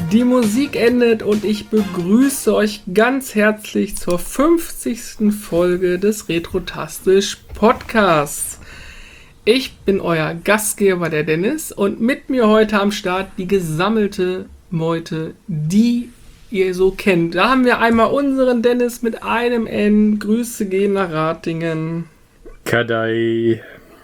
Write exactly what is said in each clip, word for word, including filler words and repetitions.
Die Musik endet und ich begrüße euch ganz herzlich zur fünfzigsten Folge des Retrotastisch Podcasts. Ich bin euer Gastgeber, der Dennis, und mit mir heute am Start die gesammelte Meute, die ihr so kennt. Da haben wir einmal unseren Dennis mit einem N. Grüße gehen nach Ratingen. Kadai.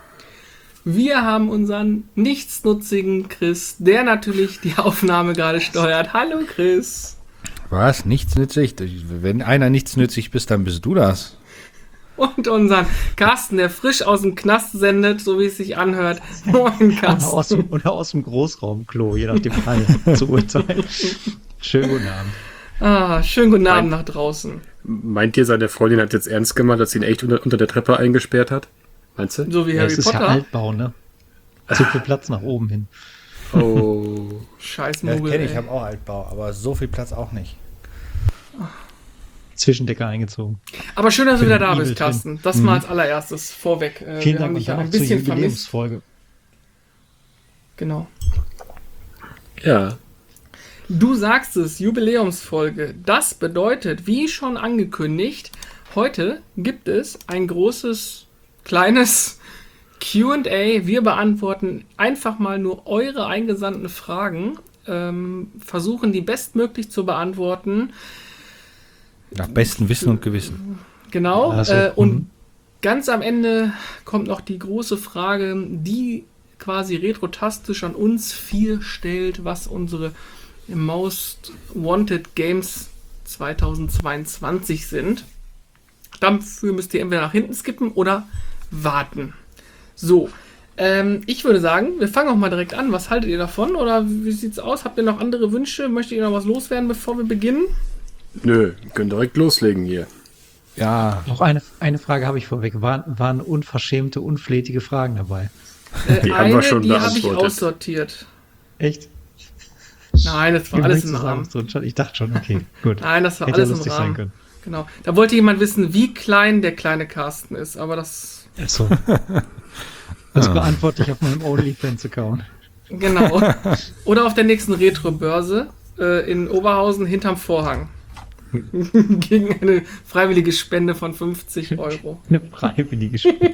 Wir haben unseren nichtsnutzigen Chris, der natürlich die Aufnahme gerade steuert. Hallo Chris. Was? Nichtsnützig? Wenn einer nichtsnützig bist, dann bist du das. Und unseren Carsten, der frisch aus dem Knast sendet, so wie es sich anhört. Moin Carsten. Oder aus dem, oder aus dem Großraumklo, je nach dem Fall zu urteilen. Schönen guten Abend. Ah, schönen guten Abend Meint- nach draußen. Meint ihr, seine Freundin hat jetzt ernst gemacht, dass sie ihn echt unter, unter der Treppe eingesperrt hat? Meinst du? So wie Ja, Harry es ist Potter. ja Altbau, ne? Zu viel Platz nach oben hin. Oh. Scheiß Ja, Mogel. kenn ich, ich ey. habe auch Altbau, aber so viel Platz auch nicht. Zwischendecke eingezogen. Aber schön, dass du Für wieder den da Evil bist, Twin. Carsten. Das Mhm. mal als allererstes vorweg. Äh, Vielen wir haben Dank dich ja und ein dann auch zur bisschen vermisst. Jubiläumsfolge. Genau. Ja. Du sagst es, Jubiläumsfolge. Das bedeutet, wie schon angekündigt, heute gibt es ein großes, kleines Q und A. Wir beantworten einfach mal nur eure eingesandten Fragen, ähm, versuchen die bestmöglich zu beantworten. Nach bestem Wissen und Gewissen. Genau. Also, äh, und mhm. ganz am Ende kommt noch die große Frage, die quasi retrotastisch an uns vier stellt, was unsere Most Wanted Games zweitausendzweiundzwanzig sind. Dafür müsst ihr entweder nach hinten skippen oder warten. So, ähm, ich würde sagen, wir fangen auch mal direkt an. Was haltet ihr davon? Oder wie sieht's aus? Habt ihr noch andere Wünsche? Möchtet ihr noch was loswerden, bevor wir beginnen? Nö, wir können direkt loslegen hier. Ja, Noch eine, eine Frage habe ich vorweg. Waren, waren unverschämte, unflätige Fragen dabei? Äh, Die haben wir schon die habe ich beantwortet. aussortiert. Echt? Nein, das war Wie alles möchtest im du sagen, Rahmen. so schon? Ich dachte schon, okay, gut. Nein, das war Hätte ja alles im lustig sein Rahmen. können. Genau. Da wollte jemand wissen, wie klein der kleine Carsten ist, aber das. Achso. Das beantworte ich auf meinem OnlyFans-Account. Genau. Oder auf der nächsten Retro-Börse äh, in Oberhausen hinterm Vorhang. Gegen eine freiwillige Spende von fünfzig Euro. Eine freiwillige Spende.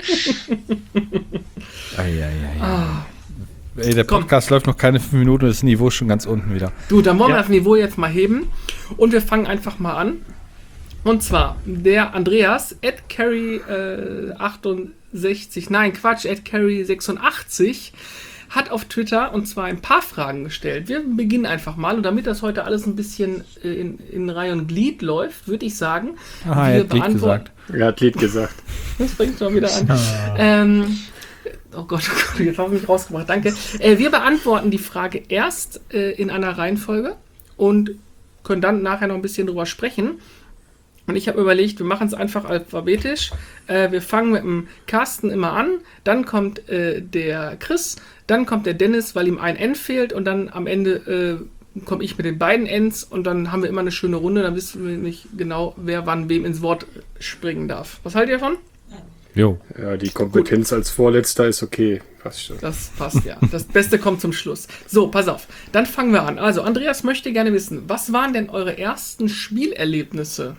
Eieiei. Ah. Ey, der Podcast läuft noch keine fünf Minuten, das Niveau ist schon ganz unten wieder. Du, dann wollen wir Ja. das Niveau jetzt mal heben. Und wir fangen einfach mal an. Und zwar, der Andreas, at carry äh, achtundsechzig, nein, Quatsch, at carry sechsundachtzig, hat auf Twitter und zwar ein paar Fragen gestellt. Wir beginnen einfach mal. Und damit das heute alles ein bisschen äh, in, in Reihe und Glied läuft, würde ich sagen, Aha, er hat Glied gesagt. Er hat Lied gesagt. Das bringt schon wieder an. Ah. Ähm, oh Gott, oh Gott, jetzt habe ich mich rausgebracht, danke. Äh, wir beantworten die Frage erst äh, in einer Reihenfolge und können dann nachher noch ein bisschen drüber sprechen. Und ich habe überlegt, wir machen es einfach alphabetisch. Äh, wir fangen mit dem Carsten immer an, dann kommt äh, der Chris, dann kommt der Dennis, weil ihm ein N fehlt und dann am Ende äh, komme ich mit den beiden Ns und dann haben wir immer eine schöne Runde, dann wissen wir nicht genau, wer wann wem ins Wort springen darf. Was haltet ihr davon? Jo. Ja, die Kompetenz als Vorletzter ist okay. Passt schon. Das passt, ja. Das Beste kommt zum Schluss. So, pass auf. Dann fangen wir an. Also, Andreas möchte gerne wissen, was waren denn eure ersten Spielerlebnisse?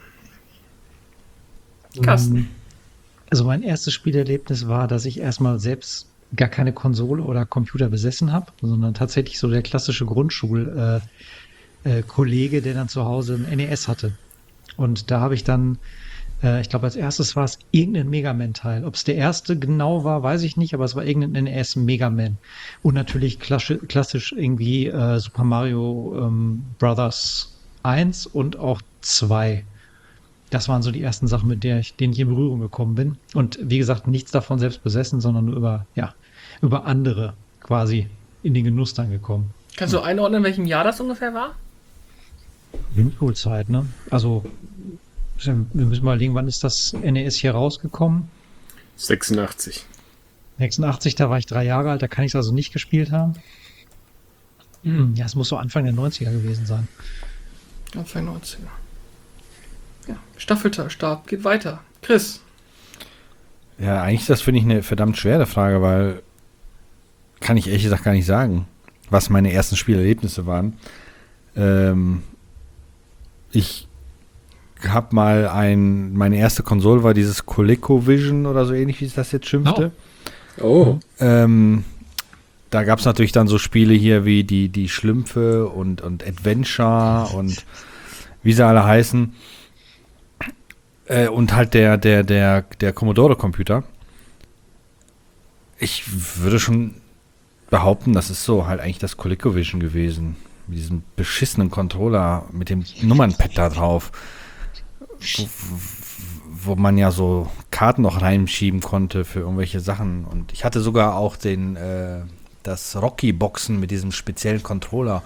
Carsten. Also mein erstes Spielerlebnis war, dass ich erstmal selbst gar keine Konsole oder Computer besessen habe, sondern tatsächlich so der klassische Grundschul-Kollege, äh, äh, Kollege, der dann zu Hause ein N E S hatte. Und da habe ich dann, äh, ich glaube als erstes war es irgendein Mega Man-Teil. Ob es der erste genau war, weiß ich nicht, aber es war irgendein N E S Mega Man. Und natürlich klassisch, klassisch irgendwie äh, Super Mario ähm, Brothers eins und auch zwei. Das waren so die ersten Sachen, mit der ich, denen ich in Berührung gekommen bin. Und wie gesagt, nichts davon selbst besessen, sondern nur über, ja, über andere quasi in den Genuss dann gekommen. Kannst du einordnen, in welchem Jahr das ungefähr war? Grundschulzeit, ne? Also, wir müssen mal überlegen, wann ist das N E S hier rausgekommen? sechsundachtzig. sechsundachtzig, da war ich drei Jahre alt, da kann ich es also nicht gespielt haben. Hm, ja, es muss so Anfang der neunziger gewesen sein. Anfang neunziger. Ja, Staffelstart, geht weiter. Chris. Ja, eigentlich das finde ich eine verdammt schwere Frage, weil kann ich ehrlich gesagt gar nicht sagen, was meine ersten Spielerlebnisse waren. Ähm, ich habe mal ein, meine erste Konsole war dieses ColecoVision oder so ähnlich, wie es das jetzt schimpfte. Oh. Ähm, da gab es natürlich dann so Spiele hier wie die, die Schlümpfe und, und Adventure und wie sie alle heißen. Äh, und halt der, der, der, der Commodore-Computer. Ich würde schon behaupten, das ist so halt eigentlich das ColecoVision gewesen. Mit diesem beschissenen Controller, mit dem Nummernpad da drauf. Wo, wo man ja so Karten noch reinschieben konnte für irgendwelche Sachen. Und ich hatte sogar auch den, äh, das Rocky-Boxen mit diesem speziellen Controller.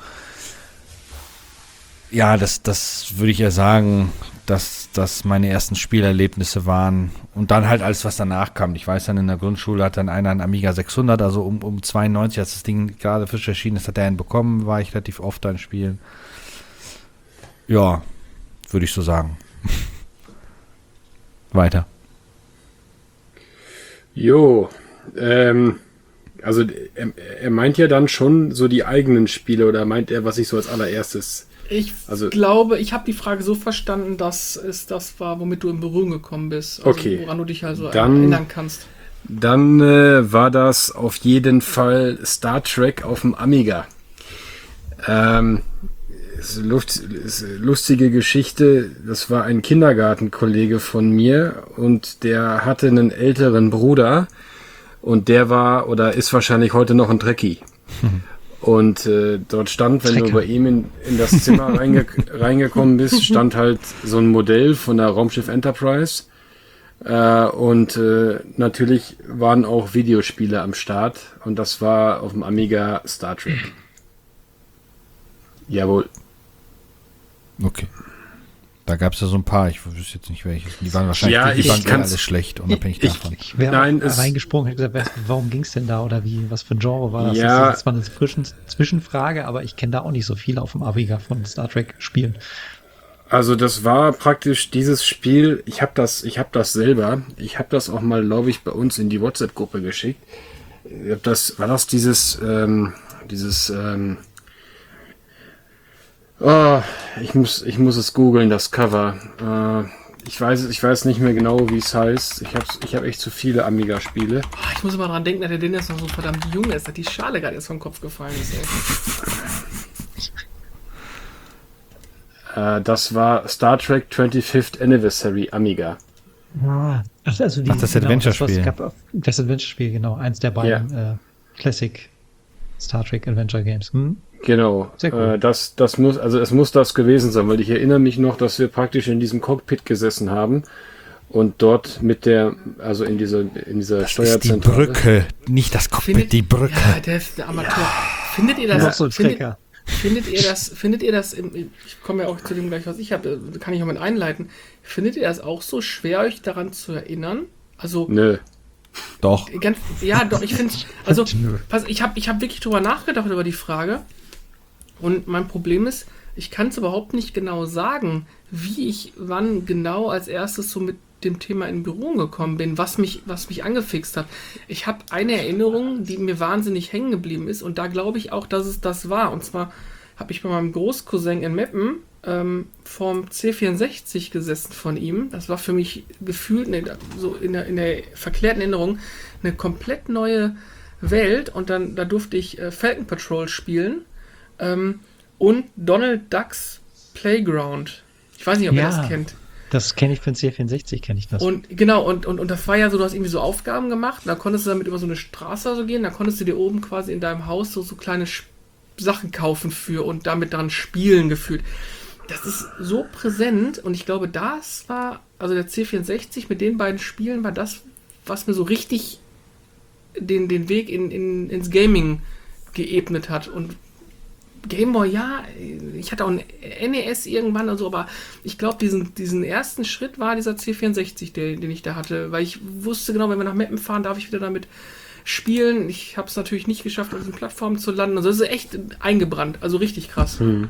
Ja, das, das würde ich ja sagen, dass das meine ersten Spielerlebnisse waren. Und dann halt alles, was danach kam. Ich weiß dann, in der Grundschule hat dann einer einen Amiga sechshundert, also um, um zweiundneunzig, als das Ding gerade frisch erschienen ist, hat er einen bekommen, war ich relativ oft da in Spielen. Ja, würde ich so sagen. Weiter. Jo, ähm, also er, er meint ja dann schon so die eigenen Spiele oder meint er, was ich so als allererstes... Ich Also- glaube, ich habe die Frage so verstanden, dass es das war, womit du in Berührung gekommen bist. Also Okay. woran du dich also Dann- erinnern kannst. Dann äh, war das auf jeden Fall Star Trek auf dem Amiga. Ähm, ist Luft, ist lustige Geschichte. Das war ein Kindergartenkollege von mir und der hatte einen älteren Bruder und der war oder ist wahrscheinlich heute noch ein Trekkie. Und äh, dort stand, wenn Trecker. du bei ihm in, in das Zimmer reinge reingekommen bist, stand halt so ein Modell von der Raumschiff Enterprise. Äh, und äh, natürlich waren auch Videospiele am Start. Und das war auf dem Amiga Star Trek. Jawohl. Okay. Da gab es ja so ein paar, ich wüsste jetzt nicht welches. Die waren wahrscheinlich Ja, die ich waren alle kann's- schlecht, unabhängig ich- davon. Ich wäre Nein, auch es- reingesprungen und hätte gesagt, wer- warum ging es denn da oder wie, was für ein Genre war das? Ja. Das ist zwar eine Zwischen Zwischenfrage, aber ich kenne da auch nicht so viel auf dem Amiga von Star Trek Spielen. Also das war praktisch dieses Spiel. Ich habe das, ich habe das selber. Ich habe das auch mal, glaube ich, bei uns in die WhatsApp-Gruppe geschickt. Ich hab das, war das dieses, ähm, dieses, ähm, oh, ich muss, ich muss es googeln, das Cover. Äh, ich weiß, ich weiß nicht mehr genau, wie es heißt. Ich habe, ich habe echt zu viele Amiga-Spiele. Ah, ich muss immer dran denken, dass der Dennis noch so verdammt jung ist, dass die Schale gerade erst vom Kopf gefallen ist. Ey. Äh, das war Star Trek twenty-fifth Anniversary Amiga. Ah, ach, also die, Ach, das genau, Adventure-Spiel. was gab auf- Das Adventure-Spiel, genau. Eins der beiden äh, Classic Star Trek Adventure Games. Hm? Genau. Sehr cool. Äh, das, das muss, also es muss das gewesen sein, weil ich erinnere mich noch, dass wir praktisch in diesem Cockpit gesessen haben und dort mit der, also in dieser, in dieser Das ist die Steuerzentrale. Brücke, nicht das Cockpit, die Brücke. Ja, der ist der Amateur. Findet ihr das? Noch so ein findet, Trecker. findet ihr das? Findet ihr das? Im, ich komme ja auch zu dem gleich, was ich habe. Kann ich auch mit einleiten. Findet ihr das auch so schwer, euch daran zu erinnern? Also Nö. Doch. ganz, ja, doch. Ich finde, also Nö. pass, ich habe, ich habe wirklich drüber nachgedacht über die Frage. Und mein Problem ist, ich kann es überhaupt nicht genau sagen, wie ich wann genau als erstes so mit dem Thema in Berührung gekommen bin, was mich, was mich angefixt hat. Ich habe eine Erinnerung, die mir wahnsinnig hängen geblieben ist und da glaube ich auch, dass es das war. Und zwar habe ich bei meinem Großcousin in Meppen ähm, vorm C vierundsechzig gesessen von ihm. Das war für mich gefühlt eine, so in der, in der verklärten Erinnerung eine komplett neue Welt und dann da durfte ich äh, Falcon Patrol spielen. Ähm, und Donald Ducks Playground. Ich weiß nicht, ob ihr Ja. das kennt. Das kenne ich für den C vierundsechzig, kenne ich das. Und genau, und, und, und das war ja so, du hast irgendwie so Aufgaben gemacht, und da konntest du damit über so eine Straße so gehen, da konntest du dir oben quasi in deinem Haus so, so kleine Sch- Sachen kaufen für und damit dran spielen gefühlt. Das ist so präsent und ich glaube, das war, also der C vierundsechzig mit den beiden Spielen war das, was mir so richtig den, den Weg in, in, ins Gaming geebnet hat und Gameboy, ja, ich hatte auch ein N E S irgendwann und so, aber ich glaube, diesen, diesen ersten Schritt war dieser C vierundsechzig, den, den ich da hatte, weil ich wusste genau, wenn wir nach Meppen fahren, darf ich wieder damit spielen. Ich habe es natürlich nicht geschafft, auf diesen Plattformen zu landen. Also das ist echt eingebrannt, also richtig krass. Hm.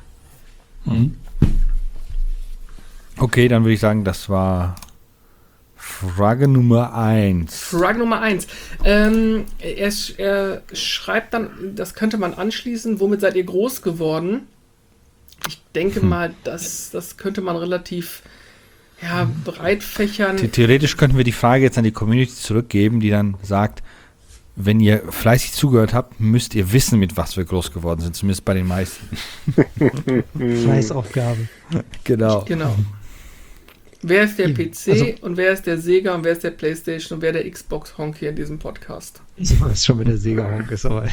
Okay, dann würde ich sagen, das war Frage Nummer eins. Frage Nummer eins. Ähm, er, sch- er schreibt dann, das könnte man anschließen, womit seid ihr groß geworden? ich denke mal, das, das könnte man relativ ja, breit fächern. The- Theoretisch könnten wir die Frage jetzt an die Community zurückgeben, die dann sagt, wenn ihr fleißig zugehört habt, müsst ihr wissen, mit was wir groß geworden sind, zumindest bei den meisten. Fleißaufgabe. Genau. Genau. Wer ist der P C Also- und wer ist der Sega und wer ist der PlayStation und wer der Xbox-Honk hier in diesem Podcast? Ich weiß schon mit der Sega-Honk ist, aber.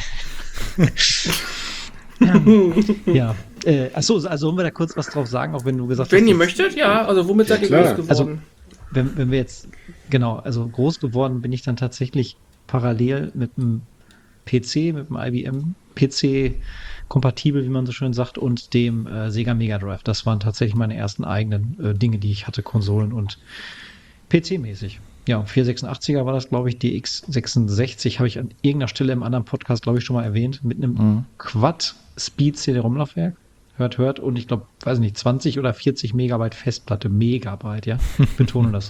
ja. Äh, achso, also wollen wir da kurz was drauf sagen, auch wenn du gesagt Wenn hast. ihr dass- möchtet, ja. Also womit seid ihr klar. groß Also- geworden? Wenn, wenn wir jetzt, genau, also groß geworden bin ich dann tatsächlich parallel mit einem P C, mit einem I B M P C kompatibel, wie man so schön sagt, und dem äh, Sega Mega Drive. Das waren tatsächlich meine ersten eigenen äh, Dinge, die ich hatte, Konsolen und P C-mäßig. Ja, vierhundertsechsundachtziger war das, glaube ich, die X sechsundsechzig, habe ich an irgendeiner Stelle im anderen Podcast, glaube ich, schon mal erwähnt, mit einem Mhm. Quad-Speed-C D-ROM-Laufwerk. Hört, hört. Und ich glaube, weiß nicht, zwanzig oder vierzig Megabyte Festplatte. Megabyte, ja. Ich betone das.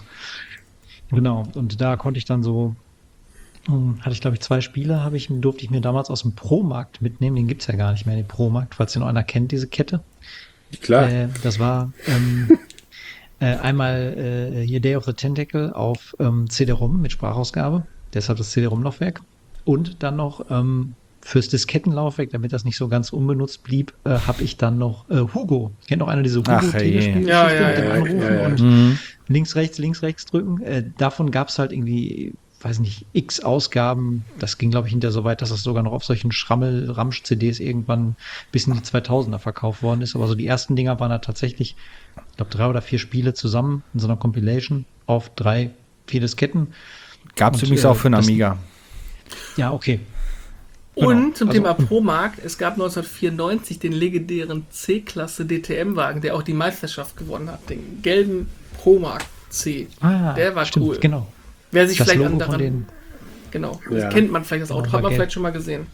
Genau. Und da konnte ich dann so, hm, hatte ich glaube ich zwei Spiele, habe ich, durfte ich mir damals aus dem Pro-Markt mitnehmen. Den gibt es ja gar nicht mehr, den Pro-Markt, falls den noch einer kennt, diese Kette. Klar. Äh, das war ähm, äh, einmal äh, hier Day of the Tentacle auf ähm, C D-ROM mit Sprachausgabe. Deshalb das C D-ROM-Laufwerk. Und dann noch ähm, fürs Diskettenlaufwerk, damit das nicht so ganz unbenutzt blieb, äh, habe ich dann noch äh, Hugo. Kennt noch einer diese Ach, Hugo-Telespielgeschichte ja, ja, mit dem ja, Anrufen ja, ja. und Mhm. links, rechts, links, rechts drücken. Äh, davon gab es halt irgendwie, weiß nicht, x Ausgaben. Das ging, glaube ich, hinterher so weit, dass das sogar noch auf solchen Schrammel-Ramsch-C Ds irgendwann bis in die zweitausender verkauft worden ist. Aber so die ersten Dinger waren da tatsächlich, ich glaube, drei oder vier Spiele zusammen in so einer Compilation auf drei, vier Disketten. Gab es Und, übrigens äh, auch für einen das- Amiga. Ja, okay. Genau. Und zum Also- Thema Pro-Markt, es gab neunzehnhundertvierundneunzig den legendären C-Klasse D T M-Wagen, der auch die Meisterschaft gewonnen hat. Den gelben Pro-Markt C. Ah, Der war stimmt, cool. Genau. Wer sich Das vielleicht Logo an von daran... den, Genau, Ja. das kennt man vielleicht, das Auto Genau, hat man war gelb. vielleicht schon mal gesehen.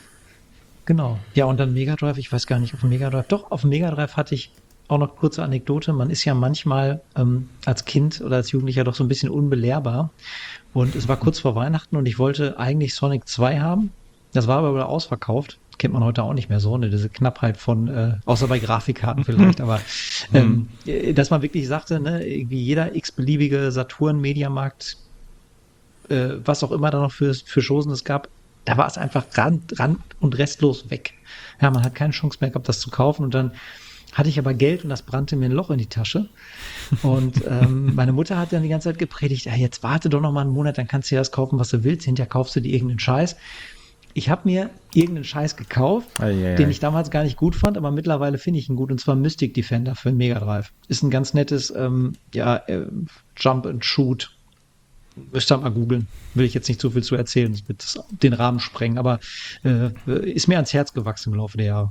genau. Ja, und dann Mega Drive, ich weiß gar nicht, auf dem Mega Drive. Doch, auf dem Mega Drive hatte ich auch noch kurze Anekdote. Man ist ja manchmal ähm, als Kind oder als Jugendlicher doch so ein bisschen unbelehrbar. Und es war kurz vor Weihnachten und ich wollte eigentlich Sonic zwei haben. Das war aber wieder ausverkauft. Kennt man heute auch nicht mehr so, ne? Diese Knappheit von, äh, außer bei Grafikkarten vielleicht, aber ähm, äh, dass man wirklich sagte, ne, irgendwie jeder x-beliebige Saturn, Mediamarkt, äh, was auch immer da noch für, für Chosen es gab, da war es einfach rand, rand und restlos weg. Ja, man hat keine Chance mehr gehabt, das zu kaufen und dann hatte ich aber Geld und das brannte mir ein Loch in die Tasche. Und ähm, meine Mutter hat dann die ganze Zeit gepredigt, ja, jetzt warte doch noch mal einen Monat, dann kannst du dir das kaufen, was du willst. Hinterher kaufst du dir irgendeinen Scheiß. Ich habe mir irgendeinen Scheiß gekauft, Ei, ei, den ei. ich damals gar nicht gut fand, aber mittlerweile finde ich ihn gut, und zwar Mystic Defender für den Mega Drive. Ist ein ganz nettes ähm, ja, äh, Jump and Shoot. Müsst ihr mal googeln. Will ich jetzt nicht so viel zu erzählen, das wird das- den Rahmen sprengen, aber äh, ist mir ans Herz gewachsen im Laufe der Jahre.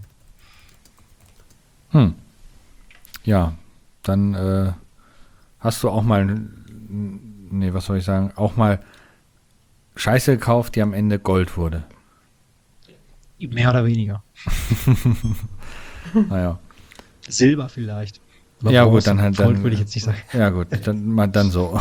Hm. Ja, dann äh, hast du auch mal, n- nee, was soll ich sagen, auch mal Scheiße gekauft, die am Ende Gold wurde. Mehr oder weniger. Naja. Silber vielleicht. Aber Ja, gut, Bronze, dann halt- Gold dann- würde ich jetzt nicht sagen. Ja gut, dann mal dann so.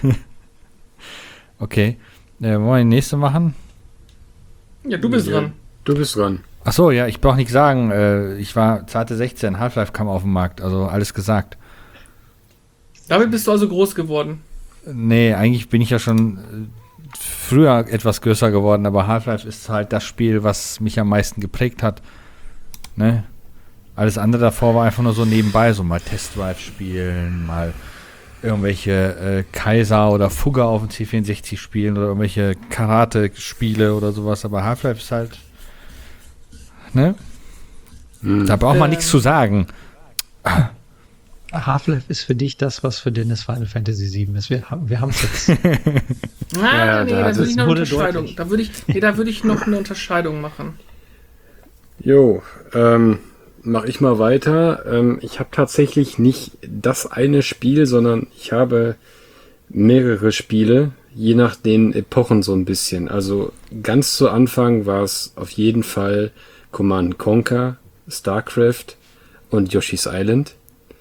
Okay. Äh, wollen wir die nächste machen? Ja, du bist Ja. dran. Du bist dran. Ach so, ja, ich brauche nichts sagen. Äh, ich war zarte sechzehn, Half-Life kam auf den Markt, also alles gesagt. Damit bist du also groß geworden. Nee, eigentlich bin ich ja schon äh, früher etwas größer geworden, aber Half-Life ist halt das Spiel, was mich am meisten geprägt hat. Ne? Alles andere davor war einfach nur so nebenbei, so mal Test-Drive spielen, mal irgendwelche äh, Kaiser oder Fugger auf dem C vierundsechzig spielen oder irgendwelche Karate-Spiele oder sowas, aber Half-Life ist halt, ne? Hm. Da braucht man Ähm. nichts zu sagen. Half-Life ist für dich das, was für Dennis Final Fantasy sieben ist. Wir, haben- wir haben es jetzt. Ah, Ja, nee, da da hat würde es- ich noch eine wurde Unterscheidung. deutlich. Da würde ich, nee, da würde ich noch eine Unterscheidung machen. Jo, ähm, mache ich mal weiter. Ähm, ich habe tatsächlich nicht das eine Spiel, sondern ich habe mehrere Spiele, je nach den Epochen so ein bisschen. Also ganz zu Anfang war es auf jeden Fall Command and Conquer, StarCraft und Yoshi's Island.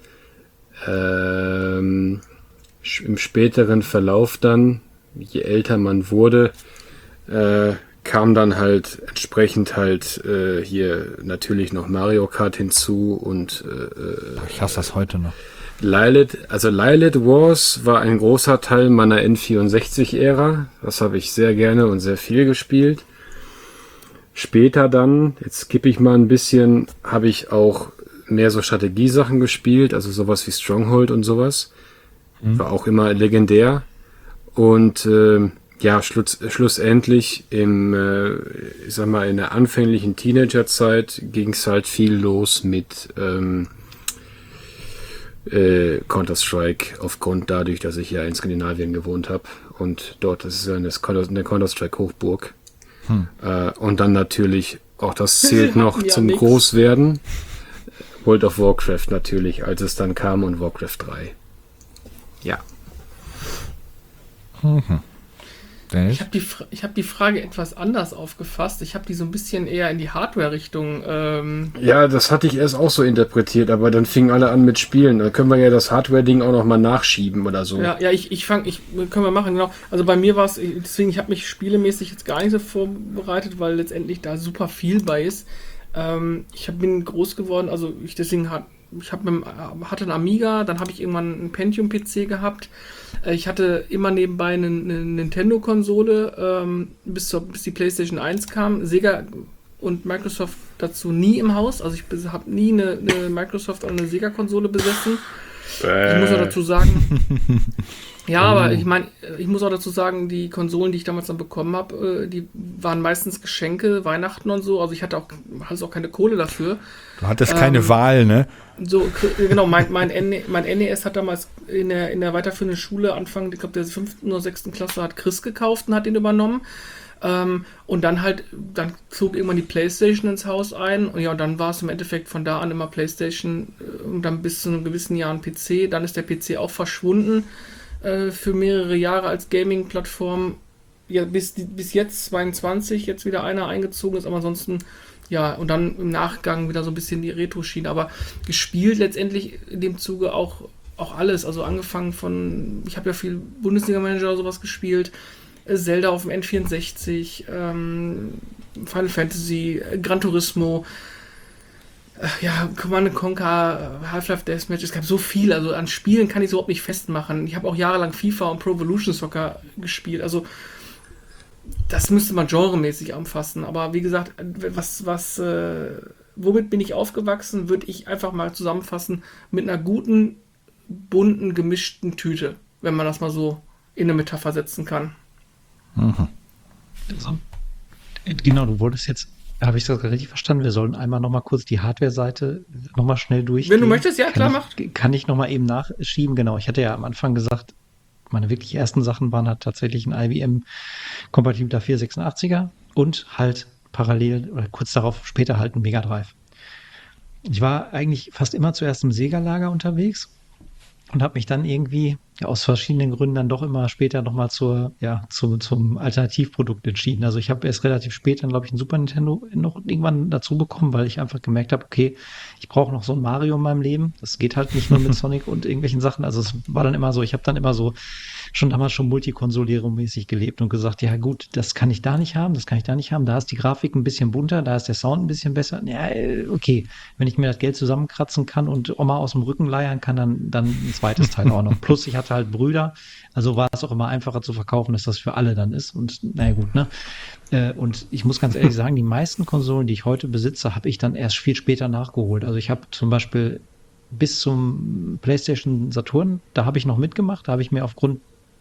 Ähm, sch- im späteren Verlauf dann, je älter man wurde, äh, kam dann halt entsprechend halt äh, hier natürlich noch Mario Kart hinzu und äh, Ich hasse das heute noch. Lilith, also Lilith Wars war ein großer Teil meiner N vierundsechzig-Ära. Das habe ich sehr gerne und sehr viel gespielt. Später dann, jetzt skippe ich mal ein bisschen, habe ich auch mehr so Strategiesachen gespielt, also sowas wie Stronghold und sowas. Mhm. War auch immer legendär. Und äh, ja, schluss, schlussendlich im, äh, ich sag mal, in der anfänglichen Teenagerzeit ging es halt viel los mit ähm, äh, Counter-Strike, aufgrund dadurch, dass ich ja in Skandinavien gewohnt habe. Und dort ist es eine, eine Counter-Strike-Hochburg. Hm. Äh, und dann natürlich, auch das zählt noch ja zum nix. Großwerden, World of Warcraft natürlich, als es dann kam und Warcraft drei. Ja. Mhm. Ich habe die, Fra- ich hab die Frage etwas anders aufgefasst. Ich habe die so ein bisschen eher in die Hardware-Richtung. Ähm ja, das hatte ich erst auch so interpretiert, aber dann fingen alle an mit Spielen. Da können wir ja das Hardware-Ding auch noch mal nachschieben oder so. Ja, ja, ich, ich fange, ich können wir machen, genau. Also bei mir war es, deswegen, ich habe mich spielemäßig jetzt gar nicht so vorbereitet, weil letztendlich da super viel bei ist. Ähm, ich hab, bin groß geworden, also ich deswegen hat, ich hab mit, hatte einen Amiga, dann habe ich irgendwann einen Pentium-P C gehabt. Ich hatte immer nebenbei eine, eine Nintendo-Konsole, ähm, bis, zur, bis die PlayStation eins kam. Sega und Microsoft dazu nie im Haus. Also ich habe nie eine, eine Microsoft- oder eine Sega-Konsole besessen. Äh. Ich muss auch dazu sagen... Ja, oh. aber ich meine, ich muss auch dazu sagen, die Konsolen, die ich damals dann bekommen habe, die waren meistens Geschenke, Weihnachten und so. Also ich hatte auch, hatte auch keine Kohle dafür. Du hattest ähm, keine Wahl, ne? So, genau, mein, mein, N- mein N E S hat damals in der, in der weiterführenden Schule, Anfang, ich glaube, der fünften oder sechsten Klasse, hat Chris gekauft und hat den übernommen. Ähm, und dann halt, dann zog irgendwann die PlayStation ins Haus ein. Und ja, und dann war es im Endeffekt von da an immer PlayStation und dann bis zu einem gewissen Jahr ein P C. Dann ist der P C auch verschwunden für mehrere Jahre als Gaming-Plattform, ja, bis, bis jetzt zweiundzwanzig jetzt wieder einer eingezogen ist, aber ansonsten, ja, und dann im Nachgang wieder so ein bisschen die Retro-Schiene, aber gespielt letztendlich in dem Zuge auch, auch alles, also angefangen von, ich habe ja viel Bundesliga-Manager oder sowas gespielt, Zelda auf dem N vierundsechzig, ähm, Final Fantasy, Gran Turismo, ja, Command and Conquer, Half-Life Deathmatch, es gab so viel, also an Spielen kann ich es überhaupt nicht festmachen. Ich habe auch jahrelang FIFA und Pro Evolution Soccer gespielt, also das müsste man genremäßig umfassen, aber wie gesagt, was, was, äh, womit bin ich aufgewachsen, würde ich einfach mal zusammenfassen mit einer guten, bunten, gemischten Tüte, wenn man das mal so in eine Metapher setzen kann. Mhm. Also, genau, du wolltest jetzt Habe ich das richtig verstanden? Wir sollen einmal noch mal kurz die Hardware-Seite noch mal schnell durchgehen. Wenn du möchtest, ja, klar, mach. Kann ich noch mal eben nachschieben? Genau, ich hatte ja am Anfang gesagt, meine wirklich ersten Sachen waren halt tatsächlich ein I B M-kompatibler vierhundertsechsundachtziger und halt parallel oder kurz darauf später halt ein Mega Drive. Ich war eigentlich fast immer zuerst im Sega-Lager unterwegs und habe mich dann irgendwie ja, aus verschiedenen Gründen dann doch immer später nochmal zur, ja, zum, zum Alternativprodukt entschieden. Also ich habe erst relativ spät dann, glaube ich, ein Super Nintendo noch irgendwann dazu bekommen, weil ich einfach gemerkt habe, okay, ich brauche noch so ein Mario in meinem Leben. Das geht halt nicht nur mit Sonic und irgendwelchen Sachen. Also es war dann immer so, ich habe dann immer so schon damals schon multikonsolierungsmäßig gelebt und gesagt, ja gut, das kann ich da nicht haben, das kann ich da nicht haben. Da ist die Grafik ein bisschen bunter, da ist der Sound ein bisschen besser. Ja, okay, wenn ich mir das Geld zusammenkratzen kann und Oma aus dem Rücken leiern kann, dann, dann ein zweites Teil auch noch. Plus ich hatte halt Brüder, also war es auch immer einfacher zu verkaufen, dass das für alle dann ist. Und naja gut, ne? Und ich muss ganz ehrlich sagen, die meisten Konsolen, die ich heute besitze, habe ich dann erst viel später nachgeholt. Also ich habe zum Beispiel bis zum PlayStation Saturn, da habe ich noch mitgemacht, da habe ich mir aufgrund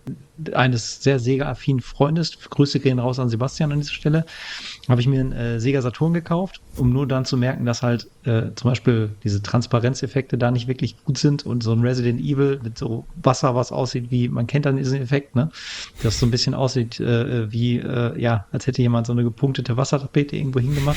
eines sehr Sega-affinen Freundes, Grüße gehen raus an Sebastian an dieser Stelle, habe ich mir einen äh, Sega Saturn gekauft, um nur dann zu merken, dass halt äh, zum Beispiel diese Transparenzeffekte da nicht wirklich gut sind und so ein Resident Evil mit so Wasser, was aussieht wie, man kennt dann diesen Effekt, ne? Das so ein bisschen aussieht äh, wie, äh, ja, als hätte jemand so eine gepunktete Wassertapete irgendwo hingemacht.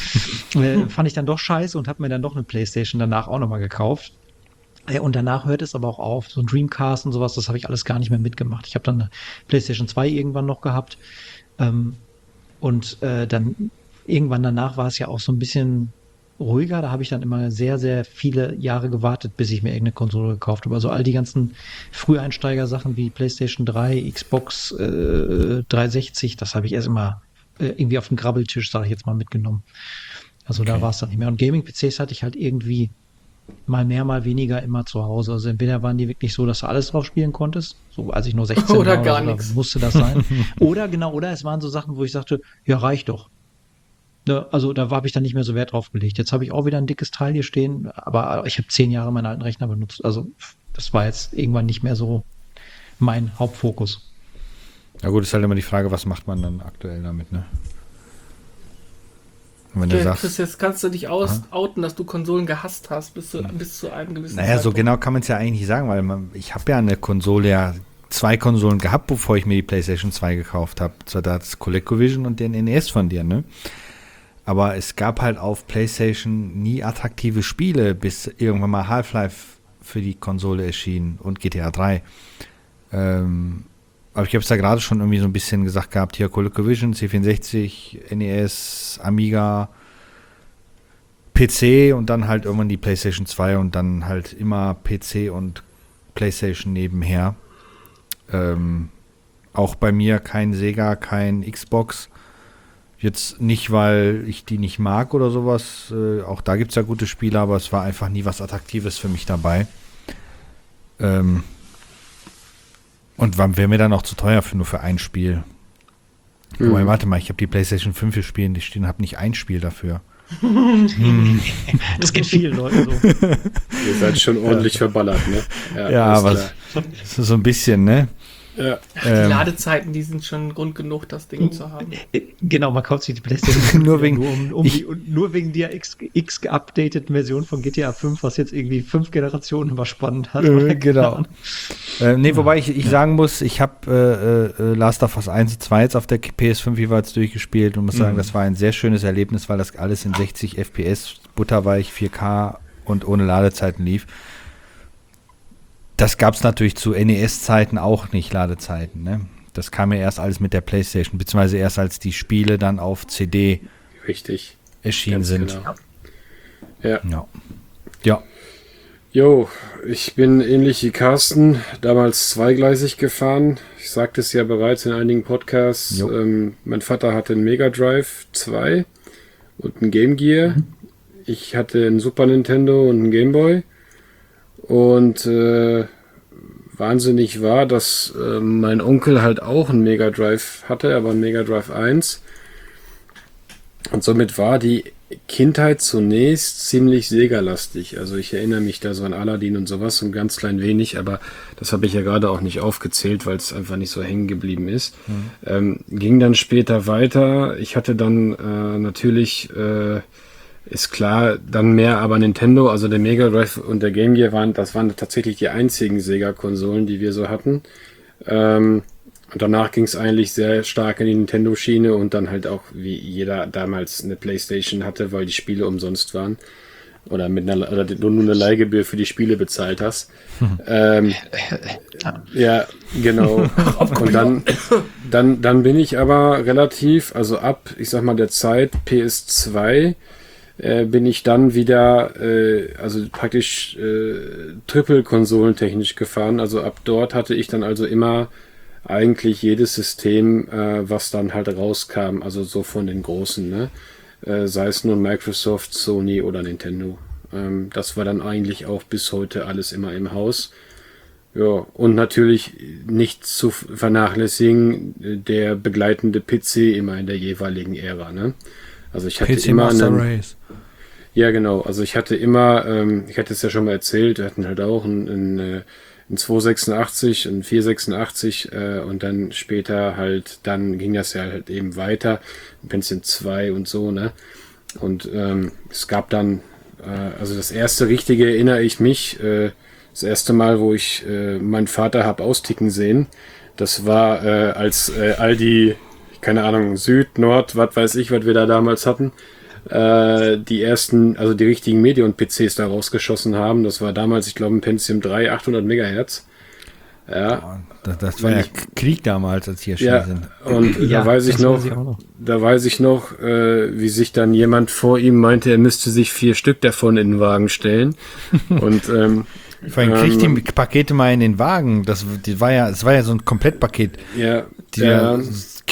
äh, fand ich dann doch scheiße und habe mir dann doch eine Playstation danach auch nochmal gekauft. Und danach hört es aber auch auf. So ein Dreamcast und sowas, das habe ich alles gar nicht mehr mitgemacht. Ich habe dann eine PlayStation zwei irgendwann noch gehabt. Ähm, und äh, dann irgendwann danach war es ja auch so ein bisschen ruhiger. Da habe ich dann immer sehr, sehr viele Jahre gewartet, bis ich mir irgendeine Konsole gekauft habe. Also all die ganzen Früheinsteiger-Sachen wie PlayStation drei, Xbox äh, dreihundertsechzig, das habe ich erst immer äh, irgendwie auf dem Grabbeltisch, sage ich jetzt mal, mitgenommen. Also okay. Da war es dann nicht mehr. Und Gaming-P Cs hatte ich halt irgendwie mal mehr, mal weniger immer zu Hause. Also entweder waren die wirklich so, dass du alles drauf spielen konntest, so als ich nur sechzehn oder war gar oder nichts. So, musste das sein. Oder genau, oder es waren so Sachen, wo ich sagte, ja, reicht doch. Ne, also da habe ich dann nicht mehr so Wert drauf gelegt. Jetzt habe ich auch wieder ein dickes Teil hier stehen, aber ich habe zehn Jahre meinen alten Rechner benutzt. Also das war jetzt irgendwann nicht mehr so mein Hauptfokus. Ja gut, ist halt immer die Frage, was macht man dann aktuell damit, ne? Und wenn du Ja, sagst, Chris, jetzt kannst du dich aus, outen, dass du Konsolen gehasst hast, bis zu, bis zu einem gewissen naja, so Zeitpunkt. genau kann man es ja eigentlich nicht sagen, weil man, ich habe ja eine Konsole, ja zwei Konsolen gehabt, bevor ich mir die PlayStation zwei gekauft habe. Zwar das ColecoVision und den N E S von dir, ne? Aber es gab halt auf PlayStation nie attraktive Spiele, bis irgendwann mal Half-Life für die Konsole erschien und G T A drei. Ähm, aber ich habe es da gerade schon irgendwie so ein bisschen gesagt gehabt, hier ColecoVision, C vierundsechzig, N E S, Amiga, P C und dann halt irgendwann die PlayStation zwei und dann halt immer P C und PlayStation nebenher. Ähm, auch bei mir kein Sega, kein Xbox. Jetzt nicht, weil ich die nicht mag oder sowas. Äh, auch da gibt es ja gute Spiele, aber es war einfach nie was Attraktives für mich dabei. Ähm, und wäre mir dann auch zu teuer für nur für ein Spiel. Mhm. Wobei, warte mal, ich habe die PlayStation fünf hier spielen, die stehen, habe nicht ein Spiel dafür. hm. Das geht vielen Leuten so. Ihr seid schon ordentlich ja. verballert, ne? Ja, ja aber so, so ein bisschen, ne? Ja. Ach, die ähm, Ladezeiten, die sind schon Grund genug, das Ding zu haben. Genau, man kauft sich die PlayStation nur wegen nur, um, um die, nur wegen der X, X geupdateten Version von G T A fünf, was jetzt irgendwie fünf Generationen überspannt hat. Äh, genau. äh, nee, wobei ich, ich ja. sagen muss, ich habe äh, äh, Last of Us eins und zwei jetzt auf der P S fünf jeweils durchgespielt und muss mhm. sagen, das war ein sehr schönes Erlebnis, weil das alles in sechzig F P S, butterweich, vier K und ohne Ladezeiten lief. Das gab es natürlich zu N E S-Zeiten auch nicht, Ladezeiten. Ne? Das kam ja erst alles mit der PlayStation, beziehungsweise erst als die Spiele dann auf C D Richtig. erschienen Ganz sind. Genau. Ja. Ja. Ja. Jo, ich bin ähnlich wie Carsten, damals zweigleisig gefahren. Ich sagte es ja bereits in einigen Podcasts. Ähm, mein Vater hatte einen Mega Drive zwei und einen Game Gear. Mhm. Ich hatte einen Super Nintendo und einen Game Boy. Und äh, wahnsinnig war, dass äh, mein Onkel halt auch einen Mega Drive hatte, aber einen Mega Drive eins. Und somit war die Kindheit zunächst ziemlich Sega-lastig. Also ich erinnere mich da so an Aladdin und sowas, so ein ganz klein wenig, aber das habe ich ja gerade auch nicht aufgezählt, weil es einfach nicht so hängen geblieben ist. Mhm. Ähm, ging dann später weiter. Ich hatte dann äh, natürlich... Äh, Ist klar, dann mehr aber Nintendo, also der Mega Drive und der Game Gear waren, das waren tatsächlich die einzigen Sega-Konsolen, die wir so hatten. Ähm, und danach ging es eigentlich sehr stark in die Nintendo-Schiene und dann halt auch, wie jeder damals eine PlayStation hatte, weil die Spiele umsonst waren. Oder mit einer, oder du nur eine Leihgebühr für die Spiele bezahlt hast. Hm. Ähm, ja, genau. Und dann, dann, dann bin ich aber relativ, also ab, ich sag mal, der Zeit P S zwei, Äh, bin ich dann wieder, äh, also praktisch äh, Triple-Konsolentechnisch gefahren. Also ab dort hatte ich dann also immer eigentlich jedes System, äh, was dann halt rauskam, also so von den Großen, ne? Äh, sei es nun Microsoft, Sony oder Nintendo. Ähm, das war dann eigentlich auch bis heute alles immer im Haus. Ja, und natürlich nicht zu vernachlässigen, der begleitende P C immer in der jeweiligen Ära, ne? Also ich hatte P C immer Master einen, Race. Ja, genau. Also ich hatte immer, ähm, ich hatte es ja schon mal erzählt, wir hatten halt auch einen, einen, einen zweihundertsechsundachtzig, einen vierhundertsechsundachtzig äh, und dann später halt, dann ging das ja halt eben weiter, ein Pentium zwei und so, ne? Und ähm, es gab dann, äh, also das erste richtige erinnere ich mich, äh, das erste Mal, wo ich äh, meinen Vater hab austicken sehen, das war äh, als äh, all die, keine Ahnung, Süd, Nord, was weiß ich, was wir da damals hatten, äh, die ersten, also die richtigen Medion-P Cs da rausgeschossen haben. Das war damals, ich glaube, ein Pentium drei, achthundert Megahertz. Ja. Das, das war ja Krieg damals, als die erschienen ja, sind. Und ja, da weiß ich noch, weiß ich noch, da weiß ich noch, äh, wie sich dann jemand vor ihm meinte, er müsste sich vier Stück davon in den Wagen stellen. Und ähm, vor allem kriegt ähm, die Pakete mal in den Wagen. Das, die war ja, es war ja so ein Komplettpaket. Ja. Die ja.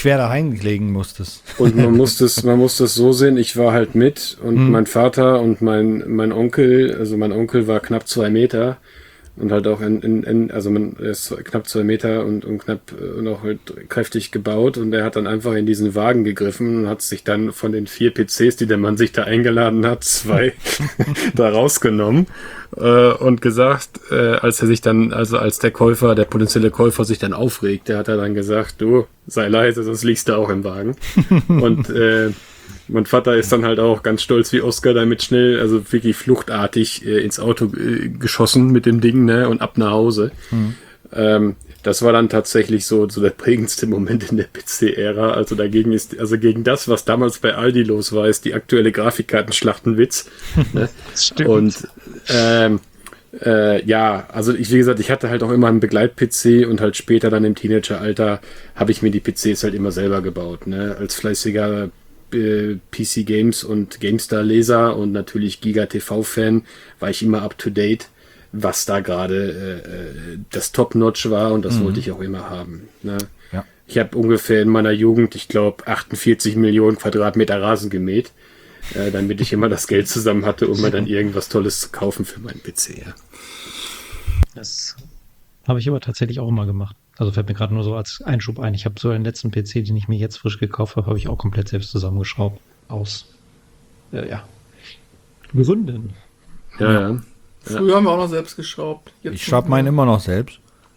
quer da reinlegen musstest. Und man muss das, man muss das so sehen, ich war halt mit und Hm. mein Vater und mein, mein Onkel, also mein Onkel war knapp zwei Meter und halt auch in, in, in also man ist knapp zwei Meter und, und knapp äh, und auch halt kräftig gebaut und er hat dann einfach in diesen Wagen gegriffen und hat sich dann von den vier P Cs, die der Mann sich da eingeladen hat, zwei da rausgenommen äh, und gesagt, äh, als er sich dann, also als der Käufer, der potenzielle Käufer sich dann aufregte, hat er dann gesagt, du, sei leise, sonst liegst du auch im Wagen. Und äh, mein Vater ist dann halt auch ganz stolz wie Oscar damit schnell, also wirklich fluchtartig äh, ins Auto äh, geschossen mit dem Ding, ne, und ab nach Hause. Mhm. Ähm, das war dann tatsächlich so, so der prägendste Moment in der P C-Ära. Also dagegen ist, also gegen das, was damals bei Aldi los war, ist die aktuelle Grafikkartenschlacht ein Witz. Ne? Das stimmt. Und ähm, äh, ja, also ich, wie gesagt, ich hatte halt auch immer einen Begleit-P C und halt später dann im Teenageralter habe ich mir die P Cs halt immer selber gebaut, ne, als fleißiger P C Games und GameStar-Leser und natürlich Giga-T V-Fan war ich immer up to date, was da gerade äh, das Top-Notch war und das Mhm. wollte ich auch immer haben. Ne? Ja. Ich habe ungefähr in meiner Jugend, ich glaube, achtundvierzig Millionen Quadratmeter Rasen gemäht, äh, damit ich immer das Geld zusammen hatte, um mir dann irgendwas Tolles zu kaufen für meinen P C. Ja. Das habe ich aber tatsächlich auch immer gemacht. Also fällt mir gerade nur so als Einschub ein. Ich habe so den letzten P C, den ich mir jetzt frisch gekauft habe, habe ich auch komplett selbst zusammengeschraubt. Aus, äh, ja, Gründen. Ja, ja. Früher haben wir auch noch selbst geschraubt. Jetzt Ich schraube meinen immer noch selbst.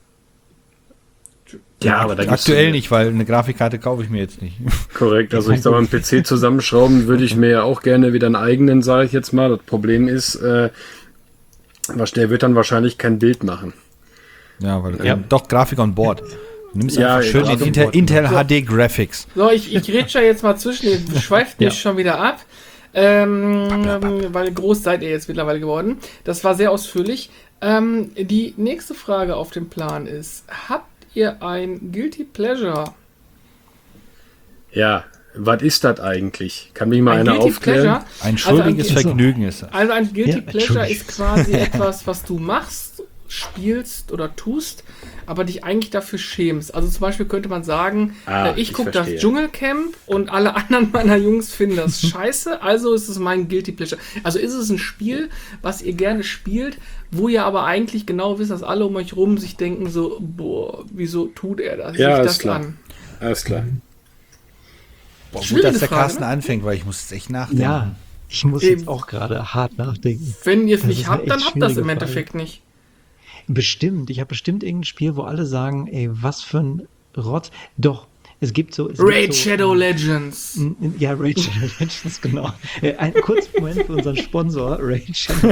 Ja, aber da gibt's Aktuell ja- nicht, weil eine Grafikkarte kaufe ich mir jetzt nicht. Korrekt, also ich sag mal, einen P C zusammenschrauben würde ich mir ja auch gerne wieder einen eigenen, sage ich jetzt mal. Das Problem ist, äh, was der wird dann wahrscheinlich kein Bild machen. Ja, weil Ja. ähm, doch Grafik on Board. Du nimmst Ja, einfach schön Grafik den on Intel, Board. Intel So. H D Graphics. So, ich, ich rede jetzt mal zwischen, ihr schweift nicht schon wieder ab. Ähm, weil groß seid ihr jetzt mittlerweile geworden. Das war sehr ausführlich. Ähm, die nächste Frage auf dem Plan ist: Habt ihr ein Guilty Pleasure? Ja, was ist das eigentlich? Kann mich mal Ein einer Guilty aufklären? Pleasure? Ein Also ein schuldiges Guilty- Vergnügen ist das. Also ein Guilty Ja, Pleasure Entschuldigung. ist quasi etwas, was du machst, spielst oder tust, aber dich eigentlich dafür schämst. Also zum Beispiel könnte man sagen, Ah, äh, ich ich gucke das verstehe. Dschungelcamp und alle anderen meiner Jungs finden das scheiße, also ist es mein Guilty Pleasure. Also ist es ein Spiel, was ihr gerne spielt, wo ihr aber eigentlich genau wisst, dass alle um euch rum sich denken so, boah, wieso tut er das? Ja, Sich ist das klar. an. Alles klar. Boah, gut, Schwierige dass der Frage, Carsten ne? anfängt, weil ich muss jetzt echt nachdenken. Ja, ich muss Eben. jetzt auch gerade hart nachdenken. Wenn ihr es Das nicht ist eine habt, dann echt habt ihr das im schwierige Endeffekt nicht. Bestimmt. Ich habe bestimmt irgendein Spiel, wo alle sagen, ey, was für ein Rotz. Doch, es gibt so... Es Raid gibt so, Shadow Legends. Mm, Ja, Raid Shadow Legends, genau. Äh, Ein kurzer Moment für unseren Sponsor, Raid Shadow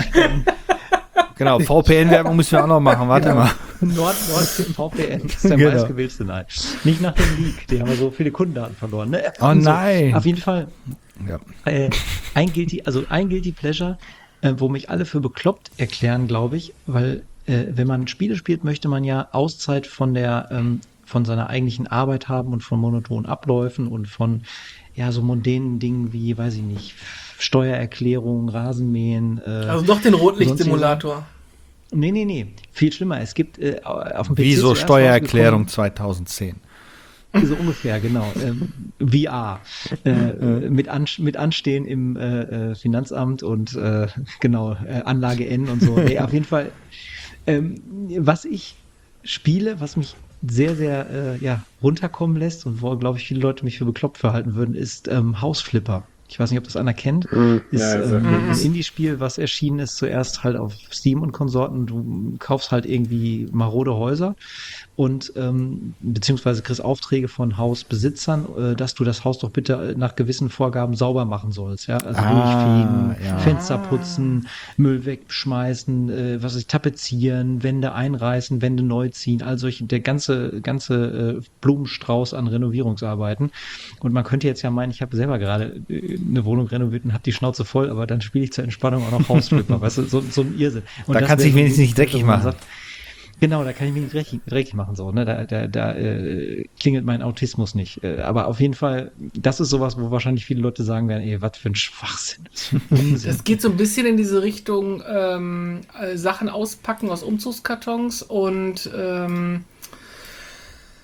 Genau, V P N-Werbung müssen wir auch noch machen. Warte mal. Nord, Nord V P N. Das ist der Genau. meistgewählteste. Nein. Nicht nach dem Leak. Die haben ja so viele Kundendaten verloren. Ne? Oh So, nein. Auf jeden Fall. Ja. Äh, ein Guilty, also ein Guilty Pleasure, äh, wo mich alle für bekloppt erklären, glaube ich, weil äh, wenn man Spiele spielt, möchte man ja Auszeit von der ähm, von seiner eigentlichen Arbeit haben und von monotonen Abläufen und von ja so mondänen Dingen wie, weiß ich nicht, Steuererklärung, Rasenmähen. Äh, Also doch den Rotlichtsimulator. nee, nee, nee, viel schlimmer. Es gibt äh, auf dem P C Wieso zuerst Steuererklärung rausgekommen- zweitausendzehn? So ungefähr, genau. Ähm, V R. Äh, äh, mit, An mit Anstehen im äh, äh, Finanzamt und äh, genau, äh, Anlage N und so. Nee, auf jeden Fall, ähm, was ich spiele, was mich sehr, sehr äh, ja, runterkommen lässt und wo, glaube ich, viele Leute mich für bekloppt verhalten würden, ist ähm, Hausflipper. Ich weiß nicht, ob das einer kennt. Mhm, Ist ja, ähm, sagt mir ein was. Indie-Spiel, was erschienen ist, zuerst halt auf Steam und Konsorten. Du kaufst halt irgendwie marode Häuser und ähm, beziehungsweise kriegst Aufträge von Hausbesitzern, äh, dass du das Haus doch bitte nach gewissen Vorgaben sauber machen sollst. Ja? Also Ah, durchfegen, ja. Fenster putzen, Müll wegschmeißen, äh, was weiß ich, tapezieren, Wände einreißen, Wände neu ziehen, all solche, der ganze, ganze äh, Blumenstrauß an Renovierungsarbeiten. Und man könnte jetzt ja meinen, ich habe selber gerade äh, eine Wohnung renoviert und habe die Schnauze voll, aber dann spiele ich zur Entspannung auch noch Hausflipper, weißt du, so, so ein Irrsinn. Und Da das kannst du wäre dich wenigstens so ein nicht dreckig wo man machen. sagt, genau, da kann ich mich nicht dreckig, dreckig machen, so, ne, da, da, da äh, klingelt mein Autismus nicht. Äh, aber auf jeden Fall, das ist sowas, wo wahrscheinlich viele Leute sagen werden, ey, was für ein Schwachsinn. Was für ein Unsinn. Das geht so ein bisschen in diese Richtung ähm, äh, Sachen auspacken aus Umzugskartons und ähm,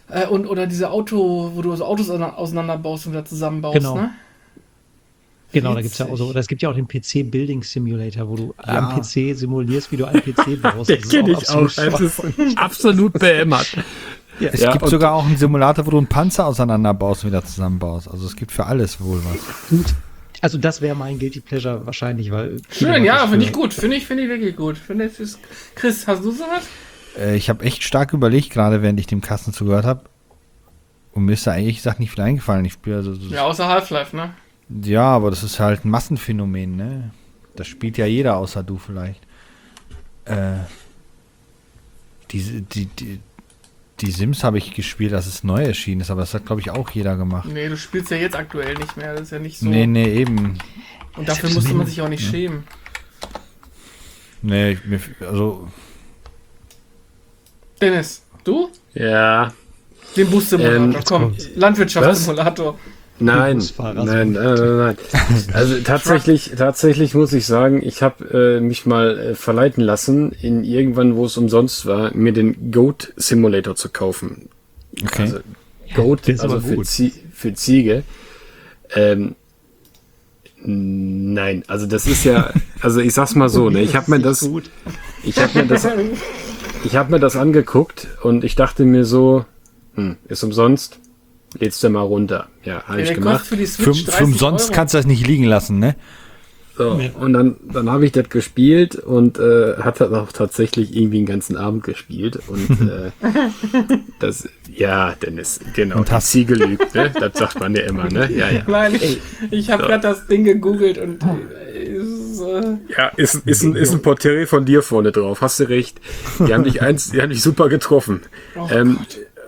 Äh, und, oder diese Auto, wo du so Autos auseinanderbaust und wieder zusammenbaust, Genau. ne? Genau, da gibt's ja auch so, oder es gibt ja auch den P C Building Simulator, wo du am P C simulierst, wie du einen P C baust. Den Das ist kenn ich auch. absolut Das ist absolut behämmert. Ja. Es Ja, gibt und- sogar auch einen Simulator, wo du einen Panzer auseinanderbaust und wieder zusammenbaust. Also es gibt für alles wohl was. Gut. Also das wäre mein Guilty Pleasure wahrscheinlich, weil... viele Schön, Leute ja, es finde für- ich gut. Finde ich, finde ich wirklich gut. Finde ich, ist, Chris, hast du sowas? Äh, ich habe echt stark überlegt, gerade während ich dem Kasten zugehört habe. Und mir ist da eigentlich gesagt nicht viel eingefallen. Ich spiele also so, Ja, außer Half-Life, ne? ja, aber das ist halt ein Massenphänomen, ne? Das spielt ja jeder, außer du vielleicht. Äh, die, die, die, die Sims habe ich gespielt, als es neu erschienen ist, aber das hat, glaube ich, auch jeder gemacht. Nee, du spielst ja jetzt aktuell nicht mehr. Das ist ja nicht so. Nee, nee, eben. Und dafür musste man sich auch nicht schämen. Nee, mir, also, Dennis, du? Ja, Den Bus-Simulator, Ähm, komm. Landwirtschaftssimulator. nein, Busfahrer nein, nein, nein, nein. Also tatsächlich, tatsächlich muss ich sagen, ich habe äh, mich mal äh, verleiten lassen, in irgendwann, wo es umsonst war, mir den Goat Simulator zu kaufen. okay. Also Goat, der ist also aber für, gut. Zie für Ziege. Ähm, nein, also das ist ja, also ich sag's mal so, ne, ich habe mir das, Gut. ich habe mir das, ich habe mir das angeguckt und ich dachte mir so, hm, ist umsonst, lädst du mal runter. Ja, habe ich Der gemacht. kostet für die Für, Switch für dreißig umsonst Euro. kannst du das nicht liegen lassen, ne? So, Nee. und dann, dann habe ich das gespielt und äh, hat das auch tatsächlich irgendwie den ganzen Abend gespielt. Und äh, das, ja, Dennis, genau, Und die hast- Ziege lügt, ne? Das sagt man ja immer, ne? Ja, ja. Nein, ich, ich habe So. gerade das Ding gegoogelt und äh, ist, äh, Ja, ist, ist, ein, ist ein Porträt von dir vorne drauf, hast du recht. Die haben dich eins, die haben dich super getroffen. oh ähm,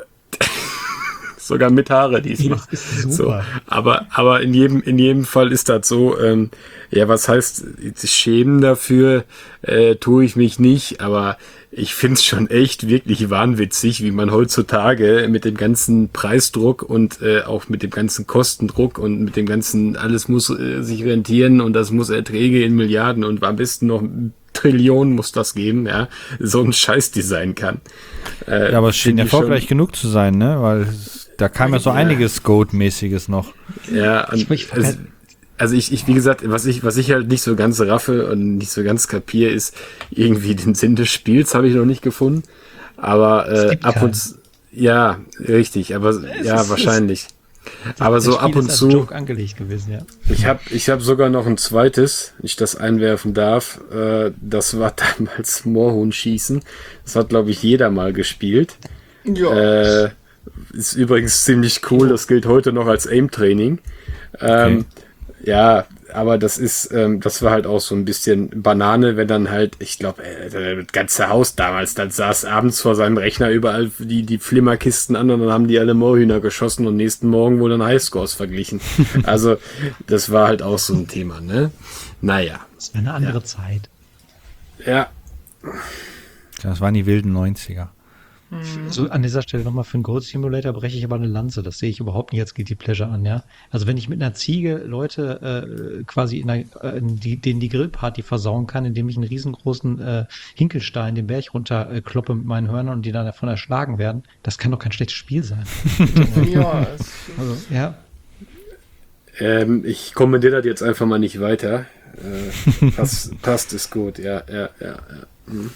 sogar mit Haare diesmal. Das ist super. So, aber, aber in jedem, in jedem Fall ist das so, ähm, ja, was heißt, schämen dafür, äh, tue ich mich nicht, aber ich find's schon echt wirklich wahnwitzig, wie man heutzutage mit dem ganzen Preisdruck und äh, auch mit dem ganzen Kostendruck und mit dem ganzen, alles muss äh, sich rentieren und das muss Erträge in Milliarden und am besten noch Trillionen muss das geben, ja, so ein Scheißdesign kann. Äh, Ja, aber es schien find ich erfolgreich schon- genug zu sein, ne? Weil es- da kam ja so Ja. einiges Goat-mäßiges noch. Ja, und Ich- ich- es, also ich, ich, wie gesagt, was ich, was ich halt nicht so ganz raffe und nicht so ganz kapier, ist irgendwie den Sinn des Spiels habe ich noch nicht gefunden. Aber Es äh, gibt ab keinen. und zu, ja, richtig, aber ja, ist- wahrscheinlich. Aber Das so Spiel ab und ist als zu, Joke angelegt gewesen, ja. ich habe ich hab sogar noch ein zweites, wenn ich das einwerfen darf. Äh, das war damals Moorhuhn-Schießen. Das hat, glaube ich, jeder mal gespielt. ja. Äh, ist übrigens ziemlich cool, das gilt heute noch als Aim-Training. Ähm, Ja, aber das ist, ähm, das war halt auch so ein bisschen Banane, wenn dann halt, ich glaube, äh, das ganze Haus damals, dann saß abends vor seinem Rechner überall die, die Flimmerkisten an und dann haben die alle Moorhühner geschossen und nächsten Morgen wurden Highscores verglichen. Also, das war halt auch so ein Thema, ne? Naja, Das war eine andere Zeit. ja, Das waren die wilden neunziger. So an dieser Stelle nochmal für einen Goat Simulator breche ich aber eine Lanze. Das sehe ich überhaupt nicht als Guilty Pleasure an, ja. Also wenn ich mit einer Ziege Leute äh, quasi in einer, äh, die, denen die Grillparty versauen kann, indem ich einen riesengroßen äh, Hinkelstein den Berg runter äh, kloppe mit meinen Hörnern und die dann davon erschlagen werden, das kann doch kein schlechtes Spiel sein. ja, es, Also, ja. ähm, ich kommentiere das jetzt einfach mal nicht weiter. Äh, passt, passt ist gut, ja, ja, ja, ja. Mhm.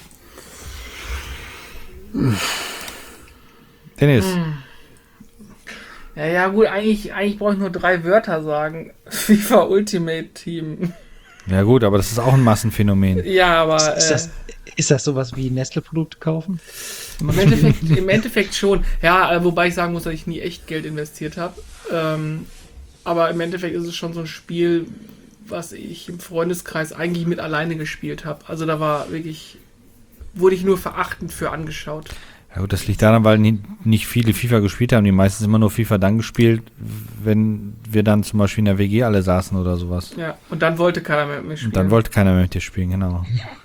Dennis, ja, ja, gut, eigentlich, eigentlich brauche ich nur drei Wörter sagen. FIFA Ultimate Team. ja gut, aber das ist auch ein Massenphänomen. Ja, aber Ist äh, das, ist das sowas wie Nestle-Produkte kaufen? im, Endeffekt, im Endeffekt schon. Ja, äh, wobei ich sagen muss, dass ich nie echt Geld investiert habe. Ähm, aber im Endeffekt ist es schon so ein Spiel, was ich im Freundeskreis eigentlich mit alleine gespielt habe. Also da war wirklich, wurde ich nur verachtend für angeschaut. Ja gut, das liegt daran, weil nie- nicht viele FIFA gespielt haben. Die meistens immer nur FIFA dann gespielt, wenn wir dann zum Beispiel in der W G alle saßen oder sowas. Ja, und dann wollte keiner mehr mit mir spielen. Und dann wollte keiner mehr mit dir spielen, genau.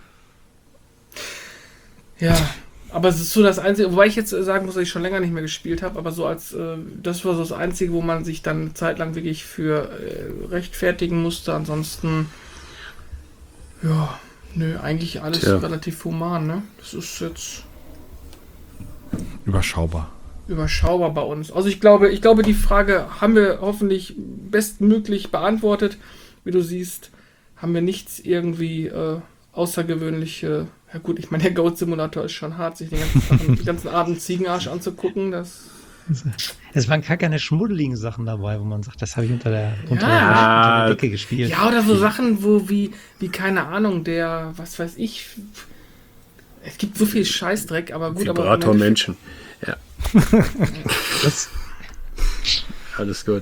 Ja, aber es ist so das Einzige, wobei ich jetzt äh, sagen muss, dass ich schon länger nicht mehr gespielt habe, aber so als, äh, das war so das Einzige, wo man sich dann eine Zeit lang wirklich für äh, rechtfertigen musste. Ansonsten, ja, nö, eigentlich alles Tja. relativ human, ne? Das ist jetzt, Überschaubar. überschaubar bei uns. Also ich glaube, ich glaube, die Frage haben wir hoffentlich bestmöglich beantwortet. Wie du siehst, haben wir nichts irgendwie äh, außergewöhnliche. Ja gut, ich meine, der Goat Simulator ist schon hart, sich den ganzen, Sachen, den ganzen Abend Ziegenarsch anzugucken. Das Es waren gar keine schmuddeligen Sachen dabei, wo man sagt, das habe ich unter der, unter, Ja. der, unter der Decke gespielt. ja, oder so Sachen, wo wie, wie keine Ahnung, der, was weiß ich. Es gibt so viel Scheißdreck, aber gut, aber. Vibrator Menschen. Ja. Das, Alles gut.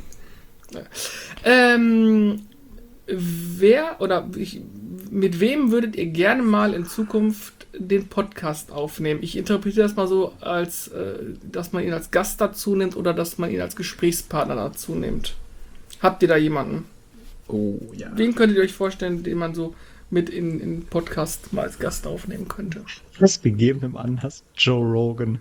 Ähm, wer oder ich, mit wem würdet ihr gerne mal in Zukunft den Podcast aufnehmen? Ich interpretiere das mal so, als äh, dass man ihn als Gast dazu nimmt oder dass man ihn als Gesprächspartner dazu nimmt. Habt ihr da jemanden? Oh ja. Wen könntet ihr euch vorstellen, den man so mit in den Podcast mal als Gast aufnehmen könnte? das gegebenem Anlass Joe Rogan.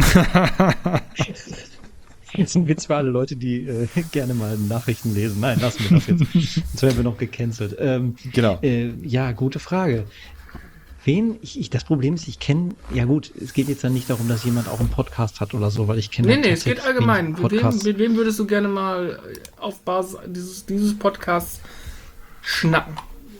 Jetzt ein Witz für alle Leute, die äh, gerne mal Nachrichten lesen. Nein, lassen wir das jetzt. Sonst werden wir noch gecancelt. Ähm, Genau. Äh, ja, gute Frage. Wen? Ich, ich, das Problem ist, ich kenne, ja gut, es geht jetzt dann nicht darum, dass jemand auch einen Podcast hat oder so, weil ich kenne Nee, nee, es geht tatsächlich allgemein. wenig Mit wem, Podcasts. mit wem würdest du gerne mal auf Basis dieses, dieses Podcasts schnacken?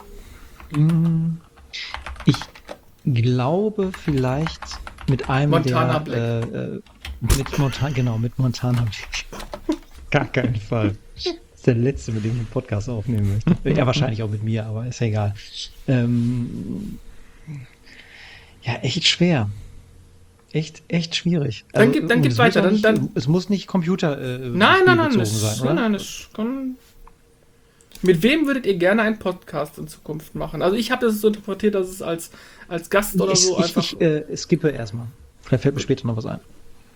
Ich glaube vielleicht mit einem Montana der Black. Äh, äh, mit Montana, genau, mit Montana Black. Gar keinen Fall. Das ist der letzte, mit dem ich einen Podcast aufnehmen möchte. Ja, wahrscheinlich auch mit mir, aber ist ja egal. Ähm, ja, echt schwer. Echt, echt schwierig. Dann gib- dann und gib es muss weiter, auch dann- nicht, dann- es muss nicht Computer äh, Nein, nein, nein, spielbezogen das, sein, nein, oder? nein, das kann. Mit wem würdet ihr gerne einen Podcast in Zukunft machen? Also ich habe das so interpretiert, dass es als, als Gast oder ich, so ich, einfach. ich äh, skippe erstmal. Vielleicht fällt mir später noch was ein.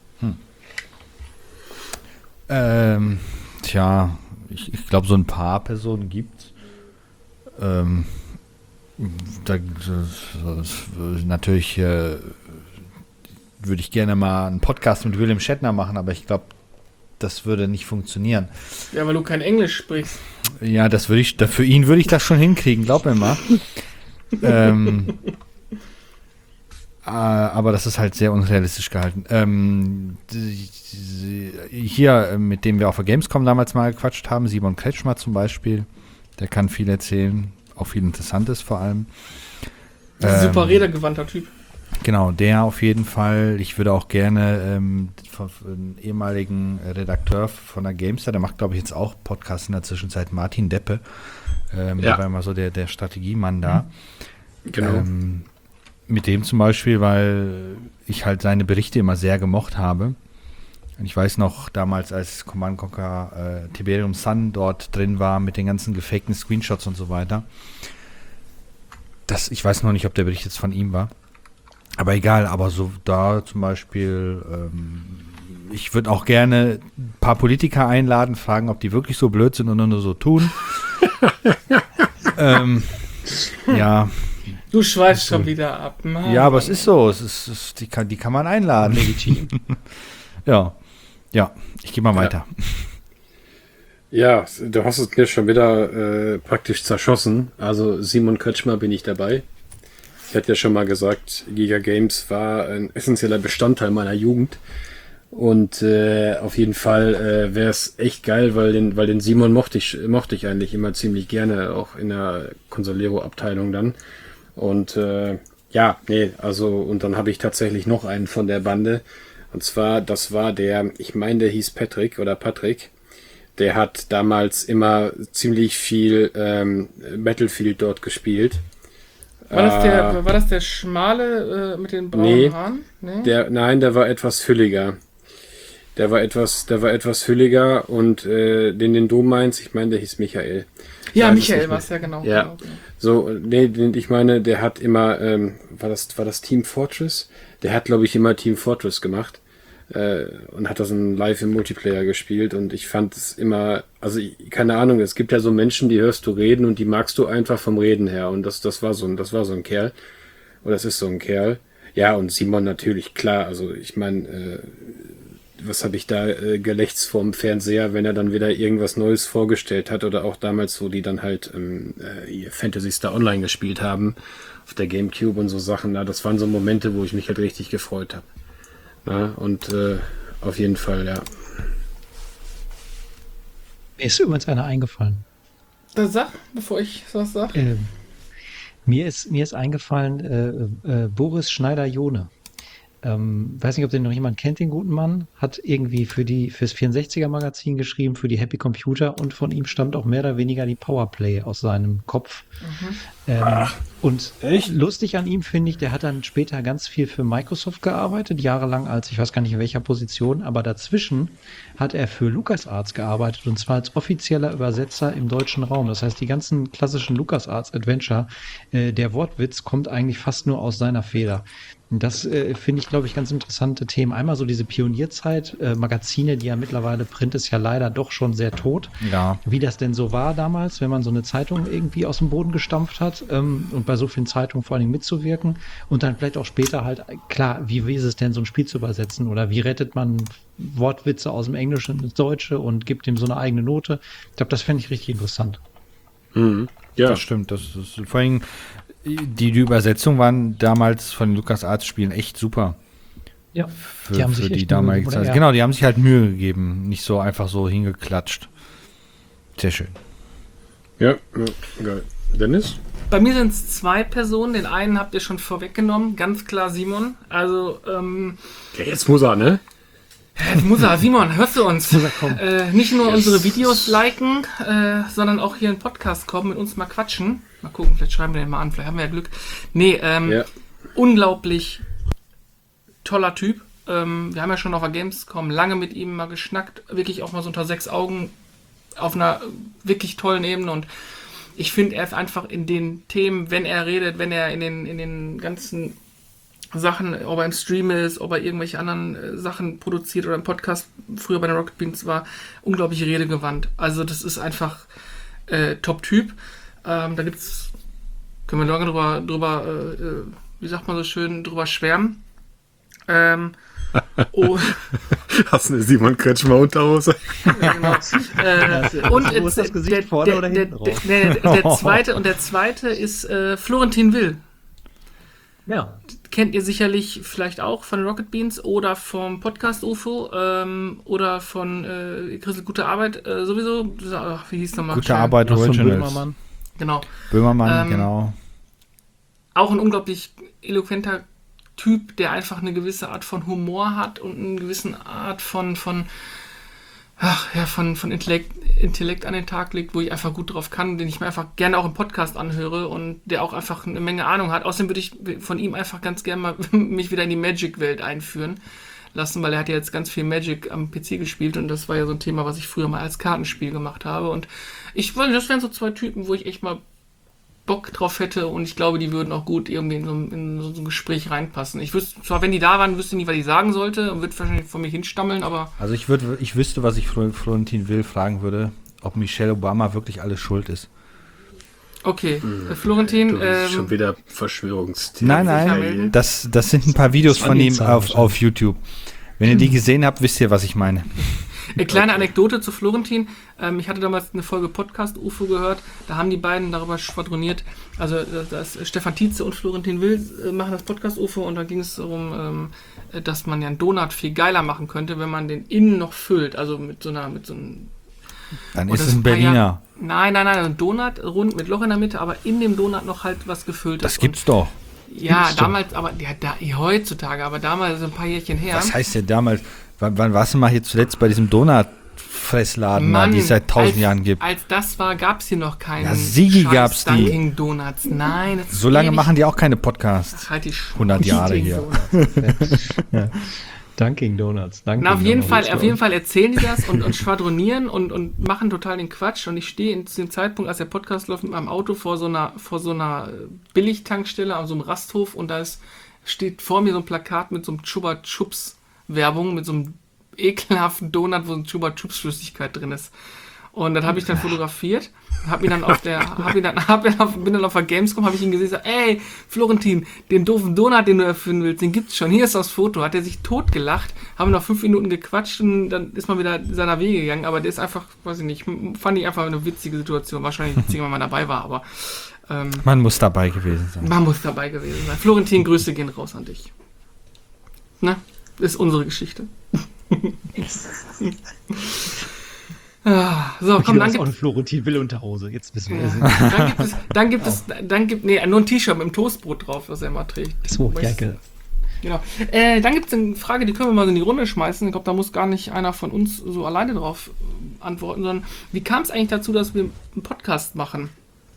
Ähm, tja, ich, ich glaube, so ein paar Personen gibt. Ähm, da, das, das, natürlich äh, würde ich gerne mal einen Podcast mit William Shatner machen, aber ich glaube, das würde nicht funktionieren. Ja, weil du kein Englisch sprichst. Ja, das würde ich, da, für ihn würde ich das schon hinkriegen, glaub mir mal. ähm, äh, aber das ist halt sehr unrealistisch gehalten. Ähm, die, die, hier, äh, mit dem wir auf der Gamescom damals mal gequatscht haben, Simon Kretschmer zum Beispiel, der kann viel erzählen, auch viel Interessantes vor allem. Das ist ein super Ähm, redegewandter Typ. Genau, der auf jeden Fall. Ich würde auch gerne ähm, von, von einem ehemaligen Redakteur von der Gamestar, der macht, glaube ich, jetzt auch Podcasts in der Zwischenzeit, Martin Deppe. Ähm, Ja. Der war immer so der, der Strategiemann da. Genau. Ähm, mit dem zum Beispiel, weil ich halt seine Berichte immer sehr gemocht habe. Und ich weiß noch, damals, als Command and Conquer äh, Tiberium Sun dort drin war, mit den ganzen gefakten Screenshots und so weiter. Das, ich weiß noch nicht, ob der Bericht jetzt von ihm war. Aber egal, aber so da zum Beispiel, ähm, ich würde auch gerne ein paar Politiker einladen, fragen, ob die wirklich so blöd sind und nur so tun. ähm, ja, Du schweifst schon wieder ab. Mann. ja, aber es ist so, es ist, es, die, kann, die kann man einladen. Legitim. Ja, ja, ich gehe mal weiter. Ja, du hast es mir schon wieder äh, praktisch zerschossen. Also Simon Kretschmer bin ich dabei. Ich hatte ja schon mal gesagt, Giga Games war ein essentieller Bestandteil meiner Jugend. Und äh, auf jeden Fall äh, wäre es echt geil, weil den, weil den Simon mochte ich, mochte ich eigentlich immer ziemlich gerne, auch in der Consolero-Abteilung dann. Und äh, ja, nee, also und dann habe ich tatsächlich noch einen von der Bande. Und zwar, das war der, ich meine, der hieß Patrick oder Patrick. Der hat damals immer ziemlich viel ähm, Battlefield dort gespielt. War das Äh, der, war das der schmale äh, mit den braunen nee, Haaren? Nee. Der, nein, der war etwas fülliger. Der war etwas, der war etwas fülliger und äh, den, den du meinst, ich meine, der hieß Michael. ja, weiß es Michael nicht war es ja genau. Ja. genau, genau. So, nee, den, ich meine, der hat immer, ähm, war das, war das Team Fortress? Der hat, glaube ich, immer Team Fortress gemacht äh, und hat das in live im Multiplayer gespielt und ich fand es immer, also ich, keine Ahnung, es gibt ja so Menschen, die hörst du reden und die magst du einfach vom Reden her und das, das war so ein, das war so ein Kerl oder das ist so ein Kerl. Ja, und Simon natürlich, klar, also ich meine, äh, was habe ich da äh, gelächzt vorm Fernseher, wenn er dann wieder irgendwas Neues vorgestellt hat oder auch damals, wo die dann halt ähm, äh, Phantasy Star Online gespielt haben auf der Gamecube und so Sachen, na, das waren so Momente, wo ich mich halt richtig gefreut habe. Na, und äh, auf jeden Fall, ja. Mir ist übrigens einer eingefallen. Das sag, bevor ich was sag. Ähm, mir ist, mir ist eingefallen, äh, äh, Boris Schneider-Jone. Ähm, weiß nicht, ob den noch jemand kennt, den guten Mann. Hat irgendwie für die, fürs vierundsechziger-Magazin geschrieben, für die Happy Computer, und von ihm stammt auch mehr oder weniger die Powerplay aus seinem Kopf. Ähm, und Echt? lustig an ihm finde ich, der hat dann später ganz viel für Microsoft gearbeitet, jahrelang als, ich weiß gar nicht in welcher Position, aber dazwischen hat er für LucasArts gearbeitet, und zwar als offizieller Übersetzer im deutschen Raum. Das heißt, die ganzen klassischen LucasArts Adventure, äh, der Wortwitz kommt eigentlich fast nur aus seiner Feder. Und das äh, finde ich, glaube ich, ganz interessante Themen. Einmal so diese Pionierzeit, äh, Magazine, die ja mittlerweile, Print ist ja leider doch schon sehr tot. Ja. Wie das denn so war damals, wenn man so eine Zeitung irgendwie aus dem Boden gestampft hat, ähm, und bei so vielen Zeitungen vor allen Dingen mitzuwirken, und dann vielleicht auch später halt, klar, wie, wie ist es denn, so ein Spiel zu übersetzen, oder wie rettet man Wortwitze aus dem Englischen ins Deutsche und gibt dem so eine eigene Note. Ich glaube, das fände ich richtig interessant. Mhm. Ja, Das stimmt. Das ist vor allem die, die Übersetzungen waren damals von den LucasArts-Spielen echt super. Ja, Für die haben für sich die echt Mühe damalige gegeben, Zeit. oder? Ja. Genau, die haben sich halt Mühe gegeben. Nicht so einfach so hingeklatscht. Sehr schön. ja, ja, geil. Dennis? Bei mir sind es zwei Personen. Den einen habt ihr schon vorweggenommen. Ganz klar Simon. Also, ähm, Ja, jetzt muss er, ne? jetzt muss er, Simon, hörst du uns? Muss er kommen. Äh, nicht nur Yes. unsere Videos liken, äh, sondern auch hier in den Podcast kommen, mit uns mal quatschen. Mal gucken, vielleicht schreiben wir den mal an, vielleicht haben wir ja Glück. Nee, ähm, Ja. unglaublich toller Typ. Ähm, wir haben ja schon auf der Gamescom lange mit ihm mal geschnackt. Wirklich auch mal so unter sechs Augen auf einer wirklich tollen Ebene. Und ich finde, er ist einfach in den Themen, wenn er redet, wenn er in den, in den ganzen Sachen, ob er im Stream ist, ob er irgendwelche anderen äh, Sachen produziert oder im Podcast, früher bei den Rocket Beans war, unglaublich redegewandt. Also das ist einfach äh, Top-Typ. Ähm, da gibt's, können wir lange drüber, drüber äh, äh, wie sagt man so schön, drüber schwärmen. Ähm, oh, Hast du eine Simon Kretschmer Unterhose? ja, genau. Äh, und Wo ist das Gesicht, vorne oder hinten der, raus? der, der, der zweite und der zweite ist äh, Florentin Will. Ja. Kennt ihr sicherlich vielleicht auch von Rocket Beans oder vom Podcast U F O ähm, oder von äh, Christel Gute Arbeit äh, sowieso. Ach, wie hieß nochmal? Gute Arbeit Originals. Böhmermann. Genau. Böhmermann, Ähm, genau. Auch ein unglaublich eloquenter Typ, der einfach eine gewisse Art von Humor hat und eine gewisse Art von, von, ach, ja, von, von Intellekt, Intellekt an den Tag legt, wo ich einfach gut drauf kann, den ich mir einfach gerne auch im Podcast anhöre und der auch einfach eine Menge Ahnung hat. Außerdem würde ich von ihm einfach ganz gerne mal mich wieder in die Magic-Welt einführen lassen, weil er hat ja jetzt ganz viel Magic am P C gespielt und das war ja so ein Thema, was ich früher mal als Kartenspiel gemacht habe. Und ich wollte, das wären so zwei Typen, wo ich echt mal Bock drauf hätte und ich glaube, die würden auch gut irgendwie in so, in so ein Gespräch reinpassen. Ich wüsste, zwar wenn die da waren, wüsste ich nicht, was ich sagen sollte und würde wahrscheinlich von mir hinstammeln, aber Also ich würde, ich wüsste, was ich Flo- Florentin Will fragen würde, ob Michelle Obama wirklich alles schuld ist. okay. Äh, Florentin, Du bist schon ähm, wieder Verschwörungstheorie. Nein, sicher nein, melden. das, das sind ein paar Videos von ihm Angezeigt auf, wahrscheinlich. auf YouTube. Wenn ihr die gesehen habt, wisst ihr, was ich meine. eine kleine Anekdote zu Florentin. Ähm, ich hatte damals eine Folge Podcast U F O gehört, da haben die beiden darüber schwadroniert, also äh, das Stefan Tietze und Florentin Will äh, machen das Podcast U F O und da ging es darum, ähm, äh, dass man ja einen Donut viel geiler machen könnte, wenn man den innen noch füllt, also mit so einer, mit so einem Dann Und ist das es ein war ja- Berliner. Nein, nein, nein, ein Donut rund mit Loch in der Mitte, aber in dem Donut noch halt was gefüllt Das ist. gibt's doch. Und, ja, gibt's doch. damals, aber ja, da, heutzutage, aber damals so ein paar Jährchen her. Was heißt denn damals? Wann, wann warst du mal hier zuletzt bei diesem Donut-Fressladen, da, Mann, die es seit tausend als, Jahren gibt? Als das war, gab es hier noch keinen. Ja, Sigi scheiß gab's die. Dunkin' Donuts. Nein, das ist So lange ewig- machen die auch keine Podcasts. Halt die Sch hundert Jahre hier. Dunkin' Donuts. Dunkin' Na, auf jeden Donuts, Fall, glaub auf ich. jeden Fall erzählen die das und, und schwadronieren und, und machen total den Quatsch. Und ich stehe in- zu dem Zeitpunkt, als der Podcast läuft, mit meinem Auto vor so einer, vor so einer äh, Billigtankstelle, an so einem Rasthof und da ist, steht vor mir so ein Plakat mit so einem Chupa Chups Werbung, mit so einem ekelhaften Donut, wo ein Chupa Chups Flüssigkeit drin ist. Und das habe ich dann fotografiert, hab ihn dann auf der, hab ihn dann, hab ihn auf, bin dann auf der Gamescom, habe ich ihn gesehen, sag, ey, Florentin, den doofen Donut, den du erfinden willst, den gibt's schon, hier ist das Foto. Hat er sich totgelacht, haben noch fünf Minuten gequatscht und dann ist man wieder seiner Wege gegangen, aber der ist einfach, weiß ich nicht, fand ich einfach eine witzige Situation, wahrscheinlich witziger, wenn man dabei war, aber ähm, Man muss dabei gewesen sein. man muss dabei gewesen sein. Florentin, Grüße gehen raus an dich. Ne? Ist unsere Geschichte. Ah, so, komm, dann gibt es Florentin Will Unterhose. Jetzt wissen wir ja. es. Dann gibt es, dann gibt es, dann gibt, nee, nur ein T-Shirt mit dem Toastbrot drauf, was er immer trägt. So, ja, genau. Genau. Äh, dann gibt es eine Frage, die können wir mal so in die Runde schmeißen. Ich glaube, da muss gar nicht einer von uns so alleine drauf antworten, sondern wie kam es eigentlich dazu, dass wir einen Podcast machen?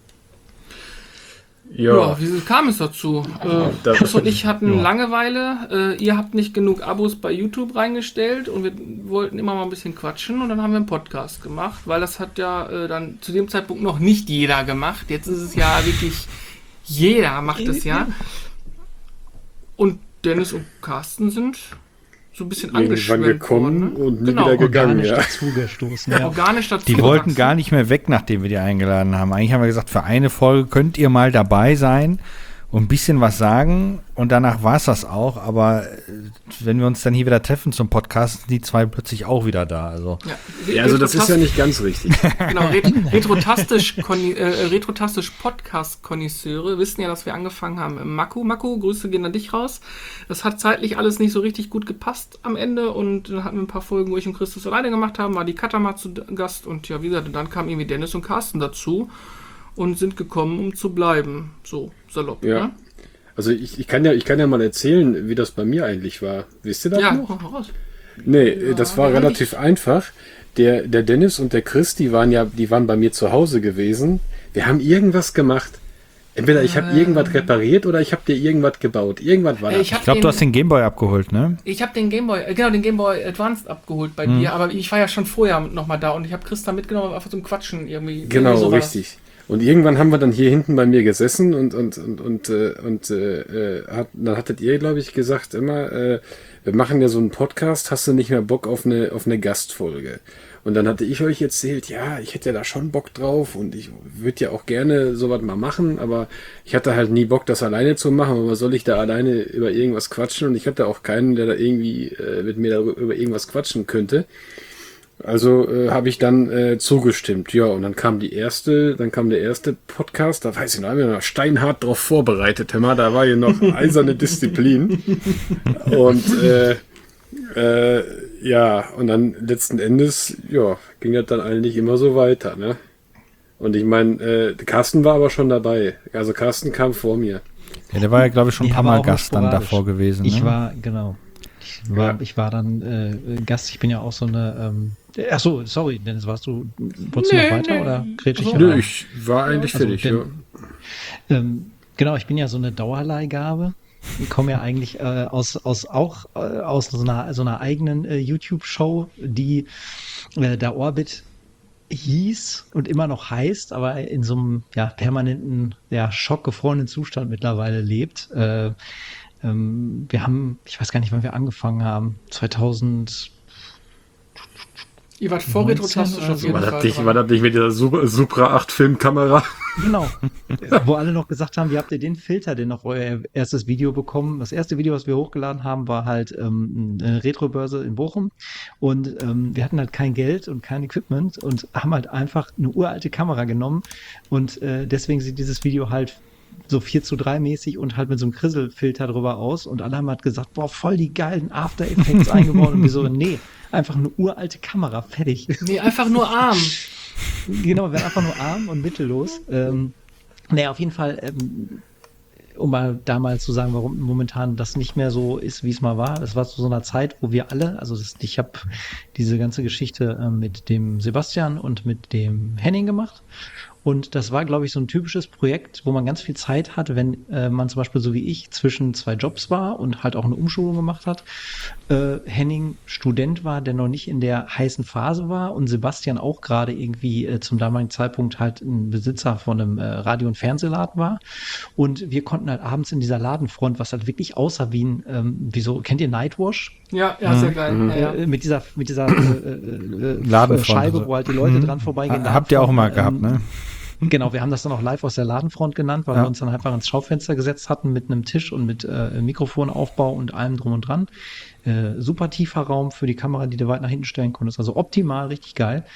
Ja, Ja, wie kam es dazu? Äh, Chris und ich hatten Ja. Langeweile. Äh, ihr habt nicht genug Abos bei YouTube reingestellt und wir wollten immer mal ein bisschen quatschen und dann haben wir einen Podcast gemacht, weil das hat ja äh, dann zu dem Zeitpunkt noch nicht jeder gemacht. Jetzt ist es ja wirklich, jeder macht es ja. Und Dennis und Carsten sind so ein bisschen irgendwann angeschwemmt gekommen worden. Ne? und nie Genau. wieder gegangen. Organisch Ja. dazugestoßen. Ja. Organisch dazu. Die wollten gewachsen. gar nicht mehr weg, nachdem wir die eingeladen haben. Eigentlich haben wir gesagt, für eine Folge könnt ihr mal dabei sein und ein bisschen was sagen. Und danach war es das auch. Aber äh, wenn wir uns dann hier wieder treffen zum Podcast, sind die zwei plötzlich auch wieder da. Also Ja, Ja, also das ist ja Retrotastisch- nicht ganz richtig. Genau, ret retrotastisch, Konni- äh, retrotastisch Podcast-Konnoisseure wissen ja, dass wir angefangen haben im Mako. Mako, Grüße gehen an dich raus. Das hat zeitlich alles nicht so richtig gut gepasst am Ende und dann hatten wir ein paar Folgen, wo ich und Christus alleine gemacht haben, war die Katha mal zu Gast und ja, wie gesagt, und dann kamen irgendwie Dennis und Carsten dazu und sind gekommen, um zu bleiben. So, salopp, Ja. ne? Also ich, ich, kann ja, ich kann ja mal erzählen, wie das bei mir eigentlich war. Wisst ihr das Ja, noch? hau raus. Nee, das war ja, relativ einfach. Der, der Dennis und der Chris, die waren ja, die waren bei mir zu Hause gewesen. Wir haben irgendwas gemacht. Entweder ich habe irgendwas repariert oder ich habe dir irgendwas gebaut. Irgendwas war Äh, das. ich hab ich glaube, den- du hast den Gameboy abgeholt, ne? Ich habe den Gameboy, äh, genau, den Gameboy Advanced abgeholt bei dir, aber ich war ja schon vorher nochmal da und ich habe Chris da mitgenommen, einfach zum Quatschen irgendwie. Genau, irgendwie so war das. richtig. Und irgendwann haben wir dann hier hinten bei mir gesessen und und und und äh, und äh, äh, hat, dann hattet ihr, glaube ich, gesagt immer, äh, wir machen ja so einen Podcast, hast du nicht mehr Bock auf eine auf eine Gastfolge? Und dann hatte ich euch erzählt, ja, ich hätte ja da schon Bock drauf und ich würde ja auch gerne sowas mal machen, aber ich hatte halt nie Bock, das alleine zu machen. Aber was soll ich da alleine über irgendwas quatschen? Und ich hatte auch keinen, der da irgendwie äh, mit mir darüber über irgendwas quatschen könnte. Also äh, habe ich dann äh, zugestimmt, ja, und dann kam die erste, dann kam der erste Podcast, da weiß ich noch, haben wir noch steinhart drauf vorbereitet, hör mal, da war hier noch eiserne Disziplin und äh, äh, ja, und dann letzten Endes, ja, ging das dann eigentlich immer so weiter, ne? Und ich meine, äh, Carsten war aber schon dabei, also Carsten kam vor mir. Ja, der war ja, glaube ich, schon ein Ja, paar aber Mal auch nur Gast dann sporadisch. davor gewesen. Ich ne? war, genau. Ich war, Ja. ich war dann äh, Gast, ich bin ja auch so eine. Ähm, ach so, sorry, Dennis, warst du. Wolltest du Nee, noch weiter nee. oder grätsch ich Also, hier Nö, rein? ich war eigentlich Also, fertig, denn- ja. Ähm, genau, ich bin ja so eine Dauerleihgabe. Ich komme ja eigentlich äh, aus, aus auch äh, aus so einer, so einer eigenen äh, YouTube-Show, die äh, der Orbit hieß und immer noch heißt, aber in so einem ja, permanenten, ja, schockgefrorenen Zustand mittlerweile lebt. Äh, ähm, wir haben, ich weiß gar nicht, wann wir angefangen haben, zweitausend. Ihr wart vor neunzehn retrotastisch oder auf so. jeden War Fall. das, nicht, dran. war das nicht mit dieser Supra, Supra acht Filmkamera? Genau. Wo alle noch gesagt haben, wie habt ihr den Filter denn auf euer erstes Video bekommen? Das erste Video, was wir hochgeladen haben, war halt ähm, eine Retrobörse in Bochum. Und ähm, wir hatten halt kein Geld und kein Equipment und haben halt einfach eine uralte Kamera genommen. Und äh, deswegen sieht dieses Video halt so vier zu drei mäßig und halt mit so einem Krisselfilter drüber aus. Und alle haben halt gesagt, boah, voll die geilen After Effects eingebaut. Und wir so, nee, einfach eine uralte Kamera, fertig. Nee, einfach nur arm. Genau, wir waren einfach nur arm und mittellos. Ähm, naja, auf jeden Fall, ähm, um mal da mal zu sagen, warum momentan das nicht mehr so ist, wie es mal war. Das war zu so einer Zeit, wo wir alle, also das, ich habe diese ganze Geschichte äh, mit dem Sebastian und mit dem Henning gemacht. Und das war, glaube ich, so ein typisches Projekt, wo man ganz viel Zeit hat, wenn äh, man zum Beispiel so wie ich zwischen zwei Jobs war und halt auch eine Umschulung gemacht hat. Äh, Henning Student war, der noch nicht in der heißen Phase war und Sebastian auch gerade irgendwie äh, zum damaligen Zeitpunkt halt ein Besitzer von einem äh, Radio- und Fernsehladen war. Und wir konnten halt abends in dieser Ladenfront, was halt wirklich aussah wie ein, ähm, wieso, kennt ihr Nightwash? Ja, ja, sehr geil. Ja, Äh, mit dieser, mit dieser äh, äh, Ladenfront, Scheibe, also. wo halt die Leute Mhm. dran vorbeigehen. Ha- Habt ihr auch immer Ladenfront, gehabt, ne? Genau, wir haben das dann auch live aus der Ladenfront genannt, weil Ja. wir uns dann einfach ins Schaufenster gesetzt hatten mit einem Tisch und mit äh, Mikrofonaufbau und allem drum und dran. Äh, super tiefer Raum für die Kamera, die du weit nach hinten stellen konntest. Also optimal, richtig geil.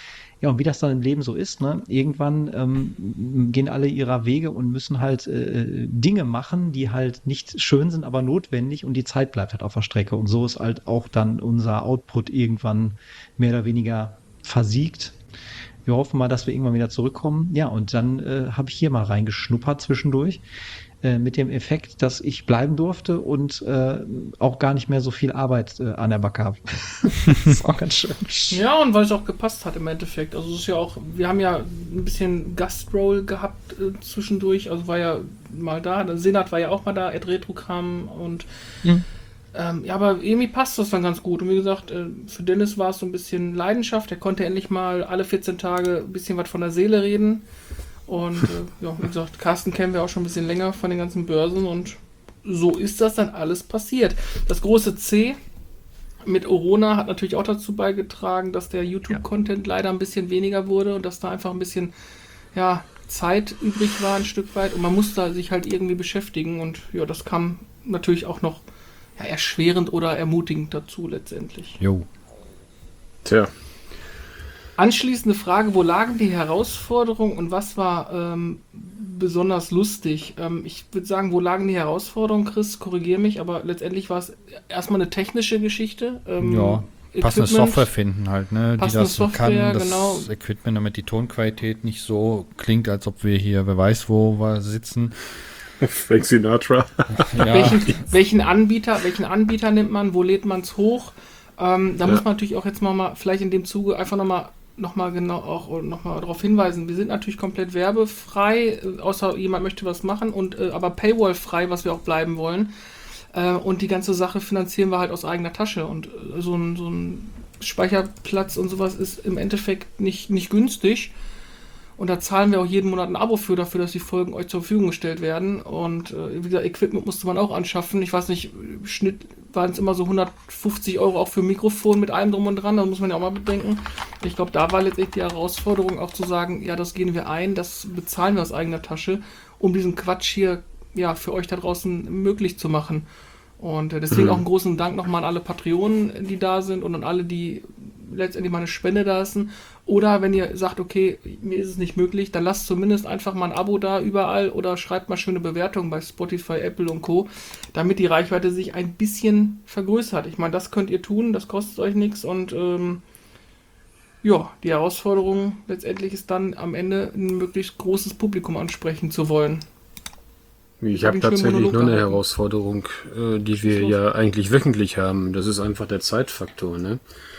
Ja, und wie das dann im Leben so ist, ne? Irgendwann ähm, gehen alle ihrer Wege und müssen halt äh, Dinge machen, die halt nicht schön sind, aber notwendig und die Zeit bleibt halt auf der Strecke. Und so ist halt auch dann unser Output irgendwann mehr oder weniger versiegt. Wir hoffen mal, dass wir irgendwann wieder zurückkommen. Ja, und dann äh, habe ich hier mal reingeschnuppert zwischendurch äh, mit dem Effekt, dass ich bleiben durfte und äh, auch gar nicht mehr so viel Arbeit äh, an der Backe habe. Das ist auch ganz schön. Ja, und weil es auch gepasst hat im Endeffekt. Also es ist ja auch, wir haben ja ein bisschen Gastroll gehabt äh, zwischendurch. Also war ja mal da, der Senat war ja auch mal da, Ed Retro kam und Mhm. Ähm, ja, aber irgendwie passt das dann ganz gut. Und wie gesagt, äh, für Dennis war es so ein bisschen Leidenschaft. Er konnte endlich mal alle vierzehn Tage ein bisschen was von der Seele reden. Und äh, ja, wie gesagt, Carsten kennen wir auch schon ein bisschen länger von den ganzen Börsen. Und so ist das dann alles passiert. Das große C mit Orona hat natürlich auch dazu beigetragen, dass der YouTube-Content leider ein bisschen weniger wurde und dass da einfach ein bisschen ja, Zeit übrig war, ein Stück weit. Und man musste sich halt irgendwie beschäftigen. Und ja, das kam natürlich auch noch ja, erschwerend oder ermutigend dazu letztendlich. Jo. Tja. Anschließende Frage, wo lagen die Herausforderungen und was war ähm, besonders lustig? Ähm, ich würde sagen, wo lagen die Herausforderungen, Chris, korrigiere mich, aber letztendlich war es erstmal eine technische Geschichte. Ähm, Ja, passende Equipment, Software finden halt, ne, die passende das so Software, kann, das genau. Equipment, damit die Tonqualität nicht so klingt, als ob wir hier, wer weiß wo wir sitzen. Frank Sinatra. Ja, Welchen, welchen Anbieter, welchen Anbieter nimmt man, wo lädt man es hoch? Ähm, da Ja. muss man natürlich auch jetzt mal, mal vielleicht in dem Zuge einfach nochmal noch mal genau auch noch mal darauf hinweisen. Wir sind natürlich komplett werbefrei, äh, außer jemand möchte was machen, und äh, aber Paywall-frei, was wir auch bleiben wollen. Äh, und die ganze Sache finanzieren wir halt aus eigener Tasche. Und äh, so ein, so ein Speicherplatz und sowas ist im Endeffekt nicht, nicht günstig. Und da zahlen wir auch jeden Monat ein Abo für, dafür, dass die Folgen euch zur Verfügung gestellt werden. Und äh, wie gesagt, Equipment musste man auch anschaffen. Ich weiß nicht, im Schnitt waren es immer so hundertfünfzig Euro auch für Mikrofon mit allem drum und dran. Das muss man ja auch mal bedenken. Ich glaube, da war letztendlich die Herausforderung auch zu sagen, ja, das gehen wir ein, das bezahlen wir aus eigener Tasche, um diesen Quatsch hier ja für euch da draußen möglich zu machen. Und äh, deswegen Mhm. auch einen großen Dank nochmal an alle Patreonen, die da sind und an alle, die letztendlich mal eine Spende da lassen. Oder wenn ihr sagt, okay, mir ist es nicht möglich, dann lasst zumindest einfach mal ein Abo da überall oder schreibt mal schöne Bewertungen bei Spotify, Apple und Co., damit die Reichweite sich ein bisschen vergrößert. Ich meine, das könnt ihr tun, das kostet euch nichts und ähm, ja, die Herausforderung letztendlich ist dann am Ende ein möglichst großes Publikum ansprechen zu wollen. Ich Hab habe ich einen schönen tatsächlich Monolog nur eine gehalten. Herausforderung, äh, die wir los. ja eigentlich wöchentlich haben. Das ist einfach der Zeitfaktor, ne?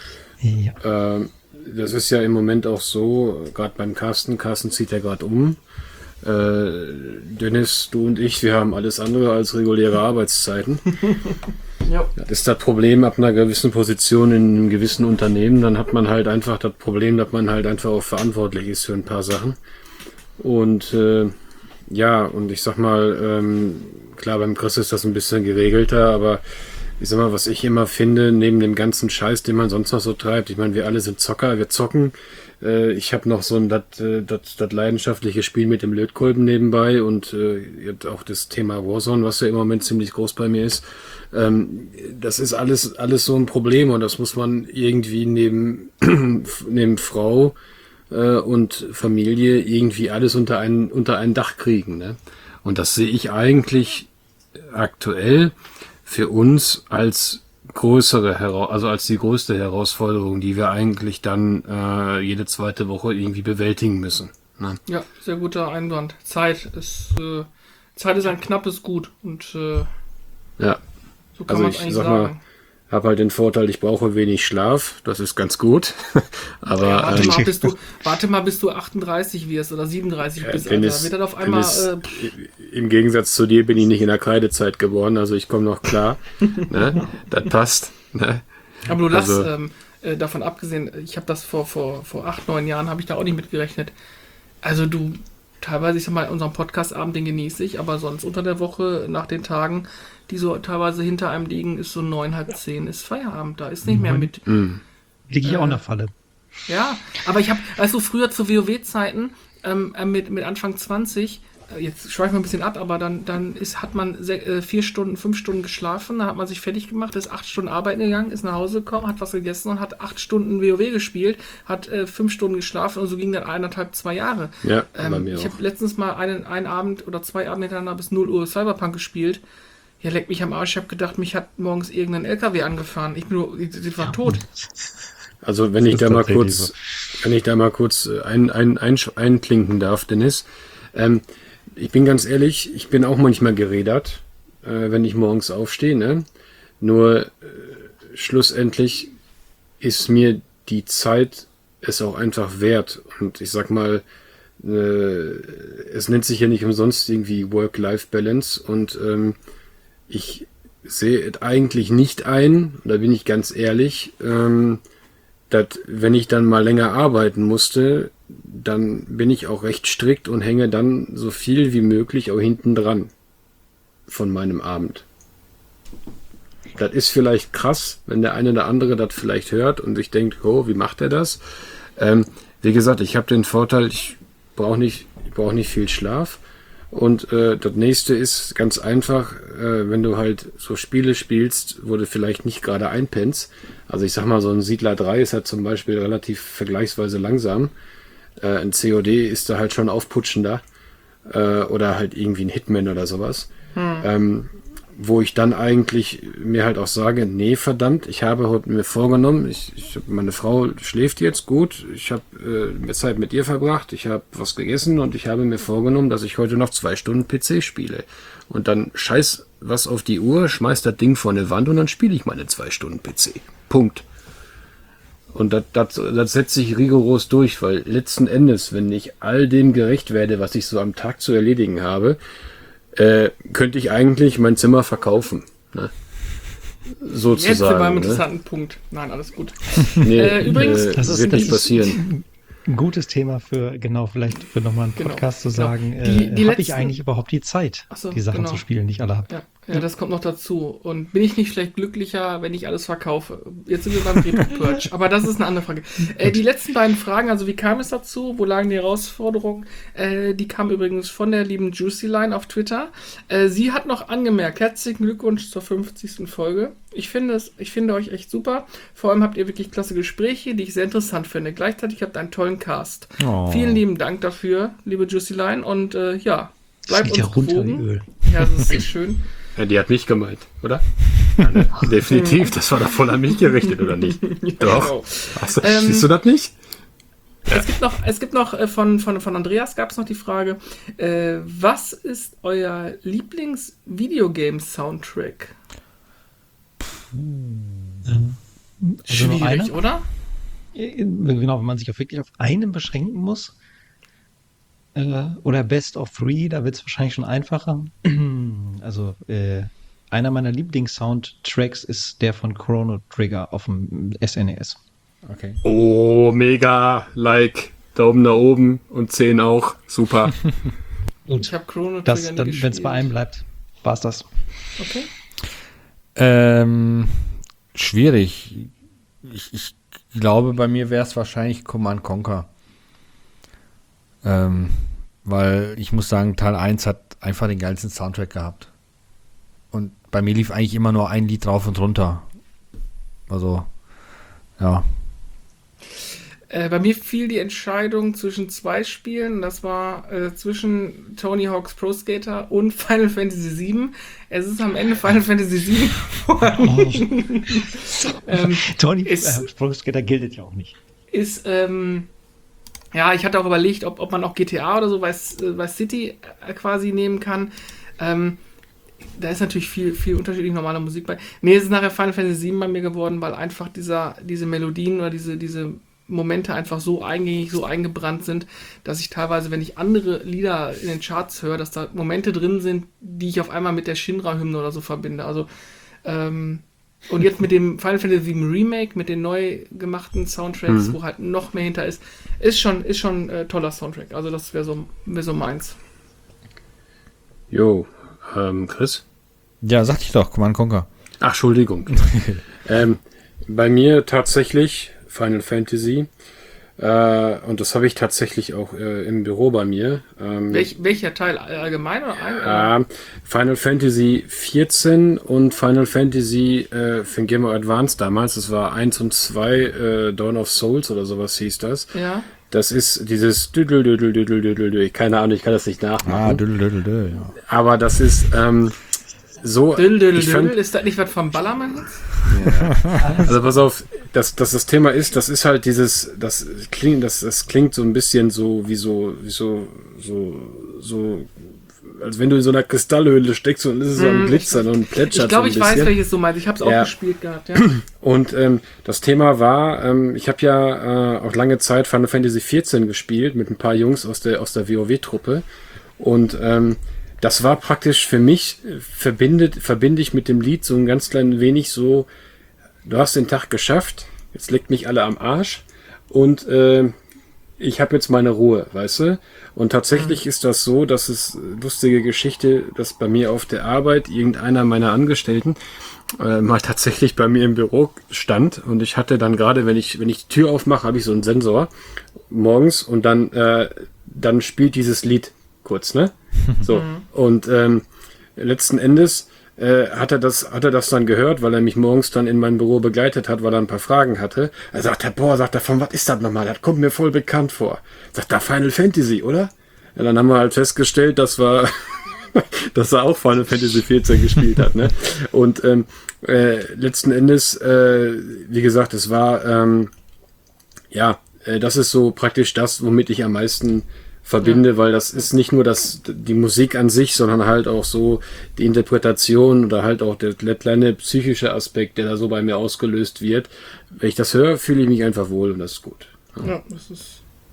Ja. Ähm, das ist ja im Moment auch so, gerade beim Carsten, Carsten zieht ja gerade um. Äh, Dennis, du und ich, wir haben alles andere als reguläre Arbeitszeiten. Ja. Das ist das Problem ab einer gewissen Position in einem gewissen Unternehmen, dann hat man halt einfach das Problem, dass man halt einfach auch verantwortlich ist für ein paar Sachen. Und äh, ja, und ich sag mal, ähm, klar, beim Chris ist das ein bisschen geregelter, aber ich sag mal, was ich immer finde, neben dem ganzen Scheiß, den man sonst noch so treibt, ich meine, wir alle sind Zocker, wir zocken. Äh, ich habe noch so ein das äh, das- das leidenschaftliche Spiel mit dem Lötkolben nebenbei und äh, jetzt auch das Thema Warzone, was ja im Moment ziemlich groß bei mir ist. Ähm, das ist alles alles so ein Problem und das muss man irgendwie neben neben Frau äh, und Familie irgendwie alles unter ein unter ein Dach kriegen, ne? Und das sehe ich eigentlich aktuell für uns als größere, Hera- also als die größte Herausforderung, die wir eigentlich dann äh, jede zweite Woche irgendwie bewältigen müssen. Ne? Ja, sehr guter Einwand. Zeit ist, äh, Zeit ist ein knappes Gut und äh, Ja, so kann also man es ich eigentlich sag sagen. mal, habe halt den Vorteil, ich brauche wenig Schlaf, das ist ganz gut. Aber Ja, warte, ähm, mal, bis du, warte mal, bis du achtunddreißig wirst oder siebenunddreißig Ja, bist, Dennis- Alter. Wird dann auf einmal. Dennis, Äh, im Gegensatz zu dir bin ich nicht in der Kreidezeit geboren, also ich komme noch klar. Ne? Das passt. Ne? aber du lass, also- ähm, äh, davon abgesehen, ich habe das vor, vor, vor acht, neun Jahren, habe ich da auch nicht mitgerechnet. Also du, teilweise, ich sag mal, unseren Podcastabend, den genieße ich, aber sonst unter der Woche, nach den Tagen, die so teilweise hinter einem liegen, ist so neun, halb zehn, ist Feierabend. Da ist nicht mehr mit. Mm. Liege ich auch Äh, in der Falle. Ja, aber ich habe, weißt du, früher zu WoW-Zeiten, ähm, äh, mit, mit Anfang zwanzig, jetzt schweifen wir ein bisschen ab, aber dann, dann ist, hat man se- äh, vier Stunden, fünf Stunden geschlafen, dann hat man sich fertig gemacht, ist acht Stunden arbeiten gegangen, ist nach Hause gekommen, hat was gegessen und hat acht Stunden WoW gespielt, hat äh, fünf Stunden geschlafen und so ging dann eineinhalb, zwei Jahre. Ja, bei ähm, mir ich auch. habe letztens mal einen, einen Abend oder zwei Abende hintereinander bis null Uhr Cyberpunk gespielt. Ja, leck mich am Arsch, ich habe gedacht, mich hat morgens irgendein L K W angefahren. Ich bin nur, ich, ich war tot. Also wenn Das ich ist da mal tatsächlich kurz, so. wenn ich da mal kurz ein, ein, ein, einklinken darf, Dennis. Ähm, ich bin ganz ehrlich, ich bin auch manchmal gerädert, äh, wenn ich morgens aufstehe. Ne? Nur äh, schlussendlich ist mir die Zeit es auch einfach wert. Und ich sag mal, äh, es nennt sich ja nicht umsonst irgendwie Work-Life-Balance. Und ähm, ich sehe es eigentlich nicht ein, da bin ich ganz ehrlich, ähm, dass wenn ich dann mal länger arbeiten musste, dann bin ich auch recht strikt und hänge dann so viel wie möglich auch hinten dran von meinem Abend. Das ist vielleicht krass, wenn der eine oder andere das vielleicht hört und sich denkt, oh, wie macht er das? Ähm, wie gesagt, ich habe den Vorteil, ich brauche nicht, ich brauche nicht viel Schlaf. Und äh, das nächste ist ganz einfach, äh, wenn du halt so Spiele spielst, wo du vielleicht nicht gerade einpennst. Also ich sag mal, so ein Siedler drei ist halt zum Beispiel relativ vergleichsweise langsam. Äh, ein C O D ist da halt schon aufputschender. Äh, oder halt irgendwie ein Hitman oder sowas. Hm. Ähm, wo ich dann eigentlich mir halt auch sage, nee, verdammt, ich habe heute mir vorgenommen, ich, ich meine Frau schläft jetzt gut, ich habe äh, Zeit mit ihr verbracht, ich habe was gegessen und ich habe mir vorgenommen, dass ich heute noch zwei Stunden P C spiele. Und dann scheiß was auf die Uhr, schmeiß das Ding vor eine Wand und dann spiele ich meine zwei Stunden P C. Punkt. Und das, das, das setze ich rigoros durch, weil letzten Endes, wenn ich all dem gerecht werde, was ich so am Tag zu erledigen habe, Äh, könnte ich eigentlich mein Zimmer verkaufen. Ne? Sozusagen. Jetzt sind wir beim ne? interessanten Punkt. Nein, alles gut. Nee, Äh, übrigens, äh, das ist wird nicht das- passieren. Ein gutes Thema für, genau, vielleicht für nochmal einen Genau, Podcast zu genau. sagen, Die- die äh, habe ich letzten- eigentlich überhaupt die Zeit, Ach so, die Sachen genau. zu spielen, die ich alle habe? Ja, ja, das kommt noch dazu. Und bin ich nicht vielleicht glücklicher, wenn ich alles verkaufe? Jetzt sind wir beim Retro-Purge, aber das ist eine andere Frage. Äh, die letzten beiden Fragen, also wie kam es dazu? Wo lagen die Herausforderungen? Äh, die kamen übrigens von der lieben Juicy Line auf Twitter. Äh, sie hat noch angemerkt, herzlichen Glückwunsch zur fünfzigsten Folge. Ich finde es, ich finde euch echt super. Vor allem habt ihr wirklich klasse Gespräche, die ich sehr interessant finde. Gleichzeitig habt ihr einen tollen Cast. Oh. Vielen lieben Dank dafür, liebe Juicy Line. Und äh, ja, Das bleibt geht ja uns runter wie gewogen. Öl. Ja, das ist schön. Ja, die hat mich gemeint, oder? Ja, ne? Definitiv, das war doch voll an mich gerichtet, oder nicht? Doch. Genau. Achso, Ähm, siehst du das nicht? Es gibt noch, es gibt noch äh, von, von, von Andreas gab es noch die Frage, äh, was ist euer Lieblings-Videogame-Soundtrack? Also nur einer? oder? Genau, wenn man sich auf wirklich auf einen beschränken muss. Äh, oder Best of Three, da wird es wahrscheinlich schon einfacher. Also äh, einer meiner Lieblings-Soundtracks ist der von Chrono Trigger auf dem S N E S. Okay. Oh, mega, like, Daumen nach oben und zehn auch, super. Ich habe Chrono Das, Trigger nie dann, wenn es gespielt. bei einem bleibt, war es das. Okay. Ähm, schwierig. Ich, ich glaube, bei mir wäre es wahrscheinlich Command Conquer. Ähm, weil ich muss sagen, Teil eins hat einfach den geilsten Soundtrack gehabt. Und bei mir lief eigentlich immer nur ein Lied drauf und runter. Also, ja. Äh, bei mir fiel die Entscheidung zwischen zwei Spielen. Das war äh, zwischen Tony Hawk's Pro Skater und Final Fantasy sieben. Es ist am Ende Final Fantasy sieben geworden. ähm, Tony ist- äh, Pro Skater gilt ja auch nicht. ist, ähm, ja, ich hatte auch überlegt, ob, ob man auch G T A oder so Vice, äh, Vice City äh, quasi nehmen kann. Ähm, da ist natürlich viel, viel unterschiedlich normale Musik bei. Nee, es ist nachher Final Fantasy sieben bei mir geworden, weil einfach dieser, diese Melodien oder diese, diese Momente einfach so eingängig, so eingebrannt sind, dass ich teilweise, wenn ich andere Lieder in den Charts höre, dass da Momente drin sind, die ich auf einmal mit der Shinra-Hymne oder so verbinde. Also, ähm, und jetzt mit dem Final Fantasy sieben Remake, mit den neu gemachten Soundtracks, Mhm. wo halt noch mehr hinter ist, ist schon, ist schon äh, toller Soundtrack. Also das wäre so, wär so meins. Jo, ähm, Chris? Ja, sagte ich doch, Command Conquer. Ach, Entschuldigung. ähm, bei mir tatsächlich Final Fantasy. Äh, und das habe ich tatsächlich auch äh, im Büro bei mir. Ähm, Welch, welcher Teil? Allgemein oder ein? äh, Final Fantasy vierzehn und Final Fantasy äh, für den Game Boy Advance damals, das war eins und zwei, äh, Dawn of Souls oder sowas hieß das. Ja. Das ist dieses Düdel, Düdel, Düdel, Düdel, Düdel. Keine Ahnung, ich kann das nicht nachmachen. Ah, düdel, düdel, düdel, ja. Aber das ist ähm, so. Dödel, dödel, ich fand, dödel. Ist das nicht was vom Ballermann jetzt? ja. Also pass auf, dass das, das Thema ist, das ist halt dieses, das klingt, das, das klingt so ein bisschen so wie so, wie so, so, so, als wenn du in so einer Kristallhöhle steckst und es ist so am Glitzern und plätschert. Ich glaube, so ich ein weiß, bisschen. welches du meinst. Ich habe es auch Ja. gespielt gehabt, ja. Und ähm, das Thema war, ähm, ich habe ja äh, auch lange Zeit Final Fantasy vierzehn gespielt mit ein paar Jungs aus der aus der WoW-Truppe und ähm, das war praktisch für mich, äh, verbindet, verbinde ich mit dem Lied so ein ganz klein wenig so, du hast den Tag geschafft, jetzt leckt mich alle am Arsch und äh, ich habe jetzt meine Ruhe, weißt du? Und tatsächlich ist das so, dass es lustige Geschichte, dass bei mir auf der Arbeit irgendeiner meiner Angestellten äh, mal tatsächlich bei mir im Büro stand und ich hatte dann gerade, wenn ich wenn ich die Tür aufmache, habe ich so einen Sensor morgens und dann äh, dann spielt dieses Lied kurz, ne? So und ähm, letzten Endes äh, hat er das hat er das dann gehört, weil er mich morgens dann in mein Büro begleitet hat, weil er ein paar Fragen hatte. Er sagt, er, boah, sagt er, von was ist das nochmal? Das kommt mir voll bekannt vor. Sagt er, Final Fantasy, oder? Ja, dann haben wir halt festgestellt, dass wir dass er auch Final Fantasy vierzehn gespielt hat, ne? Und ähm, äh, letzten Endes, äh, wie gesagt, es war ähm, ja, äh, das ist so praktisch das, womit ich am meisten verbinde, ja. Weil das ist nicht nur das die Musik an sich, sondern halt auch so die Interpretation oder halt auch der, der kleine psychische Aspekt, der da so bei mir ausgelöst wird. Wenn ich das höre, fühle ich mich einfach wohl und das ist gut. Ja, Ja, das ist.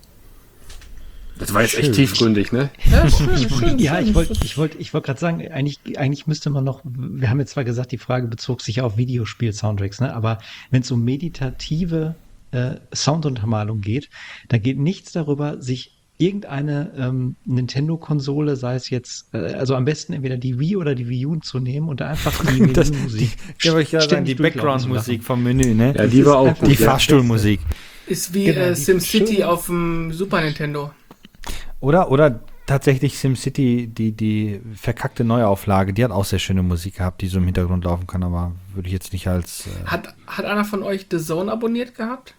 Das war jetzt Schön. echt tiefgründig, ne? Ja, schön, schön, Ja, schön. ich wollte ich wollte, ich wollte gerade sagen, eigentlich, eigentlich müsste man noch, wir haben jetzt zwar gesagt, die Frage bezog sich auf Videospiel-Soundtracks, ne? Aber wenn es um meditative äh, Sounduntermalung geht, da geht nichts darüber, sich irgendeine ähm, Nintendo-Konsole, sei es jetzt, äh, also am besten entweder die Wii oder die Wii U zu nehmen und da einfach die Das- Menümusik Ja, aber ich gerade sagen, die ständig durchlaufen zu Background-Musik lassen. vom Menü, ne? Ja, die war auch einfach Die gut. ja. Fahrstuhlmusik. Ist wie Genau, äh, die SimCity schön- auf dem Super Nintendo. Oder, oder tatsächlich SimCity, die, die verkackte Neuauflage, die hat auch sehr schöne Musik gehabt, die so im Hintergrund laufen kann, aber würde ich jetzt nicht als. Äh, Hat, hat einer von euch The Zone abonniert gehabt?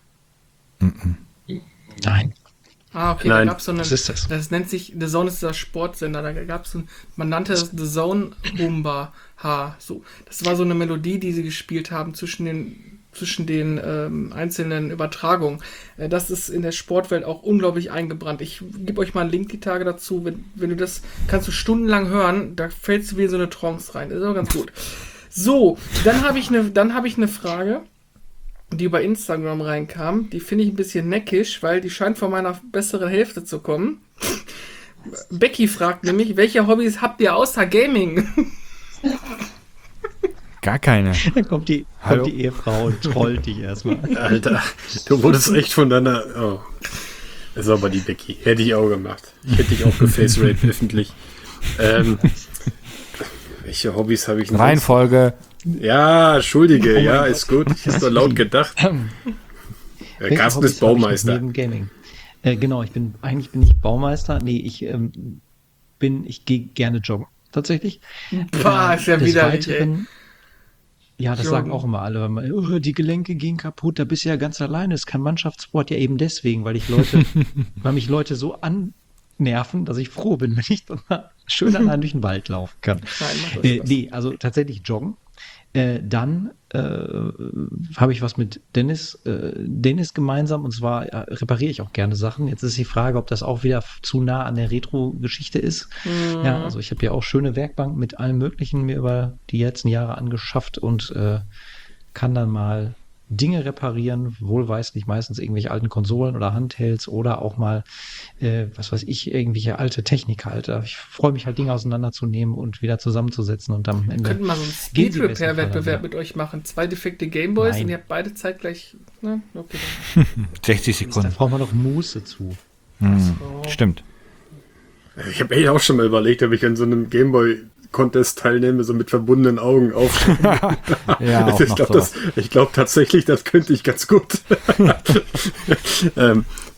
Nein, Ah, okay, Nein. da gab es so eine. was ist das? Das nennt sich, The Zone ist der Sportsender, da gab es, man nannte das The Zone Humba H. So, das war so eine Melodie, die sie gespielt haben zwischen den, zwischen den ähm, einzelnen Übertragungen. Äh, das ist in der Sportwelt auch unglaublich eingebrannt. Ich gebe euch mal einen Link die Tage dazu. Wenn, wenn du das, kannst du stundenlang hören, da fällst du wie in so eine Trance rein. Das ist auch ganz gut. So, dann habe ich eine, dann habe ich eine Frage, die über Instagram reinkam. Die finde ich ein bisschen neckisch, weil die scheint von meiner besseren Hälfte zu kommen. Becky fragt nämlich, welche Hobbys habt ihr außer Gaming? gar keine. Dann kommt die, Hallo? kommt die Ehefrau und trollt dich erstmal. Alter, du wurdest echt von deiner. Oh. Das ist aber die Becky. Hätte ich auch gemacht. Ich hätte dich auch gefaceraped öffentlich. Ähm, welche Hobbys habe ich noch? Reihenfolge. Ja, Entschuldige, Oh mein ja, Gott. ist gut. Ich habe so laut gedacht. Der Welche Carsten Hobbys ist habe ich noch Baumeister. neben Gaming? Äh, genau, ich bin, eigentlich bin ich Baumeister. Nee, ich ähm, bin, ich gehe gerne joggen. Tatsächlich. Boah, ist ja Des widerlich, ey. Weiteren- Ja, das Joggen. sagen auch immer alle. Wenn man, oh, die Gelenke gehen kaputt, da bist du ja ganz alleine. Das ist kein Mannschaftssport. Ja, eben deswegen, weil ich Leute, weil mich Leute so annerven, dass ich froh bin, wenn ich dann mal schön allein durch den Wald laufen kann. Nein, macht das Äh, Spaß. nee, also tatsächlich joggen. Äh, dann äh, habe ich was mit Dennis, äh, Dennis gemeinsam, und zwar äh, repariere ich auch gerne Sachen. Jetzt ist die Frage, ob das auch wieder f- zu nah an der Retro-Geschichte ist. Mhm. Ja, also ich habe ja auch schöne Werkbanken mit allem Möglichen mir über die letzten Jahre angeschafft und äh, kann dann mal Dinge reparieren, wohlweislich meistens irgendwelche alten Konsolen oder Handhelds oder auch mal, äh, was weiß ich, irgendwelche alte Technik halt. Ich freue mich halt, Dinge auseinanderzunehmen und wieder zusammenzusetzen und am Wir Ende könnten mal so einen gehen sie im besten Fall Speed-Repair-Wettbewerb dann mit euch machen. Zwei defekte Gameboys Nein. und ihr habt beide zeitgleich. Ne? Okay, dann. sechzig wieder. Da Sekunden. brauchen wir noch Muße zu. Hm, so. stimmt. Ich habe echt auch schon mal überlegt, ob ich an so einem Gameboy-Contest teilnehme, so mit verbundenen Augen auf. Ja, auch ich noch glaube so. glaub tatsächlich, das könnte ich ganz gut. ähm,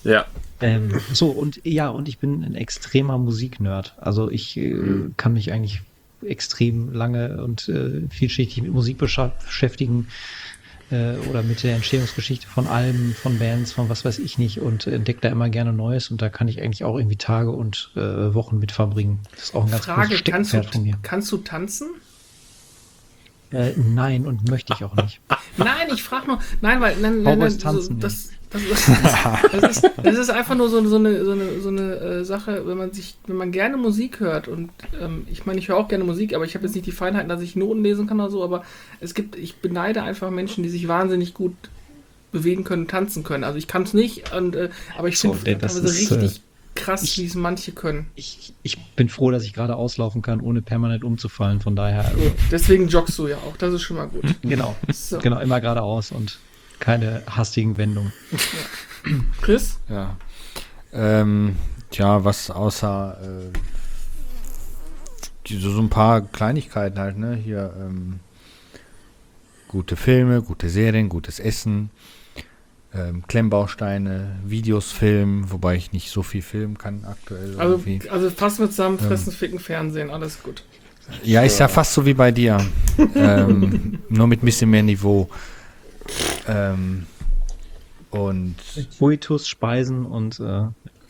Ja. Ähm, so, und ja, und ich bin ein extremer Musiknerd. Also ich äh, Mhm. kann mich eigentlich extrem lange und äh, vielschichtig mit Musik bescha- beschäftigen äh, oder mit der Entstehungsgeschichte von Alben, von Bands, von was weiß ich nicht und entdecke da immer gerne Neues und da kann ich eigentlich auch irgendwie Tage und äh, Wochen mit verbringen. Das ist auch ein ganz Frage, großes kannst du, Steckenpferd von mir. kannst du tanzen? Äh, nein, und möchte ich auch nicht. Nein, ich frage nur, nein, weil nein, nein, Cowboys nein, so, tanzen das, das, das, ist, das ist einfach nur so, so eine, so eine, so eine äh, Sache, wenn man sich, wenn man gerne Musik hört und ähm, ich meine, ich höre auch gerne Musik, aber ich habe jetzt nicht die Feinheiten, dass ich Noten lesen kann oder so, aber es gibt, ich beneide einfach Menschen, die sich wahnsinnig gut bewegen können, tanzen können. Also ich kann es nicht, und, äh, aber ich So, finde denn das teilweise ist, richtig äh, krass, ich- wie es manche können. Ich, ich bin froh, dass ich gerade auslaufen kann, ohne permanent umzufallen. Von daher, also, So, deswegen joggst du ja auch, das ist schon mal gut. genau, So. genau, immer geradeaus und keine hastigen Wendungen. Chris? Ja. Ähm, tja, was außer äh, die- so, so ein paar Kleinigkeiten halt, ne? Hier ähm, gute Filme, gute Serien, gutes Essen, ähm, Klemmbausteine, Videos filmen, wobei ich nicht so viel filmen kann aktuell. Also, irgendwie. also fast mit zusammen fressen, ficken, Fernsehen, alles gut. Ja, ist ja fast so wie bei dir. ähm, nur mit ein bisschen mehr Niveau. Ähm, und Coitus, Speisen und äh,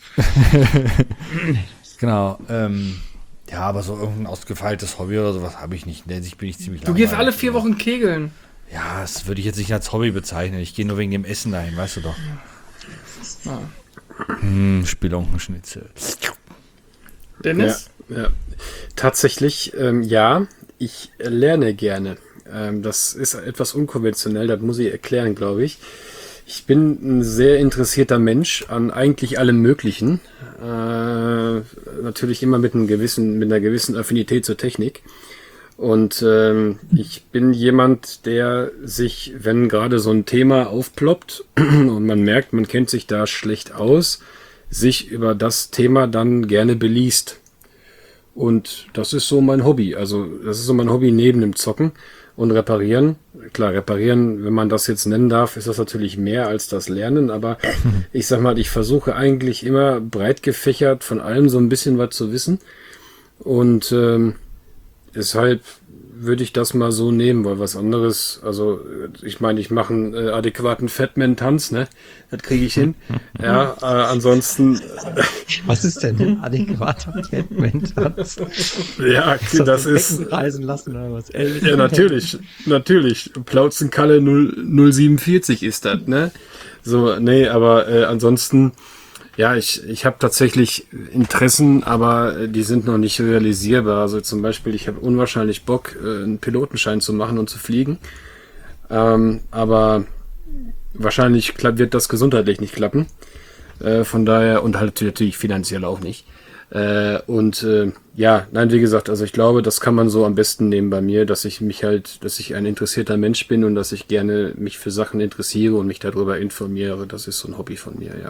genau, ähm, ja, aber so irgendein ausgefeiltes Hobby oder sowas habe ich nicht. In der Hinsicht bin ich ziemlich Du gehst alle langweilig. vier Wochen kegeln. Ja, das würde ich jetzt nicht als Hobby bezeichnen. Ich gehe nur wegen dem Essen dahin, weißt du doch. Ah. Hm, Spelunkenschnitzel. Dennis? Ja, ja. Tatsächlich, ähm, ja, ich lerne gerne. Ähm, das ist etwas unkonventionell, das muss ich erklären, glaube ich. Ich bin ein sehr interessierter Mensch an eigentlich allem Möglichen. Äh, natürlich immer mit einem gewissen, mit einer gewissen Affinität zur Technik. Und ähm, ich bin jemand, der sich, wenn gerade so ein Thema aufploppt und man merkt, man kennt sich da schlecht aus, sich über das Thema dann gerne beliest. Und das ist so mein Hobby. Also das ist so mein Hobby neben dem Zocken und Reparieren. Klar, Reparieren, wenn man das jetzt nennen darf, ist das natürlich mehr als das Lernen. Aber ich sag mal, ich versuche eigentlich immer breit gefächert von allem so ein bisschen was zu wissen. Und ähm, deshalb würde ich das mal so nehmen, weil was anderes, also ich meine, ich mache einen äh, adäquaten Fatman-Tanz, ne? Das kriege ich hin. Ja, äh, ansonsten, was ist denn ein adäquater Batman-Tanz? ja, das ist, Becken reisen lassen oder was? ja, natürlich, natürlich. Plauzenkalle null siebenundvierzig ist das, ne? So, nee, aber äh, ansonsten, ja, ich, ich habe tatsächlich Interessen, aber äh, die sind noch nicht realisierbar. Also zum Beispiel, ich habe unwahrscheinlich Bock, äh, einen Pilotenschein zu machen und zu fliegen. Ähm, aber wahrscheinlich klapp- wird das gesundheitlich nicht klappen. Äh, von daher, und halt natürlich finanziell auch nicht. Äh, und äh, ja, nein, wie gesagt, also ich glaube, das kann man so am besten nehmen bei mir, dass ich mich halt, dass ich ein interessierter Mensch bin und dass ich gerne mich für Sachen interessiere und mich darüber informiere. Das ist so ein Hobby von mir, ja.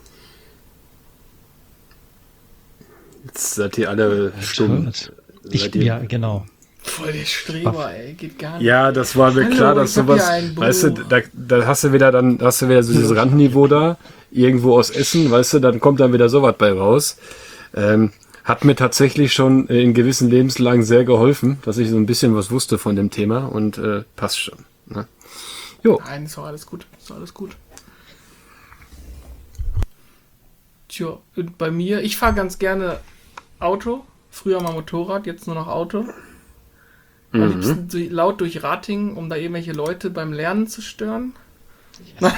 Jetzt seid ihr alle stumm. Ich, Seid ihr- ja, genau. Voll der Streber, ey, geht gar nicht. Ja, das war mir Hallo, klar, dass ich hab sowas, hier ein Buch. weißt du, da, da hast du wieder dann, hast du wieder so dieses Randniveau da, irgendwo aus Essen, weißt du, dann kommt dann wieder sowas bei raus. Ähm, hat mir tatsächlich schon äh, in gewissen Lebenslagen sehr geholfen, dass ich so ein bisschen was wusste von dem Thema und äh, passt schon. Ne? Jo, Nein, ist doch alles gut, ist doch alles gut. Tja, und bei mir, ich fahre ganz gerne Auto, früher mal Motorrad, jetzt nur noch Auto. Am liebsten so laut durch Ratingen, um da irgendwelche Leute beim Lernen zu stören. dann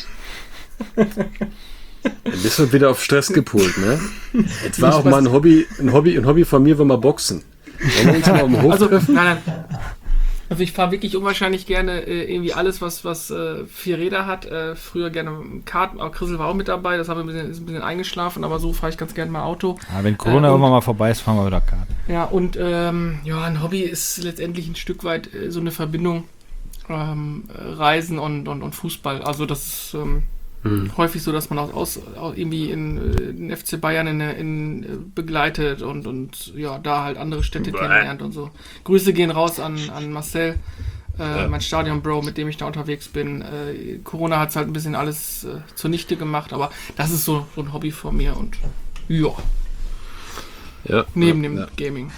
bist du wieder auf Stress gepolt, ne? Jetzt war auch mal ein Hobby, ein Hobby, ein Hobby von mir war mal Boxen. Wollen wir uns mal am Hof Also, treffen? nein, nein. Also ich fahre wirklich unwahrscheinlich gerne äh, irgendwie alles, was, was äh, vier Räder hat. Äh, früher gerne Kart, aber Chrisel war auch mit dabei, das habe ich ein bisschen, ist ein bisschen eingeschlafen, aber so fahre ich ganz gerne mal Auto. Ja, wenn Corona Äh, und- irgendwann mal vorbei ist, fahren wir wieder Kart. Ja, und ähm, ja, ein Hobby ist letztendlich ein Stück weit äh, so eine Verbindung ähm, äh, Reisen und, und, und Fußball. Also das ist ähm, häufig so, dass man aus, aus, aus irgendwie in äh, den F C Bayern in, in, äh, begleitet und, und ja, da halt andere Städte Bäh. kennenlernt und so. Grüße gehen raus an, an Marcel. Äh, Ja. Mein Stadion-Bro, mit dem ich da unterwegs bin. Äh, Corona hat es halt ein bisschen alles äh, zunichte gemacht, aber das ist so, so ein Hobby von mir und ja, Ja. neben ja, dem ja. Gaming.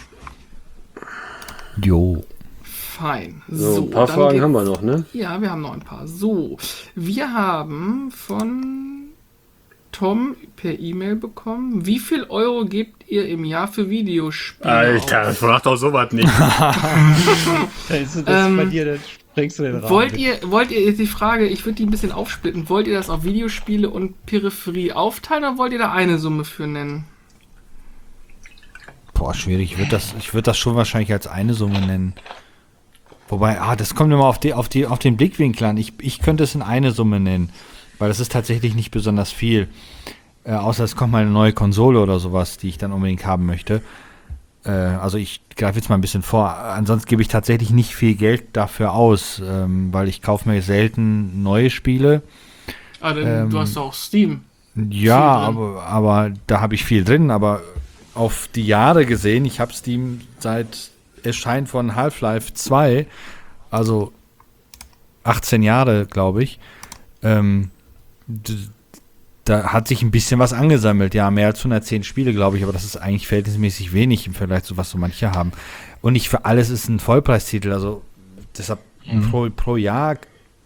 Jo. Fein. So, ein paar dann Fragen geht- haben wir noch, ne? Ja, wir haben noch ein paar. So, wir haben von Tom per E-Mail bekommen. Wie viel Euro gebt ihr im Jahr für Videospiele Alter, aus? frag doch sowas nicht. Da ist das Ähm, bei dir, dann sprengst du den Rahmen. Wollt ihr, wollt ihr jetzt die Frage, ich würde die ein bisschen aufsplitten, wollt ihr das auf Videospiele und Peripherie aufteilen oder wollt ihr da eine Summe für nennen? Boah, schwierig. Ich würde das, ich würd das schon wahrscheinlich als eine Summe nennen. Wobei, ah, das kommt immer auf, die, auf, die, auf den Blickwinkel an. Ich, ich könnte es in eine Summe nennen, weil das ist tatsächlich nicht besonders viel. Äh, außer es kommt mal eine neue Konsole oder sowas, die ich dann unbedingt haben möchte. Äh, also ich greife jetzt mal ein bisschen vor. Ansonsten gebe ich tatsächlich nicht viel Geld dafür aus, ähm, weil ich kaufe mir selten neue Spiele. Ah, denn Ähm, du hast doch auch Steam. Ja, Viel drin. aber, aber da habe ich viel drin. Aber auf die Jahre gesehen, ich habe Steam seit Erscheinen von Half-Life zwei, also achtzehn Jahre, glaube ich, ähm, d- da hat sich ein bisschen was angesammelt. Ja, mehr als hundertzehn Spiele, glaube ich, aber das ist eigentlich verhältnismäßig wenig im Vergleich zu was so manche haben. Und nicht für alles ist ein Vollpreistitel, also deshalb Mhm. pro, pro Jahr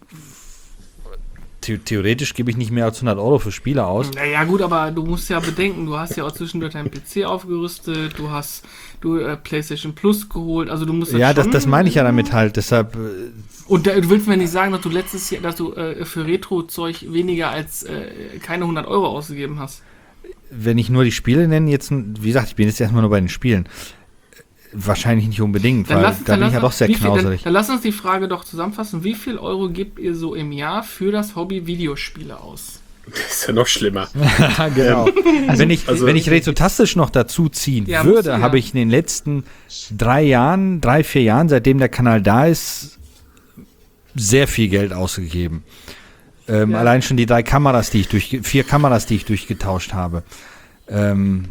the theoretisch gebe ich nicht mehr als hundert Euro für Spiele aus. Naja gut, aber du musst ja bedenken, du hast ja auch zwischendurch deinen P C aufgerüstet, du hast du äh, PlayStation Plus geholt, also du musst Ja, das, schon, das meine ich ja damit halt. Deshalb, äh, Und da, du willst mir nicht sagen, dass du letztes Jahr, dass du äh, für Retro-Zeug weniger als äh, keine hundert Euro ausgegeben hast. wenn ich nur die Spiele nenne, jetzt, wie gesagt, ich bin jetzt erstmal nur bei den Spielen. Wahrscheinlich nicht unbedingt, weil lass- da bin ich ja lass- doch sehr wie viel- dann, knauserig. dann lass uns die Frage doch zusammenfassen. Wie viel Euro gebt ihr so im Jahr für das Hobby Videospiele aus? Das ist ja noch schlimmer. Genau. wenn, ich, also- wenn ich retrotastisch noch dazu ziehen Ja, musst du würde, ja. habe ich in den letzten drei Jahren, drei, vier Jahren, seitdem der Kanal da ist, sehr viel Geld ausgegeben. Ähm, Ja. Allein schon die drei Kameras, die ich durch, vier Kameras, die ich durchgetauscht habe. Ähm,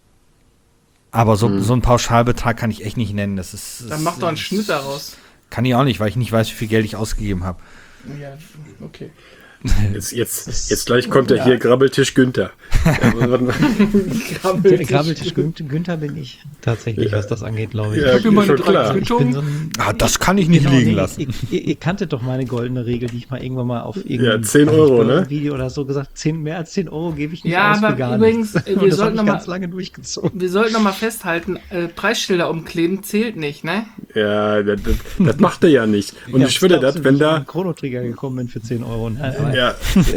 aber so, so einen Pauschalbetrag kann ich echt nicht nennen. Das ist, Dann mach doch einen Schnitt daraus. Kann ich auch nicht, weil ich nicht weiß, wie viel Geld ich ausgegeben habe. Ja, okay. Jetzt, jetzt, jetzt gleich kommt er hier, Grabbeltisch Günther. Ja, warte mal. Der Grabbeltisch Gün- Günther bin ich tatsächlich, Ja. was das angeht, glaube ich. Ja, Gib mir mal schon eine drei klar. Ich bin so ein, Ah, das kann ich nicht Genau, liegen nee, lassen. Ihr, ihr, ihr kanntet doch meine goldene Regel, die ich mal irgendwann mal auf Ja, irgendeinem zehn Euro, ne? Video oder so gesagt, zehn, mehr als zehn Euro gebe ich nicht Ja, aus aber für gar übrigens, nichts. äh, wir Und das sollten habe ich noch mal- ganz lange durchgezogen. Wir sollten noch mal festhalten, äh, Preisschilder umkleben zählt nicht, ne? Ja, das, das, das macht er ja nicht. Und Ja, ich würde glaubst das, du, wenn wie ich auf da. den Chrono Trigger gekommen bin für zehn Euro. Nein, aber, Ja,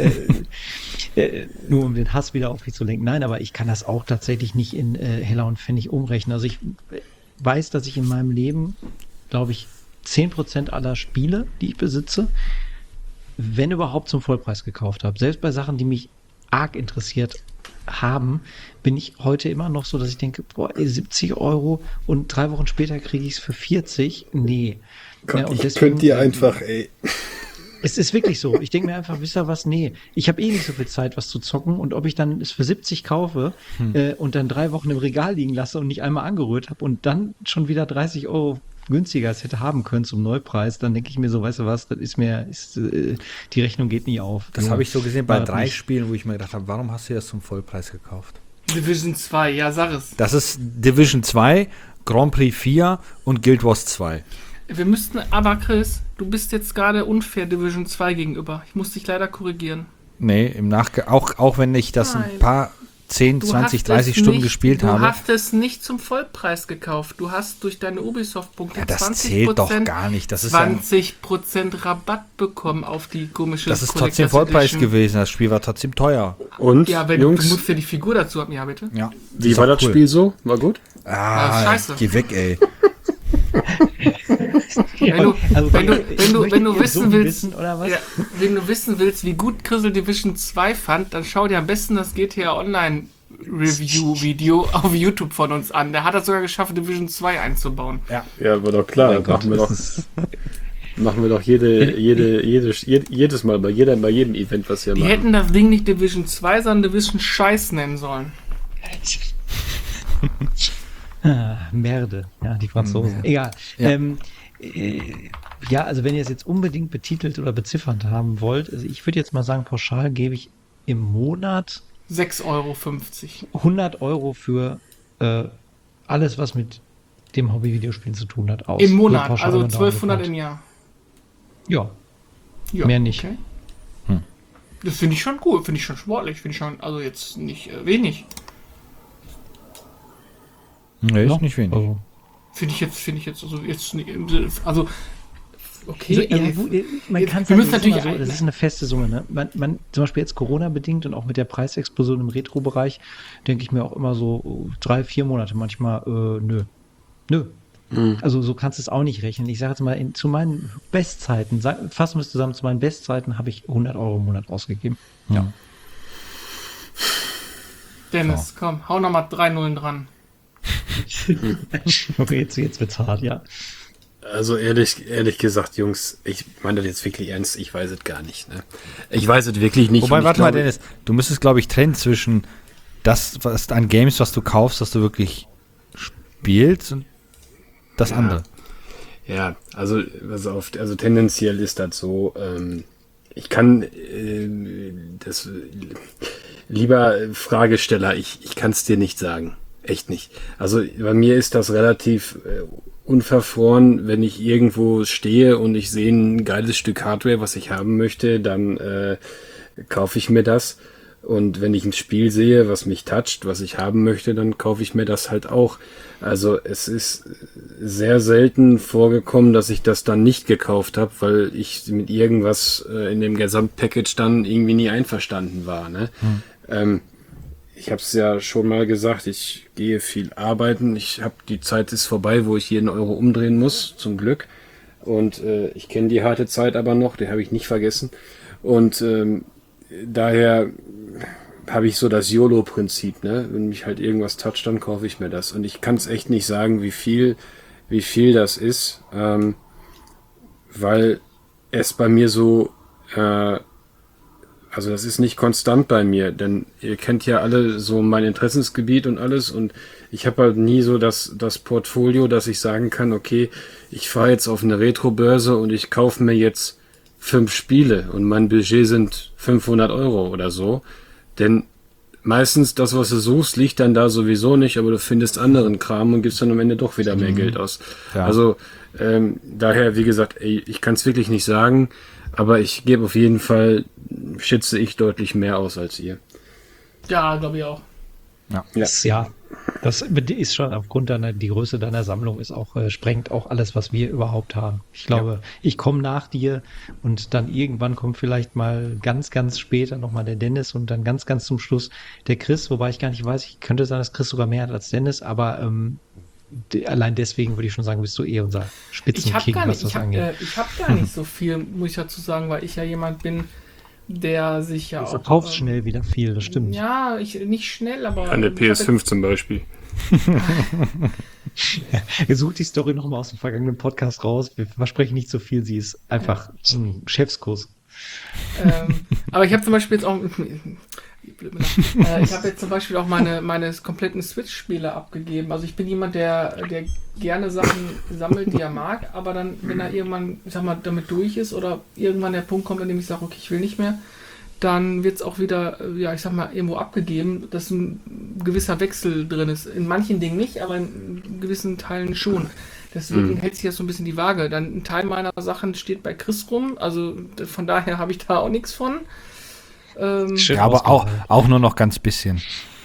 äh, nur um den Hass wieder auf mich zu lenken. Nein, aber ich kann das auch tatsächlich nicht in äh, Heller und Pfennig umrechnen. Also ich äh, weiß, dass ich in meinem Leben, glaube ich, zehn Prozent aller Spiele, die ich besitze, wenn überhaupt zum Vollpreis gekauft habe. Selbst bei Sachen, die mich arg interessiert haben, bin ich heute immer noch so, dass ich denke, boah, ey, siebzig Euro und drei Wochen später kriege ich es für vierzig. Nee. Gott, Ja, und ich deswegen- könnte dir einfach, ey. Es ist wirklich so. Ich denke mir einfach, wisst ihr was? Nee, ich habe eh nicht so viel Zeit, was zu zocken. Und ob ich dann es für siebzig kaufe äh, und dann drei Wochen im Regal liegen lasse und nicht einmal angerührt habe und dann schon wieder dreißig Euro günstiger als hätte haben können zum Neupreis, dann denke ich mir so, weißt du was, das ist mir, ist, äh, die Rechnung geht nie auf. Das Nur habe ich so gesehen bei war drei nicht- Spielen, wo ich mir gedacht habe, warum hast du das zum Vollpreis gekauft? Division zwei, ja, sag es. Das ist Division zwei, Grand Prix vier und Guild Wars zwei. Wir müssten, aber Chris, du bist jetzt gerade unfair Division zwei gegenüber. Ich muss dich leider korrigieren. Nee, im Nachgang, auch, auch wenn ich das Nein. ein paar zehn, Du zwanzig, hast dreißig es Stunden nicht, gespielt du habe. Du hast es nicht zum Vollpreis gekauft. Du hast durch deine Ubisoft-Punkte Ja, das zwanzig zählt doch Prozent gar nicht. Das ist ja, zwanzig Prozent Rabatt bekommen auf die komische das ist Collectors trotzdem Vollpreis Edition. gewesen. Das Spiel war trotzdem teuer. Und, Ja, wenn du Jungs, musst ja die Figur dazu haben, ja bitte. Ja. wie Ist war auch das cool. Spiel so? War gut? Ah, Ja, scheiße. geh weg, ey. Wenn du, Also, wenn du, ich wenn du, möchte wenn du ihr wissen Summen willst, wissen, oder was? ja, wenn du wissen willst, wie gut Crystal Division zwei fand, dann schau dir am besten das G T A Online Review Video auf YouTube von uns an. Der hat es sogar geschafft, Division zwei einzubauen. Ja, war doch klar. Mein Gott, machen wir doch, das ist- machen wir doch jede, jede, jede, jed- jedes Mal bei jeder, bei jedem Event, was wir Die machen. hätten das Ding nicht Division zwei, sondern Division Scheiß nennen sollen. Ah, Merde, ja, die Franzosen. Egal. Ja. Ähm, Äh, Ja, also wenn ihr es jetzt unbedingt betitelt oder beziffert haben wollt, also ich würde jetzt mal sagen, pauschal gebe ich im Monat sechs Euro fünfzig. hundert Euro für äh, alles, was mit dem Hobby Videospielen zu tun hat, aus. Im So Monat, pauschal also und zwölfhundert roundabout. im Jahr. Ja, Ja, mehr nicht. Okay. Hm. Das finde ich schon cool, finde ich schon sportlich, finde ich schon, also jetzt nicht äh, wenig. Nee, ist Ja, nicht wenig. Also, Finde ich jetzt, finde ich jetzt, also jetzt, nicht im Sinne- also, okay. so, ja, also, gut, man jetzt- kann's wir halt- müssen das ist immer natürlich so, das ein- ist eine feste Summe. Ne? Man, man, zum Beispiel jetzt Corona-bedingt und auch mit der Preisexplosion im Retro-Bereich, denke ich mir auch immer so oh, drei, vier Monate manchmal, äh, nö. Nö. Also so kannst du es auch nicht rechnen. Ich sage jetzt mal, in, zu meinen Bestzeiten, sag, fassen wir es zusammen, zu meinen Bestzeiten habe ich hundert Euro im Monat ausgegeben. Ja. Dennis, komm, hau nochmal drei Nullen dran. Okay, jetzt, jetzt wird's hart, ja. Also ehrlich, ehrlich gesagt, Jungs, ich meine das jetzt wirklich ernst, ich weiß es gar nicht. Ne? Ich weiß es wirklich nicht. Wobei, und ich warte mal, glaube- Dennis, du müsstest, glaube ich, trennen zwischen das, was an Games, was du kaufst, was du wirklich spielst und das Ja. andere. Ja, also, also, auf, also tendenziell ist das so, ähm, ich kann äh, das lieber Fragesteller, ich, ich kann es dir nicht sagen. Echt nicht. Also bei mir ist das relativ äh, unverfroren, wenn ich irgendwo stehe und ich sehe ein geiles Stück Hardware, was ich haben möchte, dann äh, kaufe ich mir das. Und wenn ich ein Spiel sehe, was mich toucht, was ich haben möchte, dann kaufe ich mir das halt auch. Also es ist sehr selten vorgekommen, dass ich das dann nicht gekauft habe, weil ich mit irgendwas äh, in dem Gesamtpackage dann irgendwie nie einverstanden war. Ne? Hm. Ähm, ich habe es ja schon mal gesagt, ich gehe viel arbeiten. Ich habe die Zeit ist vorbei, wo ich jeden Euro umdrehen muss, zum Glück. Und äh, ich kenne die harte Zeit aber noch, die habe ich nicht vergessen. Und ähm, daher habe ich so das YOLO-Prinzip, ne? Wenn mich halt irgendwas toucht, dann kaufe ich mir das. Und ich kann es echt nicht sagen, wie viel, wie viel das ist, ähm, weil es bei mir so, äh, also das ist nicht konstant bei mir, denn ihr kennt ja alle so mein Interessensgebiet und alles und ich habe halt nie so das, das Portfolio, dass ich sagen kann, okay, ich fahre jetzt auf eine Retro-Börse und ich kaufe mir jetzt fünf Spiele und mein Budget sind fünfhundert Euro oder so. Denn meistens das, was du suchst, liegt dann da sowieso nicht, aber du findest anderen Kram und gibst dann am Ende doch wieder mehr Geld aus. Ja. Also ähm, daher, wie gesagt, ey, ich kann es wirklich nicht sagen, aber ich gebe auf jeden Fall, schätze ich, deutlich mehr aus als ihr. Ja, glaube ich auch. Ja. Das, ja, das ist schon aufgrund deiner, die Größe deiner Sammlung ist auch, äh, sprengt auch alles, was wir überhaupt haben. Ich glaube, ich komme nach dir und dann irgendwann kommt vielleicht mal ganz, ganz später nochmal der Dennis und dann ganz, ganz zum Schluss der Chris, wobei ich gar nicht weiß, ich könnte sein, dass Chris sogar mehr hat als Dennis, aber ähm, de, allein deswegen würde ich schon sagen, bist du eh unser Ich habe Spitzenking, gar was nicht, das ich hab, angeht. äh, ich hab gar nicht so viel, muss ich dazu sagen, weil ich ja jemand bin, der sich ja Du auch. verkaufst ähm, schnell wieder viel, das stimmt. Ja, ich, nicht schnell, aber. An der ich P S hab fünf zum Beispiel. Such die Story nochmal aus dem vergangenen Podcast raus. Wir versprechen nicht so viel, sie ist einfach ein Chefskurs. ähm, aber ich habe zum Beispiel jetzt auch. Blöd mir nach. äh, ich habe jetzt zum Beispiel auch meine, meine kompletten Switch-Spiele abgegeben. Also ich bin jemand, der, der gerne Sachen sammelt, die er mag, aber dann, wenn er irgendwann, ich sag mal, damit durch ist oder irgendwann der Punkt kommt, an dem ich sage, okay, ich will nicht mehr, dann wird es auch wieder, äh, ja, ich sag mal, irgendwo abgegeben, dass ein gewisser Wechsel drin ist. In manchen Dingen nicht, aber in gewissen Teilen schon. Deswegen Mhm. hält sich das so ein bisschen die Waage. Dann ein Teil meiner Sachen steht bei Chris rum, also von daher habe ich da auch nichts von. Ähm, Schön Ja, aber auch, ausgemalt. auch nur noch ganz bisschen.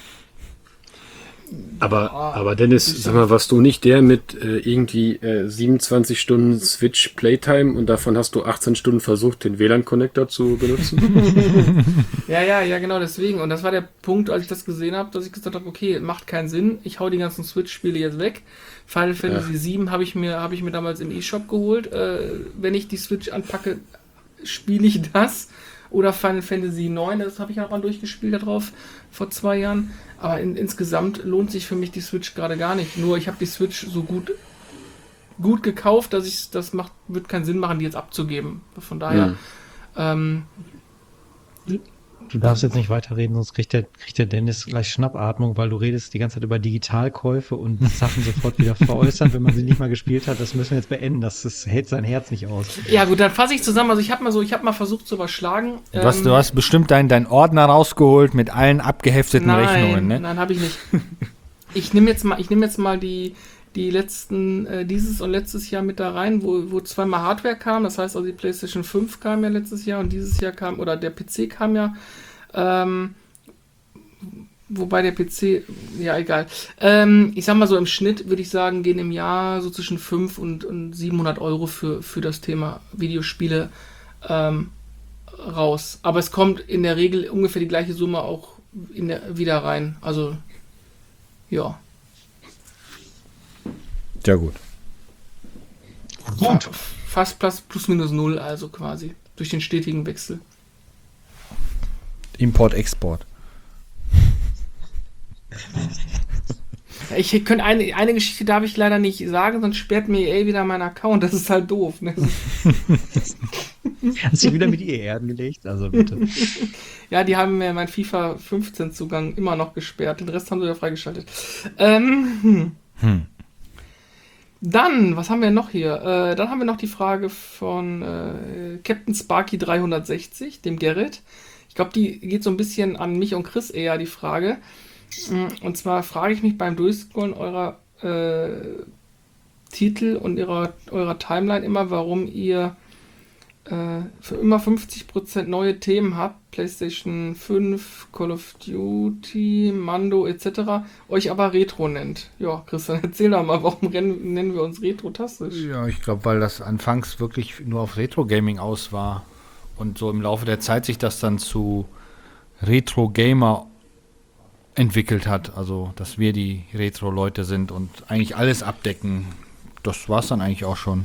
Aber, Ah, aber Dennis, ich sag mal, warst du nicht der mit äh, irgendwie äh, siebenundzwanzig Stunden Switch Playtime und davon hast du achtzehn Stunden versucht, den W L A N-Connector zu benutzen? Ja, ja, ja, genau deswegen. Und das war der Punkt, als ich das gesehen habe, dass ich gesagt habe, okay, macht keinen Sinn. Ich hau die ganzen Switch-Spiele jetzt weg. Final Fantasy sieben habe ich mir habe ich mir damals im E-Shop geholt. Äh, wenn ich die Switch anpacke, spiele ich das. Oder Final Fantasy neun, das habe ich auch mal durchgespielt da drauf vor zwei Jahren. Aber in, insgesamt lohnt sich für mich die Switch gerade gar nicht. Nur ich habe die Switch so gut gut gekauft, dass ich das macht wird keinen Sinn machen, die jetzt abzugeben. Von daher Mhm. ähm, du darfst jetzt nicht weiterreden, sonst kriegt der, kriegt der Dennis gleich Schnappatmung, weil du redest die ganze Zeit über Digitalkäufe und Sachen sofort wieder veräußern, wenn man sie nicht mal gespielt hat. Das müssen wir jetzt beenden. Das, das hält sein Herz nicht aus. Ja gut, dann fasse ich zusammen. Also ich habe mal so, ich habe mal versucht zu überschlagen. Du hast, Ähm, du hast bestimmt deinen dein Ordner rausgeholt mit allen abgehefteten nein, Rechnungen, ne? Nein, habe ich nicht. Ich nehme jetzt mal, ich nehme jetzt mal die, die letzten, äh, dieses und letztes Jahr mit da rein, wo, wo zweimal Hardware kam. Das heißt also die PlayStation fünf kam ja letztes Jahr und dieses Jahr kam, oder der P C kam ja. Ähm, wobei der P C, ja egal. Ähm, ich sag mal so im Schnitt würde ich sagen, gehen im Jahr so zwischen fünfhundert und, und siebenhundert Euro für, für das Thema Videospiele ähm, raus. Aber es kommt in der Regel ungefähr die gleiche Summe auch in der, wieder rein. Also ja. Sehr gut. Gut. Fast plus, plus minus null, also quasi. Durch den stetigen Wechsel. Import, Export. Ich könnte eine, eine Geschichte darf ich leider nicht sagen, sonst sperrt mir E A wieder meinen Account. Das ist halt doof. Ne? Hast du wieder mit E A angelegt? Also bitte. Ja, die haben mir meinen FIFA fünfzehn Zugang immer noch gesperrt. Den Rest haben sie ja freigeschaltet. Ähm, hm. Hm. Dann, was haben wir noch hier? Äh, dann haben wir noch die Frage von äh, Captain Sparky dreihundertsechzig, dem Gerrit. Ich glaube, die geht so ein bisschen an mich und Chris eher, die Frage. Und zwar frage ich mich beim Durchscrollen eurer äh, Titel und ihrer, eurer Timeline immer, warum ihr äh, für immer fünfzig Prozent neue Themen habt, PlayStation fünf, Call of Duty, Mando et cetera, euch aber Retro nennt. Ja, Christian, erzähl doch mal, warum rennen, nennen wir uns Retro-tastisch? Ja, ich glaube, weil das anfangs wirklich nur auf Retro-Gaming aus war und so im Laufe der Zeit sich das dann zu Retro-Gamer entwickelt hat. Also, dass wir die Retro-Leute sind und eigentlich alles abdecken. Das war es dann eigentlich auch schon.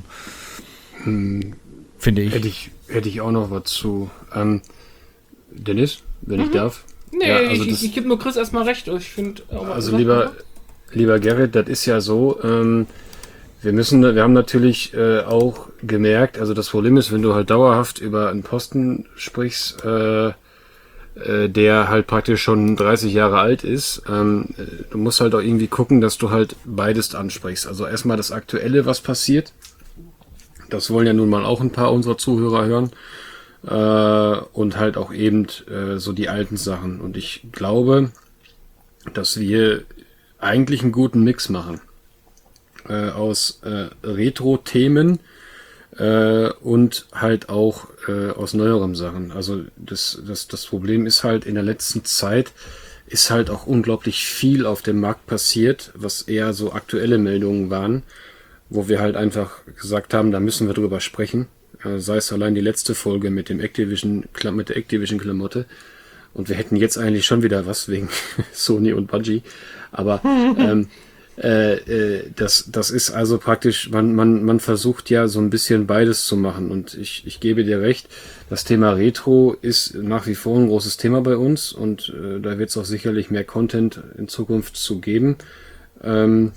Hm, finde ich. Hätte ich. Hätte ich auch noch was zu. Ähm, Dennis, wenn ich darf. Nee, Ja, also ich, das- ich gebe nur Chris erstmal recht. Ich finde, Also lieber, lieber Gerrit, das ist ja so, ähm, wir müssen, wir haben natürlich äh, auch gemerkt, also das Problem ist, wenn du halt dauerhaft über einen Posten sprichst, äh, äh, der halt praktisch schon dreißig Jahre alt ist, ähm, äh, du musst halt auch irgendwie gucken, dass du halt beides ansprichst. Also erstmal das Aktuelle, was passiert. Das wollen ja nun mal auch ein paar unserer Zuhörer hören. Äh, und halt auch eben äh, so die alten Sachen. Und ich glaube, dass wir eigentlich einen guten Mix machen äh, aus äh, Retro-Themen äh, und halt auch äh, aus neueren Sachen. Also das, das, das Problem ist halt, in der letzten Zeit ist halt auch unglaublich viel auf dem Markt passiert, was eher so aktuelle Meldungen waren, wo wir halt einfach gesagt haben, da müssen wir drüber sprechen. Äh, sei es allein die letzte Folge mit dem Activision, mit der Activision-Klamotte. Und wir hätten jetzt eigentlich schon wieder was wegen Sony und Bungie. Aber ähm, äh, äh, das, das ist also praktisch, man, man, man versucht ja so ein bisschen beides zu machen. Und ich, ich gebe dir recht, das Thema Retro ist nach wie vor ein großes Thema bei uns. Und äh, da wird es auch sicherlich mehr Content in Zukunft zu geben. Ähm,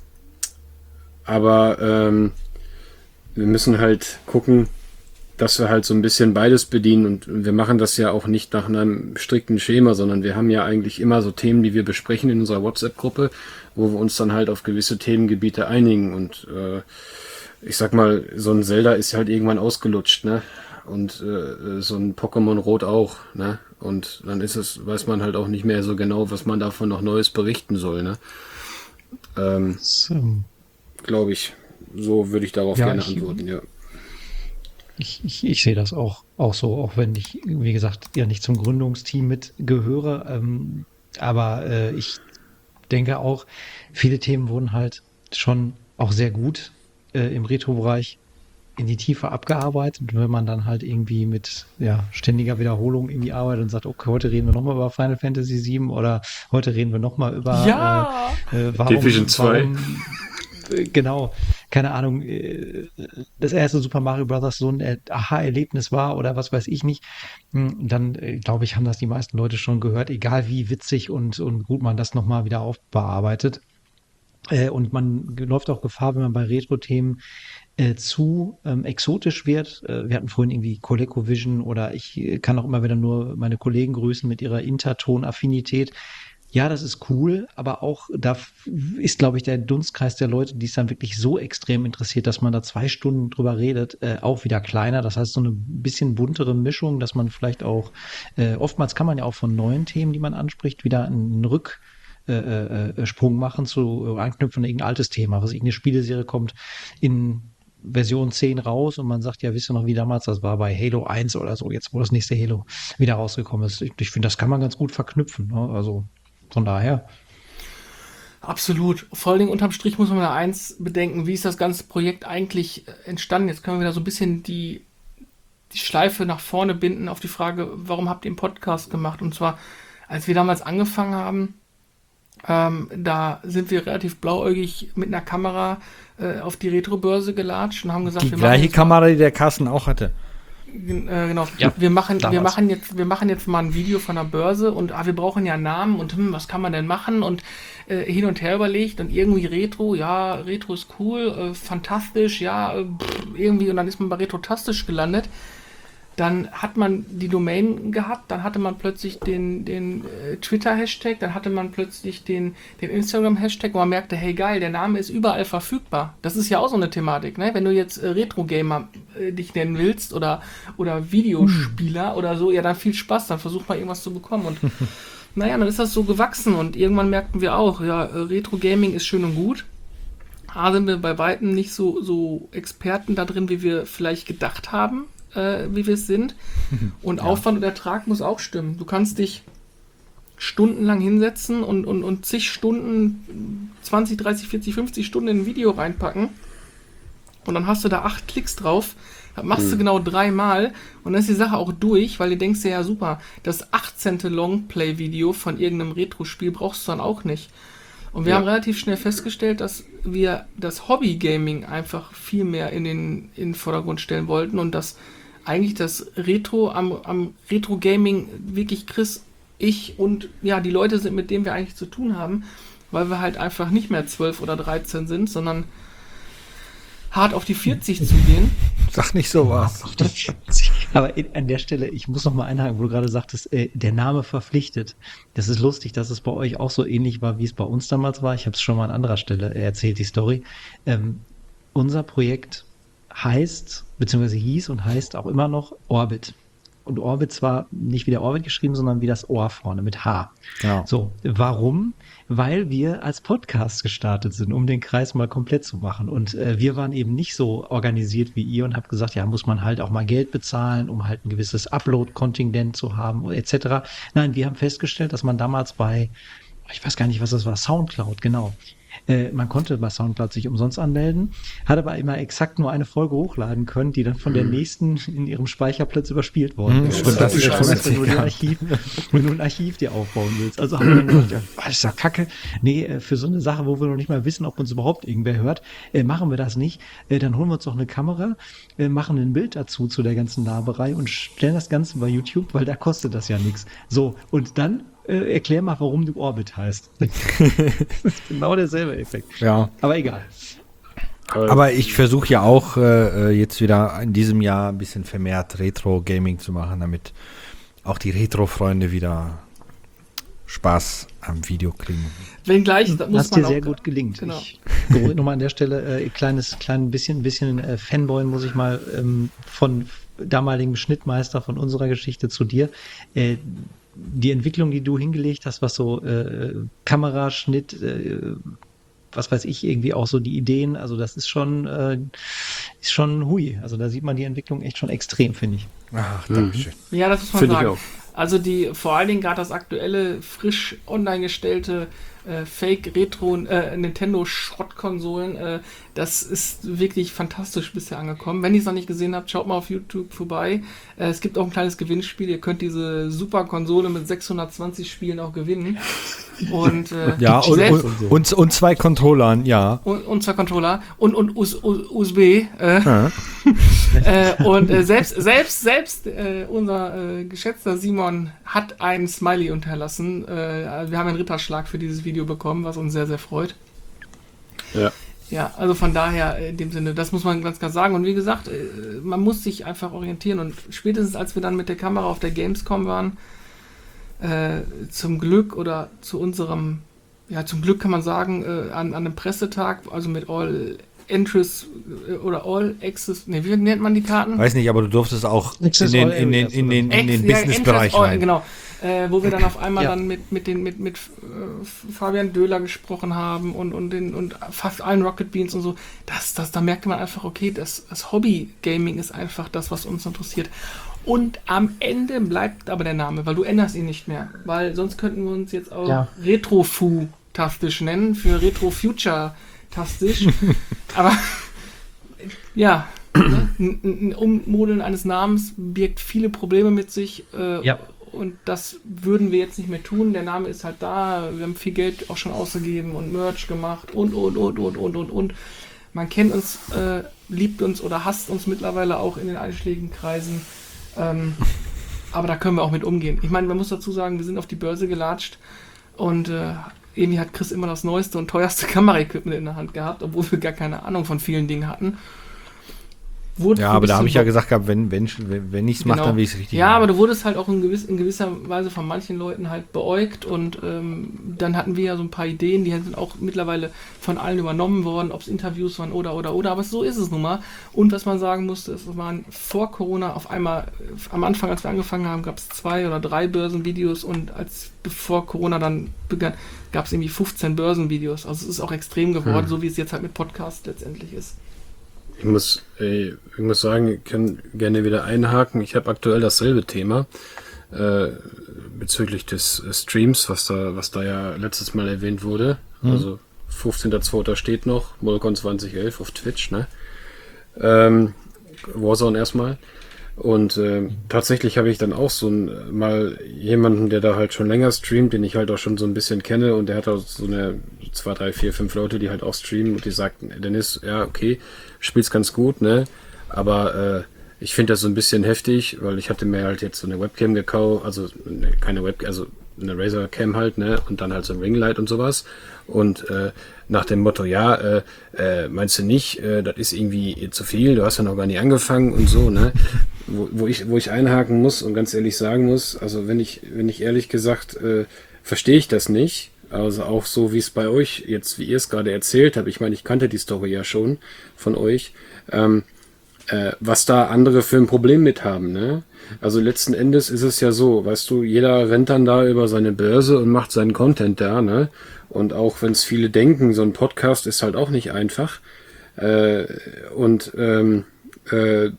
aber ähm, wir müssen halt gucken, dass wir halt so ein bisschen beides bedienen, und wir machen das ja auch nicht nach einem strikten Schema, sondern wir haben ja eigentlich immer so Themen, die wir besprechen in unserer WhatsApp-Gruppe, wo wir uns dann halt auf gewisse Themengebiete einigen, und äh, ich sag mal, so ein Zelda ist halt irgendwann ausgelutscht, ne? Und äh, so ein Pokémon Rot auch, ne? Und dann ist es, weiß man halt auch nicht mehr so genau, was man davon noch Neues berichten soll, ne? Ähm, So. Glaube ich. So würde ich darauf Ja, gerne ich- antworten, ja. Ich, ich, ich sehe das auch, auch so, auch wenn ich, wie gesagt, ja nicht zum Gründungsteam mitgehöre. Ähm, aber äh, ich denke auch, viele Themen wurden halt schon auch sehr gut äh, im Retro-Bereich in die Tiefe abgearbeitet. Und wenn man dann halt irgendwie mit ja, ständiger Wiederholung irgendwie arbeitet und sagt, okay, heute reden wir nochmal über Final Fantasy sieben oder heute reden wir nochmal über Ja! äh, äh, warum, Division zwei. Warum, äh, genau, keine Ahnung, äh, das erste Super Mario Bros. So ein äh, Aha-Erlebnis war oder was weiß ich nicht, Hm, dann äh, glaube ich, haben das die meisten Leute schon gehört, egal wie witzig und, und gut man das nochmal wieder aufbearbeitet. Äh, und man läuft auch Gefahr, wenn man bei Retro-Themen äh, zu ähm, exotisch wird. Äh, wir hatten vorhin irgendwie ColecoVision oder ich äh, kann auch immer wieder nur meine Kollegen grüßen mit ihrer Interton-Affinität. Ja, das ist cool, aber auch da f- ist, glaube ich, der Dunstkreis der Leute, die es dann wirklich so extrem interessiert, dass man da zwei Stunden drüber redet, äh, auch wieder kleiner. Das heißt, so eine bisschen buntere Mischung, dass man vielleicht auch, äh, oftmals kann man ja auch von neuen Themen, die man anspricht, wieder einen Rück äh, äh, Sprung machen zu äh, anknüpfen an irgendein altes Thema, was irgendeine Spieleserie kommt in Version zehn raus und man sagt, ja, wisst ihr noch, wie damals das war bei Halo eins oder so, jetzt wo das nächste Halo wieder rausgekommen ist. Ich, ich finde, das kann man ganz gut verknüpfen. Ne? Also von daher. Absolut. Vor allen Dingen unterm Strich muss man da eins bedenken, wie ist das ganze Projekt eigentlich äh, entstanden? Jetzt können wir wieder so ein bisschen die, die Schleife nach vorne binden auf die Frage, warum habt ihr einen Podcast gemacht? Und zwar, als wir damals angefangen haben, ähm, da sind wir relativ blauäugig mit einer Kamera äh, auf die Retro-Börse gelatscht und haben gesagt, Die wir machen gleiche jetzt Kamera, die der Carsten auch hatte. Gen- Äh, genau. Ja, wir machen, wir damals. machen jetzt, wir machen jetzt mal ein Video von der Börse und ah, wir brauchen ja einen Namen und hm, was kann man denn machen und äh, hin und her überlegt und irgendwie Retro, ja, Retro ist cool, äh, fantastisch, ja, äh, pff, irgendwie und dann ist man bei Retrotastisch gelandet. Dann hat man die Domain gehabt, dann hatte man plötzlich den, den äh, Twitter-Hashtag, dann hatte man plötzlich den, den Instagram-Hashtag, wo man merkte, hey geil, der Name ist überall verfügbar. Das ist ja auch so eine Thematik, ne? Wenn du jetzt äh, Retro-Gamer äh, dich nennen willst oder, oder Videospieler oder so, ja dann viel Spaß, dann versuch mal irgendwas zu bekommen. Und naja, dann ist das so gewachsen und irgendwann merkten wir auch, ja, äh, Retro-Gaming ist schön und gut. A, sind wir bei Weitem nicht so, so Experten da drin, wie wir vielleicht gedacht haben, äh, wie wir es sind. Und Aufwand und Ertrag muss auch stimmen. Du kannst dich stundenlang hinsetzen und, und, und zig Stunden, zwanzig, dreißig, vierzig, fünfzig Stunden in ein Video reinpacken. Und dann hast du da acht Klicks drauf. Das machst du genau dreimal und dann ist die Sache auch durch, weil du denkst dir, ja super, das achtzehnte Longplay-Video von irgendeinem Retro-Spiel brauchst du dann auch nicht. Und wir Ja. haben relativ schnell festgestellt, dass wir das Hobby-Gaming einfach viel mehr in den, in den Vordergrund stellen wollten und dass eigentlich das Retro am, am Retro-Gaming wirklich Chris, ich und ja, die Leute sind, mit denen wir eigentlich zu tun haben, weil wir halt einfach nicht mehr zwölf oder dreizehn sind, sondern hart auf die vierzig zugehen. Sag nicht sowas. Aber in, an der Stelle, ich muss noch mal einhaken, wo du gerade sagtest, äh, der Name verpflichtet. Das ist lustig, dass es bei euch auch so ähnlich war, wie es bei uns damals war. Ich habe es schon mal an anderer Stelle erzählt, die Story. Ähm, unser Projekt heißt, beziehungsweise hieß und heißt auch immer noch Orbit. Und Orbit zwar nicht wie der Orbit geschrieben, sondern wie das Ohr vorne mit H. Genau. So, warum? Weil wir als Podcast gestartet sind, um den Kreis mal komplett zu machen. Und äh, wir waren eben nicht so organisiert wie ihr und habt gesagt, ja, muss man halt auch mal Geld bezahlen, um halt ein gewisses Upload-Kontingent zu haben, et cetera. Nein, wir haben festgestellt, dass man damals bei, ich weiß gar nicht, was das war, Soundcloud, genau. Äh, man konnte bei Soundcloud sich umsonst anmelden, hat aber immer exakt nur eine Folge hochladen können, die dann von der nächsten in ihrem Speicherplatz überspielt worden Mhm, ist. stimmt, das ist schon, schon wenn du witzig, ein ja. Archiv, wenn du ein Archiv dir aufbauen willst. Also haben wir dann gesagt, ja, was ist ja Kacke. Nee, äh, für so eine Sache, wo wir noch nicht mal wissen, ob uns überhaupt irgendwer hört, äh, machen wir das nicht. Äh, dann holen wir uns doch eine Kamera, äh, machen ein Bild dazu zu der ganzen Laberei und stellen das Ganze bei YouTube, weil da kostet das ja nichts. So, und dann äh, erklär mal, warum du Orbit heißt. Das ist genau derselbe Effekt. Ja. Aber egal. Aber ich versuche ja auch äh, jetzt wieder in diesem Jahr ein bisschen vermehrt Retro-Gaming zu machen, damit auch die Retro-Freunde wieder Spaß am Video kriegen. Wenngleich, da muss Was man dir auch, sehr gut gelingt. Genau. Ich beruhige nochmal an der Stelle, äh, kleines, klein bisschen, bisschen äh, Fanboy muss ich mal ähm, von damaligem Schnittmeister von unserer Geschichte zu dir. Äh, die Entwicklung, die du hingelegt hast, was so äh, Kameraschnitt, äh, was weiß ich, irgendwie auch so die Ideen, also das ist schon, äh, ist schon hui. Also da sieht man die Entwicklung echt schon extrem, finde ich. Ach, Dankeschön. Ja, das muss man Finde ich sagen. auch. Also die, vor allen Dingen gerade das aktuelle, frisch online gestellte äh, Fake-Retro äh, Nintendo-Schrottkonsolen, äh, das ist wirklich fantastisch bisher angekommen. Wenn ihr es noch nicht gesehen habt, schaut mal auf YouTube vorbei. Äh, es gibt auch ein kleines Gewinnspiel. Ihr könnt diese super Konsole mit sechshundertzwanzig Spielen auch gewinnen. Und, äh, Ja, und, selbst, und, und, und zwei Controllern, ja. und, und zwei Controller und, und U S B. Äh, Ja. äh, und äh, selbst, selbst, selbst äh, unser äh, geschätzter Simon hat ein Smiley unterlassen. Äh, wir haben einen Ritterschlag für dieses Video bekommen, was uns sehr, sehr freut. Ja. Ja, also von daher in dem Sinne, das muss man ganz klar sagen. Und wie gesagt, man muss sich einfach orientieren. Und spätestens als wir dann mit der Kamera auf der Gamescom waren, äh, zum Glück oder zu unserem, ja zum Glück kann man sagen, äh, an, an einem Pressetag, also mit All Entries äh, oder All Access, ne, wie nennt man die Karten? Weiß nicht, aber du durftest auch in Access den, All in den, Areas, in den, in den Ex- ja, Business-Bereich All, rein. Genau, äh, wo wir dann auf einmal Ja. dann mit, mit, den, mit, mit äh, Fabian Döhler gesprochen haben und, und, den, und fast allen Rocket Beans und so. Das, das, da merkte man einfach, okay, das, das Hobby-Gaming ist einfach das, was uns interessiert. Und am Ende bleibt aber der Name, weil du änderst ihn nicht mehr. Weil sonst könnten wir uns jetzt auch Ja. Retro-Fu-tastisch nennen, für Retro-Future-tastisch. Aber ja, ne? ein, ein Ummodeln eines Namens birgt viele Probleme mit sich. Äh, Ja. Und das würden wir jetzt nicht mehr tun. Der Name ist halt da. Wir haben viel Geld auch schon ausgegeben und Merch gemacht und, und, und, und, und, und, und. Man kennt uns, äh, liebt uns oder hasst uns mittlerweile auch in den einschlägigen Kreisen. Ähm, aber da können wir auch mit umgehen. Ich meine, man muss dazu sagen, wir sind auf die Börse gelatscht und äh, irgendwie hat Chris immer das neueste und teuerste Kameraequipment in der Hand gehabt, obwohl wir gar keine Ahnung von vielen Dingen hatten. Wurde Ja, ein aber da bisschen habe ich ja bo- gesagt, gehabt, wenn, wenn, wenn, wenn ich es mache, Genau. dann will ich es richtig Ja, machen. aber du wurdest halt auch in, gewiss, in gewisser Weise von manchen Leuten halt beäugt und ähm, dann hatten wir ja so ein paar Ideen, die sind auch mittlerweile von allen übernommen worden, ob es Interviews waren oder oder oder, aber so ist es nun mal. Und was man sagen musste, es waren vor Corona auf einmal, äh, am Anfang, als wir angefangen haben, gab es zwei oder drei Börsenvideos und als bevor Corona dann begann, gab es irgendwie fünfzehn Börsenvideos. Also es ist auch extrem geworden, Hm. so wie es jetzt halt mit Podcast letztendlich ist. Ich muss, ey, ich muss sagen, ich kann gerne wieder einhaken. Ich habe aktuell dasselbe Thema äh, bezüglich des äh, Streams, was da, was da ja letztes Mal erwähnt wurde. Mhm. Also fünfzehnter zweiter steht noch, Molcon zwanzig elf auf Twitch, ne? Ähm, Warzone erstmal. Und äh, tatsächlich habe ich dann auch so ein, mal jemanden, der da halt schon länger streamt, den ich halt auch schon so ein bisschen kenne und der hat auch so eine zwei, drei, vier, fünf Leute, die halt auch streamen und die sagten, Dennis, ja, okay, spielst ganz gut, ne? Aber äh, ich finde das so ein bisschen heftig, weil ich hatte mir halt jetzt so eine Webcam gekauft, also ne, keine Webcam, also eine Razer Cam halt, ne? Und dann halt so ein Ringlight und sowas. Und äh, nach dem Motto, ja, äh, äh, meinst du nicht, äh, das ist irgendwie zu viel, du hast ja noch gar nicht angefangen und so, ne? Wo, wo ich, wo ich einhaken muss und ganz ehrlich sagen muss, also wenn ich, wenn ich ehrlich gesagt, äh, verstehe ich das nicht. Also auch so, wie es bei euch jetzt, wie ihr es gerade erzählt habt. Ich meine, ich kannte die Story ja schon von euch. Ähm, äh, was da andere für ein Problem mit haben, ne? Also letzten Endes ist es ja so, weißt du, jeder rennt dann da über seine Börse und macht seinen Content da, ne? Und auch wenn es viele denken, so ein Podcast ist halt auch nicht einfach. Äh, und ähm, äh,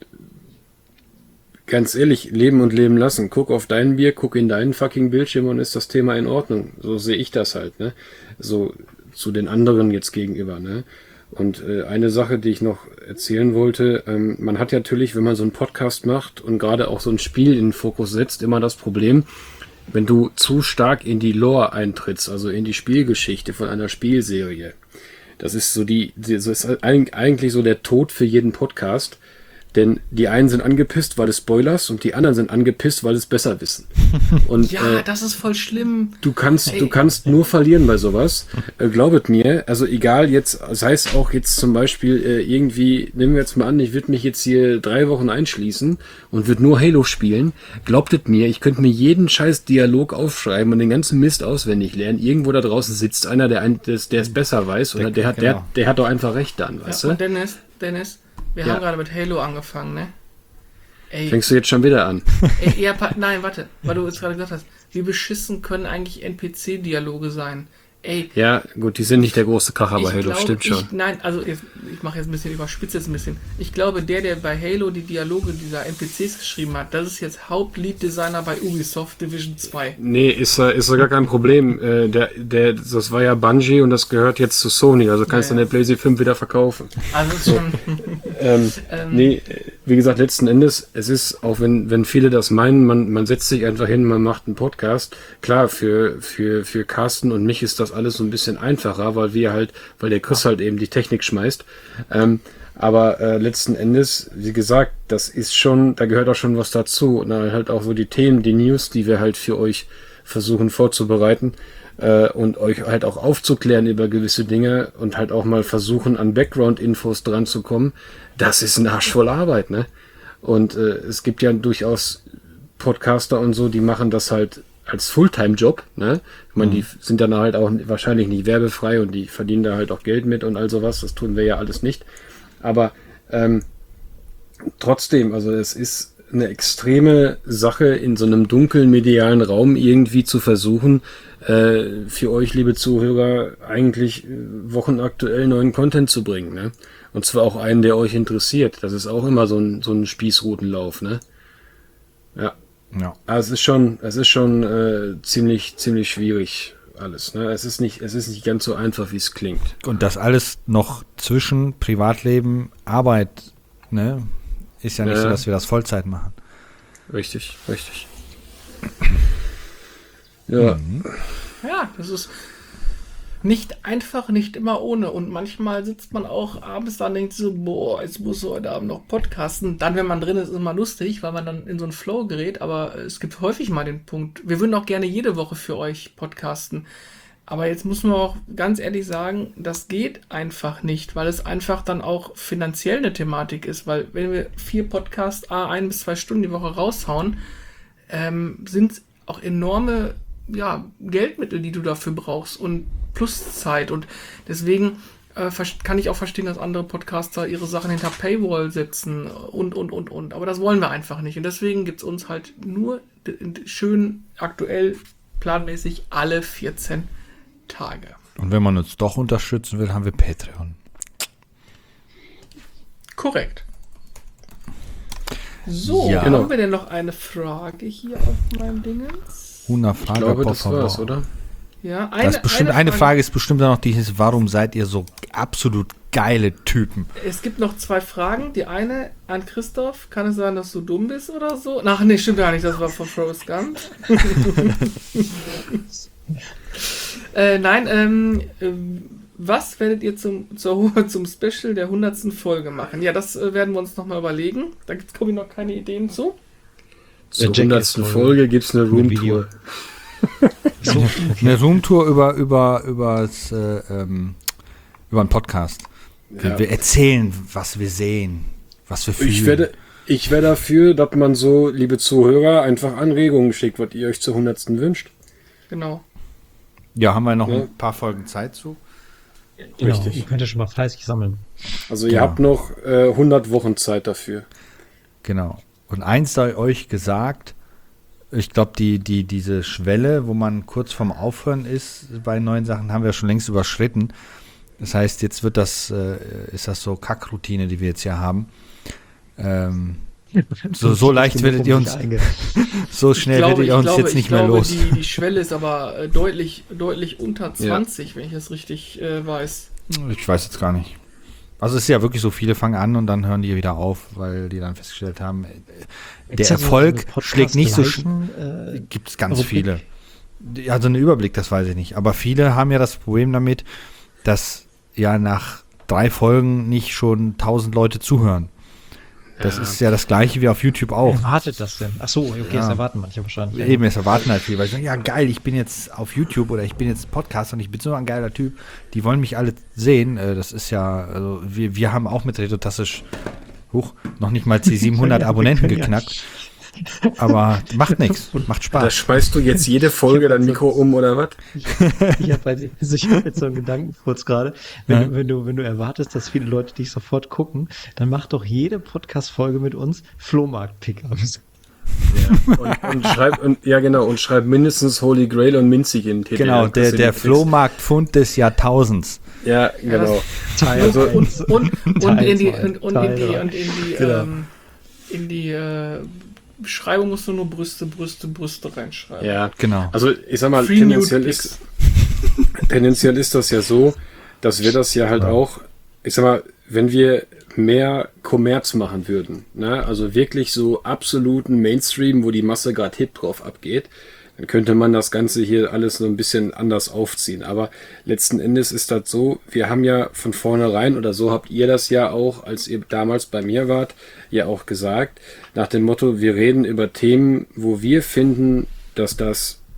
ganz ehrlich, leben und leben lassen. Guck auf dein Bier, guck in deinen fucking Bildschirm und ist das Thema in Ordnung. So sehe ich das halt, ne? So zu den anderen jetzt gegenüber, ne? Und äh, eine Sache, die ich noch erzählen wollte, ähm, man hat ja natürlich, wenn man so einen Podcast macht und gerade auch so ein Spiel in den Fokus setzt, immer das Problem, wenn du zu stark in die Lore eintrittst, also in die Spielgeschichte von einer Spielserie. Das ist so die, das ist eigentlich so der Tod für jeden Podcast. Denn die einen sind angepisst, weil es Spoilers und die anderen sind angepisst, weil es besser wissen. Und Ja, äh, das ist voll schlimm. du kannst, Ey. du kannst nur verlieren bei sowas. Äh, glaubet mir, also egal jetzt, sei es auch jetzt zum Beispiel äh, irgendwie, nehmen wir jetzt mal an, ich würde mich jetzt hier drei Wochen einschließen und würde nur Halo spielen. Glaubtet mir, ich könnte mir jeden scheiß Dialog aufschreiben und den ganzen Mist auswendig lernen. Irgendwo da draußen sitzt einer, der ein, der es besser weiß oder der hat, der, genau. der hat doch einfach recht dann, weißt Ja, du? und Dennis, Dennis, wir Ja. haben gerade mit Halo angefangen, ne? Ey, Fängst du jetzt schon wieder an? ey ja, pa- nein, warte, weil du jetzt gerade gesagt hast, wie beschissen können eigentlich N P C-Dialoge sein? Ey, Ja, gut, die sind nicht der große Kracher bei ich Halo, glaub, stimmt schon. Ich, nein, also jetzt, ich mache jetzt ein bisschen überspitzt jetzt ein bisschen. Ich glaube, der, der bei Halo die Dialoge dieser N P Cs geschrieben hat, das ist jetzt Hauptlead-Designer bei Ubisoft Division zwei. Nee, ist, äh, ist ja gar kein Problem. Äh, der, der, das war ja Bungie und das gehört jetzt zu Sony, also kannst du Ja, ja. eine PlayStation fünf wieder verkaufen. Also ist schon. Ähm, Ähm. Nee, wie gesagt, letzten Endes, es ist, auch wenn, wenn viele das meinen, man, man setzt sich einfach hin, man macht einen Podcast. Klar, für, für, für Carsten und mich ist das alles so ein bisschen einfacher, weil wir halt, weil der Chris halt eben die Technik schmeißt. Ähm, aber äh, letzten Endes, wie gesagt, das ist schon, da gehört auch schon was dazu. Und dann halt auch so die Themen, die News, die wir halt für euch versuchen vorzubereiten. äh, und euch halt auch aufzuklären über gewisse Dinge und halt auch mal versuchen, an Background-Infos dran zu kommen, das ist ein Arsch voll Arbeit, ne? Und äh, es gibt ja durchaus Podcaster und so, die machen das halt als Fulltime-Job, ne? Ich meine, die sind dann halt auch wahrscheinlich nicht werbefrei und die verdienen da halt auch Geld mit und all sowas. Das tun wir ja alles nicht. Aber ähm, trotzdem, also es ist eine extreme Sache, in so einem dunklen medialen Raum irgendwie zu versuchen, äh, für euch, liebe Zuhörer, eigentlich wochenaktuell neuen Content zu bringen, ne? Und zwar auch einen, der euch interessiert. Das ist auch immer so ein, so ein Spießrutenlauf, ne? Ja. Ja. Also es ist schon, es ist schon äh, ziemlich, ziemlich schwierig alles, ne? Es ist nicht, es ist nicht ganz so einfach, wie es klingt. Und das alles noch zwischen Privatleben, Arbeit, ne? Ist ja nicht Ja. so, dass wir das Vollzeit machen. Richtig, richtig. Ja. Mhm. Ja, das ist nicht einfach, nicht immer ohne. Und manchmal sitzt man auch abends da und denkt so, boah, jetzt muss heute Abend noch podcasten. Dann, wenn man drin ist, ist es immer lustig, weil man dann in so einen Flow gerät. Aber es gibt häufig mal den Punkt, wir würden auch gerne jede Woche für euch podcasten. Aber jetzt muss man auch ganz ehrlich sagen, das geht einfach nicht, weil es einfach dann auch finanziell eine Thematik ist. Weil wenn wir vier Podcasts, a ein bis zwei Stunden die Woche raushauen, ähm, sind auch enorme ja, Geldmittel, die du dafür brauchst und plus Zeit. Und deswegen äh, kann ich auch verstehen, dass andere Podcaster ihre Sachen hinter Paywall setzen und, und, und, und. Aber das wollen wir einfach nicht. Und deswegen gibt es uns halt nur d- d- schön aktuell planmäßig alle vierzehn Tage. Und wenn man uns doch unterstützen will, haben wir Patreon. Korrekt. So, Ja. haben Genau. wir denn noch eine Frage hier auf meinem Dingens? Una Ich Frage, glaube, por das favor. war's, oder? Ja, Das ist bestimmt, eine Frage ist bestimmt noch die ist, warum seid ihr so absolut geile Typen? Es gibt noch zwei Fragen. Die eine an Christoph. Kann es sein, dass du dumm bist oder so? Ach nee, stimmt gar nicht. Das war von Forrest Gump. äh, nein, ähm, ähm, was werdet ihr zum, zur, zum Special der hundertsten Folge machen? Ja, das äh, werden wir uns nochmal überlegen. Da gibt es, glaube ich, noch keine Ideen zu. Zur Jackass hundertsten Folge. Folge gibt's eine Mit Video. Roomtour. So, Eine Roomtour über über übers, äh, ähm, über einen Podcast. Wir, Ja. wir erzählen, was wir sehen, was wir fühlen. Ich werde, ich wäre dafür, dass man so, liebe Zuhörer, einfach Anregungen schickt, was ihr euch zur hundertsten wünscht. Genau. ja, haben wir noch Ja. ein paar Folgen Zeit zu? genau, Richtig. ihr könnt ja schon mal fleißig sammeln. Also ihr Genau. habt noch äh, hundert Wochen Zeit dafür. Genau. Und eins sei euch gesagt, ich glaube, die, die, diese Schwelle, wo man kurz vorm Aufhören ist bei neuen Sachen, haben wir schon längst überschritten. Das heißt, jetzt wird das, äh, ist das so Kackroutine, die wir jetzt hier haben. Ähm, So- so leicht werdet ihr uns- so schnell werdet ihr uns glaube, jetzt nicht ich mehr glaube, los. Die, die Schwelle ist aber äh, deutlich, deutlich unter zwanzig, wenn ich das richtig äh, weiß. Ich weiß jetzt gar nicht. Also es ist ja wirklich so, viele fangen an und dann hören die wieder auf, weil die dann festgestellt haben, äh, der Erfolg schlägt nicht so schnell. Äh, Gibt es ganz Rubrik. viele. Also einen Überblick, das weiß ich nicht. Aber viele haben ja das Problem damit, dass ja nach drei Folgen nicht schon tausend Leute zuhören. Das Ja. ist ja das gleiche wie auf YouTube auch. erwartet das denn? Ach so, okay, Ja. das erwarten manche wahrscheinlich. Eben, es erwarten halt viel, weil sie sagen, ja geil, ich bin jetzt auf YouTube oder ich bin jetzt Podcast und ich bin so ein geiler Typ. Die wollen mich alle sehen. Äh, Das ist ja, also wir, wir haben auch mit Redotastisch hoch noch nicht mal die siebenhundert Ja, wir Abonnenten können ja. geknackt. Aber macht nichts, macht Da Spaß. schmeißt du jetzt jede Folge dein Mikro um, oder was? Ich habe also ich hab jetzt so einen Gedankenfurz gerade. Wenn, Ja. du, wenn, du, wenn du erwartest, dass viele Leute dich sofort gucken, dann mach doch jede Podcast-Folge mit uns Flohmarkt-Pickups. Ja. Und, und schreib, und, ja genau, und schreib mindestens Holy Grail und Minzig in den Titel. Genau, dass der, du der die kriegst. Flohmarktfund des Jahrtausends. Ja, genau. Teil Also- eins. Und, und, und, in die, Teil und, und zwei, in die, Teil und in die, Genau. ähm, in die äh, Beschreibung musst du nur Brüste, Brüste, Brüste reinschreiben. Ja, Genau. also ich sag mal, Free tendenziell Nude ist, tendenziell ist das ja so, dass wir das ja halt auch, ich sag mal, wenn wir mehr Kommerz machen würden, ne? Also wirklich so absoluten Mainstream, wo die Masse gerade hip drauf abgeht, dann könnte man das Ganze hier alles so ein bisschen anders aufziehen. Aber letzten Endes ist das so, wir haben ja von vornherein, oder so habt ihr das ja auch, als ihr damals bei mir wart, ja auch gesagt, nach dem Motto, wir reden über Themen, wo wir finden, dass das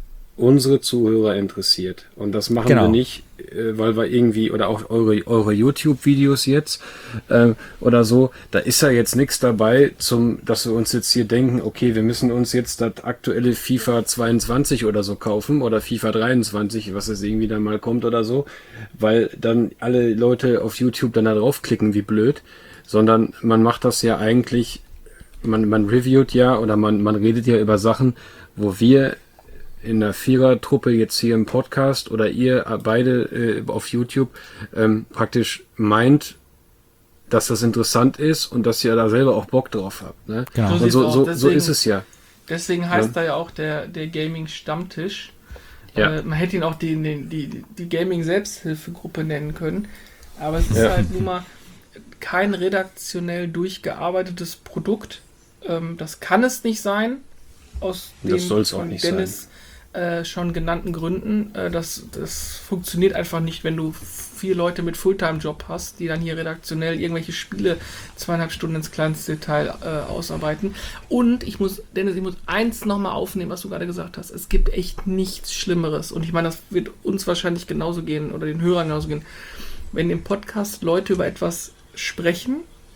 unsere Zuhörer interessiert. Und das machen Genau. wir nicht, äh, weil wir irgendwie, oder auch eure, eure YouTube-Videos jetzt äh, oder so, da ist ja jetzt nichts dabei, zum, dass wir uns jetzt hier denken, okay, wir müssen uns jetzt das aktuelle FIFA zweiundzwanzig oder so kaufen oder FIFA dreiundzwanzig, was es irgendwie dann mal kommt oder so, weil dann alle Leute auf YouTube dann da draufklicken, wie blöd, sondern man macht das ja eigentlich, man, man reviewt ja oder man, man redet ja über Sachen, wo wir in der Vierer-Truppe jetzt hier im Podcast oder ihr beide äh, auf YouTube ähm, praktisch meint, dass das interessant ist und dass ihr da selber auch Bock drauf habt. Ne? Genau. So Und sieht's so, aus. so, so Deswegen- ist es ja. Deswegen heißt Ja. da ja auch der, der Gaming-Stammtisch. Ja. Äh, man hätte ihn auch die, die, die, die Gaming-Selbsthilfegruppe nennen können. Aber es ist Ja. halt nun mal kein redaktionell durchgearbeitetes Produkt. Ähm, das kann es nicht sein. Aus Das den soll's auch von nicht Dennis äh, schon genannten Gründen. Äh, das, das funktioniert einfach nicht, wenn du vier Leute mit Fulltime-Job hast, die dann hier redaktionell irgendwelche Spiele zweieinhalb Stunden ins kleinste Detail äh, ausarbeiten. Und ich muss, Dennis, ich muss eins nochmal aufnehmen, was du gerade gesagt hast. Es gibt echt nichts Schlimmeres. Und ich meine, das wird uns wahrscheinlich genauso gehen oder den Hörern genauso gehen. Wenn im Podcast Leute über etwas sprechen,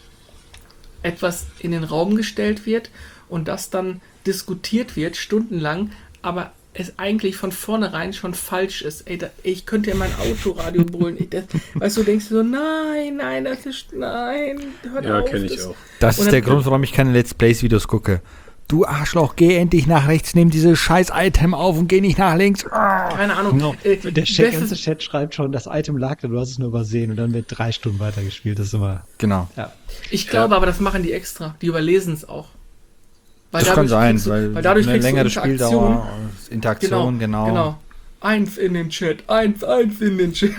etwas in den Raum gestellt wird und das dann diskutiert wird, stundenlang, aber es eigentlich von vornherein schon falsch ist. Ey, da, ich könnte ja mein Autoradio brüllen. Ich, das, weißt du, denkst du so, nein, nein, das ist, nein, hört Ja, auf. kenne ich das- auch. Das Und ist der dann- Grund, warum ich keine Let's Plays-Videos gucke. Du Arschloch, geh endlich nach rechts, nimm dieses scheiß Item auf und geh nicht nach links. Ah. Keine Ahnung. No. Äh, Der Chat, bestes- ganze Chat schreibt schon, das Item lag da, du hast es nur übersehen und dann wird drei Stunden weitergespielt. Das ist immer. Genau. Ja. Ich glaube aber, das machen die extra. Die überlesen es auch. Weil Das kann dadurch sein, kriegst du- weil, weil dadurch eine kriegst du längere Interaktion. Spieldauer, Interaktion, genau. Genau. Eins in den Chat, eins, eins in den Chat.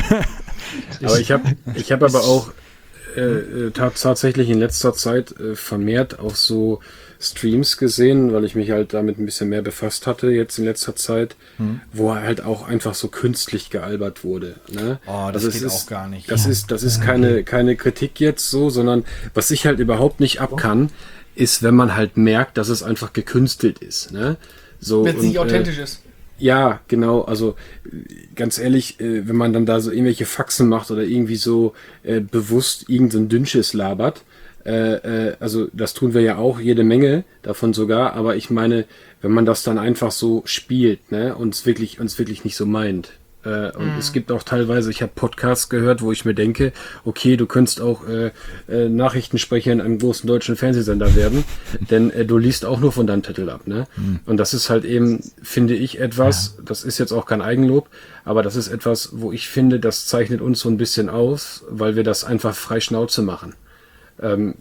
Aber ich habe ich hab aber auch äh, äh, tat- tatsächlich in letzter Zeit äh, vermehrt auch so Streams gesehen, weil ich mich halt damit ein bisschen mehr befasst hatte jetzt in letzter Zeit, wo halt auch einfach so künstlich gealbert wurde. Ne? Oh, das Also es geht ist, auch gar nicht. Das ist, das ist keine, keine Kritik jetzt so, sondern was ich halt überhaupt nicht ab kann, ist, wenn man halt merkt, dass es einfach gekünstelt ist. Ne? So, Wenn es nicht und, äh, authentisch ist. ja, genau, also äh, ganz ehrlich, äh, wenn man dann da so irgendwelche Faxen macht oder irgendwie so äh, bewusst irgendein Dünnschiss labert, äh, äh, also das tun wir ja auch, jede Menge davon sogar, aber ich meine, wenn man das dann einfach so spielt, ne, und es wirklich, uns wirklich nicht so meint. Äh, und es gibt auch teilweise, ich habe Podcasts gehört, wo ich mir denke, okay, du könntest auch äh, äh, Nachrichtensprecher in einem großen deutschen Fernsehsender werden, denn äh, du liest auch nur von deinem Titel ab, ne? Und das ist halt eben, finde ich, etwas, das ist jetzt auch kein Eigenlob, aber das ist etwas, wo ich finde, das zeichnet uns so ein bisschen aus, weil wir das einfach frei Schnauze machen. Ähm,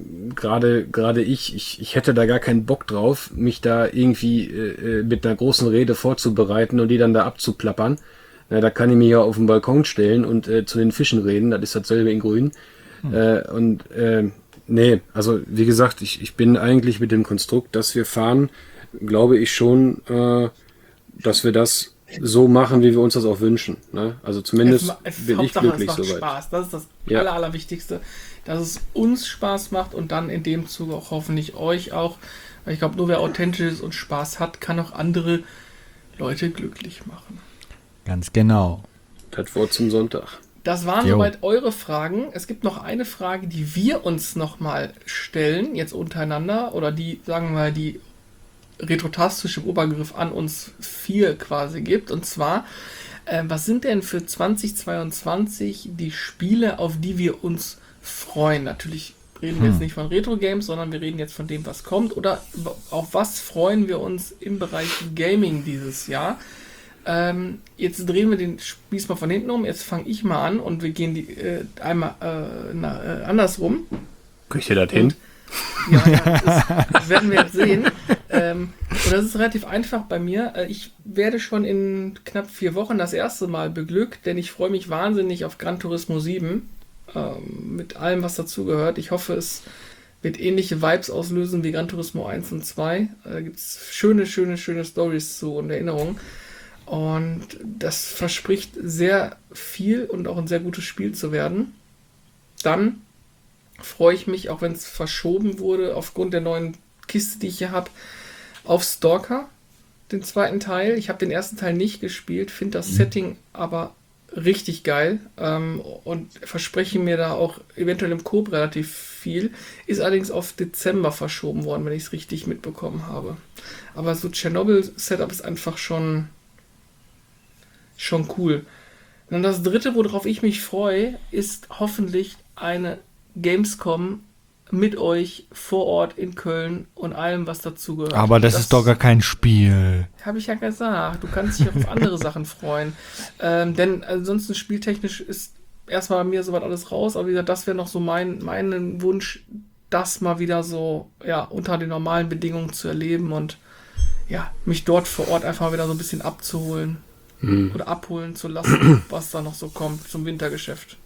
gerade gerade ich, ich, ich hätte da gar keinen Bock drauf, mich da irgendwie äh, mit einer großen Rede vorzubereiten und die dann da abzuplappern. Na, da kann ich mich ja auf den Balkon stellen und äh, zu den Fischen reden, das ist dasselbe in Grün. Hm. Äh, und äh, nee, also wie gesagt, ich, ich bin eigentlich mit dem Konstrukt, dass wir fahren, glaube ich schon, äh, dass wir das so machen, wie wir uns das auch wünschen. Ne? Also zumindest ma- es, bin ich Hauptsache, glücklich es macht soweit. Spaß. Das ist das Ja. Aller, Allerwichtigste. Dass es uns Spaß macht und dann in dem Zuge auch hoffentlich euch auch. Weil ich glaube, nur wer authentisch ist und Spaß hat, kann auch andere Leute glücklich machen. Ganz genau. Das Wort zum Sonntag. Das waren Jo. soweit eure Fragen. Es gibt noch eine Frage, die wir uns nochmal stellen, jetzt untereinander, oder die, sagen wir mal, die retrotastische Obergriff an uns vier quasi gibt. Und zwar, äh, was sind denn für zweitausendzweiundzwanzig die Spiele, auf die wir uns freuen? Natürlich reden wir jetzt nicht von Retro-Games, sondern wir reden jetzt von dem, was kommt. Oder auf was freuen wir uns im Bereich Gaming dieses Jahr? Ähm, jetzt drehen wir den Spieß mal von hinten um. Jetzt fange ich mal an und wir gehen die äh, einmal äh, na, äh, andersrum. Kriegt ihr das hin? Ja, ja das, das werden wir jetzt sehen. Ähm, und das ist relativ einfach bei mir. Äh, Ich werde schon in knapp vier Wochen das erste Mal beglückt, denn ich freue mich wahnsinnig auf Gran Turismo sieben. Ähm, mit allem, was dazugehört. Ich hoffe, es wird ähnliche Vibes auslösen wie Gran Turismo eins und zwei. Da gibt es schöne, schöne, schöne Stories zu und Erinnerungen. Und das verspricht sehr viel und auch ein sehr gutes Spiel zu werden. Dann freue ich mich, auch wenn es verschoben wurde, aufgrund der neuen Kiste, die ich hier habe, auf Stalker. den zweiten Teil. Ich habe den ersten Teil nicht gespielt, finde das Setting aber richtig geil ähm, und verspreche mir da auch eventuell im Coop relativ viel. Ist allerdings auf Dezember verschoben worden, wenn ich es richtig mitbekommen habe. Aber so Tschernobyl-Setup ist einfach schon, schon cool. Und das dritte, worauf ich mich freue, ist hoffentlich eine Gamescom mit euch vor Ort in Köln und allem, was dazu gehört. Aber das, das ist doch gar kein Spiel. Habe ich ja gesagt. Du kannst dich auch auf andere Sachen freuen. Ähm, denn ansonsten spieltechnisch ist erstmal bei mir soweit alles raus. Aber wie gesagt, das wäre noch so mein, mein Wunsch, das mal wieder so ja, unter den normalen Bedingungen zu erleben und ja, mich dort vor Ort einfach mal wieder so ein bisschen abzuholen mhm. oder abholen zu lassen, was da noch so kommt zum Wintergeschäft.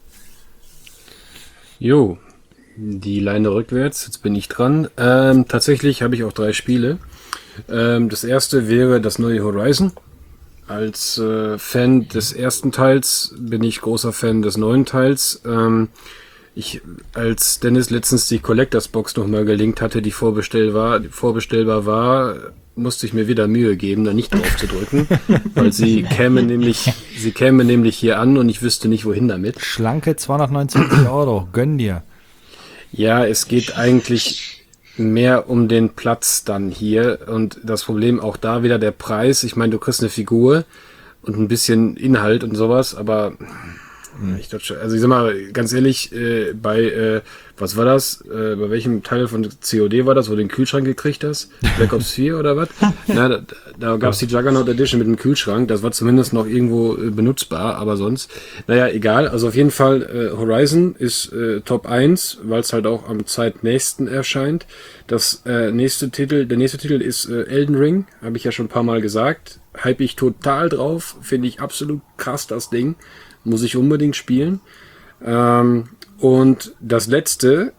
Jo. Die Leine rückwärts, jetzt bin ich dran. Ähm, tatsächlich habe ich auch drei Spiele. Ähm, das erste wäre das neue Horizon. Als äh, Fan des ersten Teils bin ich großer Fan des neuen Teils. Ähm, ich, als Dennis letztens die Collectors Box nochmal gelinkt hatte, die vorbestellbar, vorbestellbar war, musste ich mir wieder Mühe geben, da nicht drauf zu drücken, weil sie käme nämlich, sie käme nämlich hier an und ich wüsste nicht, wohin damit. Schlanke zweihundertneunundsiebzig Euro, gönn dir. Ja, es geht eigentlich mehr um den Platz dann hier und das Problem auch da wieder der Preis. Ich meine, du kriegst eine Figur und ein bisschen Inhalt und sowas, aber ich dachte schon, also ich sag mal, ganz ehrlich, äh, bei, äh, was war das? Äh, bei welchem Teil von C O D war das, wo du den Kühlschrank gekriegt hast? Black Ops vier oder was? Na, da da gab es die Juggernaut Edition mit dem Kühlschrank, das war zumindest noch irgendwo äh, benutzbar, aber sonst, naja, egal. Also auf jeden Fall, äh, Horizon ist äh, Top eins, weil es halt auch am zeitnächsten erscheint. Das äh, nächste Titel, der nächste Titel ist äh, Elden Ring, habe ich ja schon ein paar Mal gesagt. Hype ich total drauf, finde ich absolut krass, das Ding. Muss ich unbedingt spielen. Ähm, und das letzte,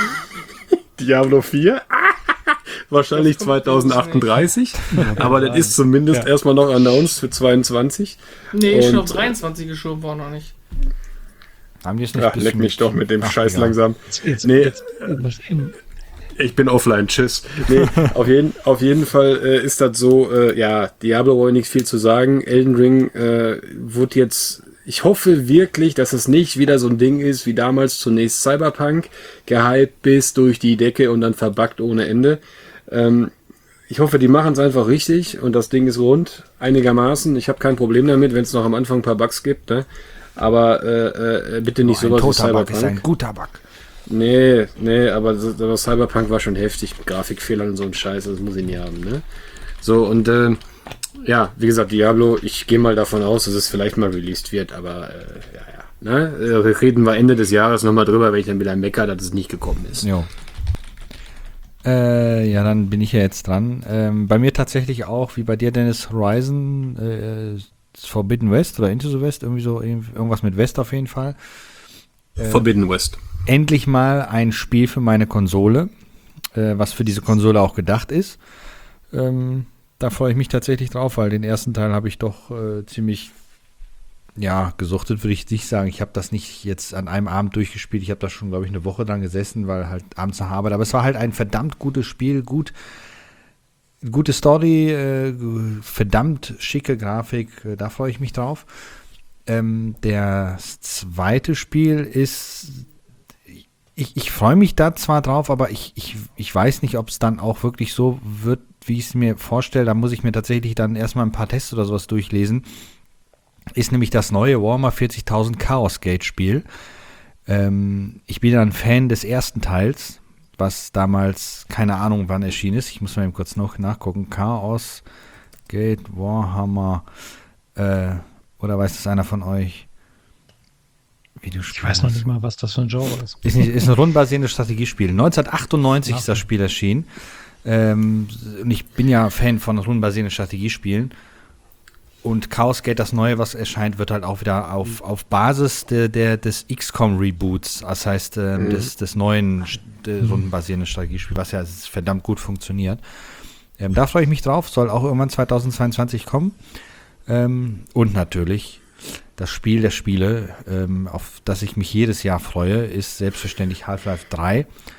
Diablo vier, wahrscheinlich zwanzig achtunddreißig, aber das ist zumindest ja. erstmal noch announced für zweiundzwanzig. Nee, ist schon auf dreiundzwanzig geschoben worden, noch nicht. Haben die es nicht? Ach, leck mich doch mit dem Ach, Scheiß ja. langsam. Jetzt, nee. Jetzt, Ich bin offline, tschüss. Nee, auf jeden, auf jeden Fall äh, ist das so, äh, ja, Diablo wollte nichts viel zu sagen. Elden Ring äh, wurde jetzt, ich hoffe wirklich, dass es nicht wieder so ein Ding ist, wie damals zunächst Cyberpunk, gehypt bis durch die Decke und dann verbuggt ohne Ende. Ähm, ich hoffe, die machen es einfach richtig und das Ding ist rund, einigermaßen. Ich habe kein Problem damit, wenn es noch am Anfang ein paar Bugs gibt, ne? Aber äh, äh, bitte nicht oh, sowas wie Cyberpunk. Bug ist ein guter Bug. Nee, nee, aber, aber Cyberpunk war schon heftig mit Grafikfehlern und so ein Scheiß, das muss ich nie haben, ne? So, und äh, ja, wie gesagt, Diablo, ich gehe mal davon aus, dass es vielleicht mal released wird, aber äh, ja, ja, ne? Äh, reden wir Ende des Jahres nochmal drüber, wenn ich dann wieder mecker, dass es nicht gekommen ist. Jo. Äh, ja, dann bin ich ja jetzt dran. Ähm, bei mir tatsächlich auch, wie bei dir, Dennis, Horizon, äh, Forbidden West oder Into the West, irgendwie so, irgendwas mit West auf jeden Fall. Äh, Forbidden West. Endlich mal ein Spiel für meine Konsole, äh, was für diese Konsole auch gedacht ist. Ähm, da freue ich mich tatsächlich drauf, weil den ersten Teil habe ich doch äh, ziemlich, ja, gesuchtet, würde ich nicht sagen. Ich habe das nicht jetzt an einem Abend durchgespielt. Ich habe da schon, glaube ich, eine Woche dran gesessen, weil halt abends nach Arbeit. Aber es war halt ein verdammt gutes Spiel, gut, gute Story, äh, verdammt schicke Grafik. Äh, da freue ich mich drauf. Ähm, das zweite Spiel ist Ich, ich freue mich da zwar drauf, aber ich, ich, ich weiß nicht, ob es dann auch wirklich so wird, wie ich es mir vorstelle. Da muss ich mir tatsächlich dann erstmal ein paar Tests oder sowas durchlesen. Ist nämlich das neue Warhammer vierzigtausend Chaos Gate Spiel. Ähm, ich bin ja ein Fan des ersten Teils, was damals, keine Ahnung wann erschienen ist. Ich muss mal eben kurz noch nachgucken. Chaos Gate Warhammer. Äh, oder weiß das einer von euch? Ich weiß noch nicht mal, was das für ein Genre ist. Ist, nicht, ist ein rundenbasierendes Strategiespiel. neunzehnhundertachtundneunzig ist das Spiel erschienen. Ähm, und ich bin ja Fan von rundenbasierenden Strategiespielen. Und Chaos Gate, das Neue, was erscheint, wird halt auch wieder auf, auf Basis der, der, des X COM-Reboots, das heißt äh, mhm. des, des neuen äh, rundenbasierenden Strategiespiels, was ja verdammt gut funktioniert. Ähm, da freue ich mich drauf, soll auch irgendwann zweitausendzweiundzwanzig kommen. Ähm, und natürlich das Spiel der Spiele, ähm, auf das ich mich jedes Jahr freue, ist selbstverständlich Half-Life drei.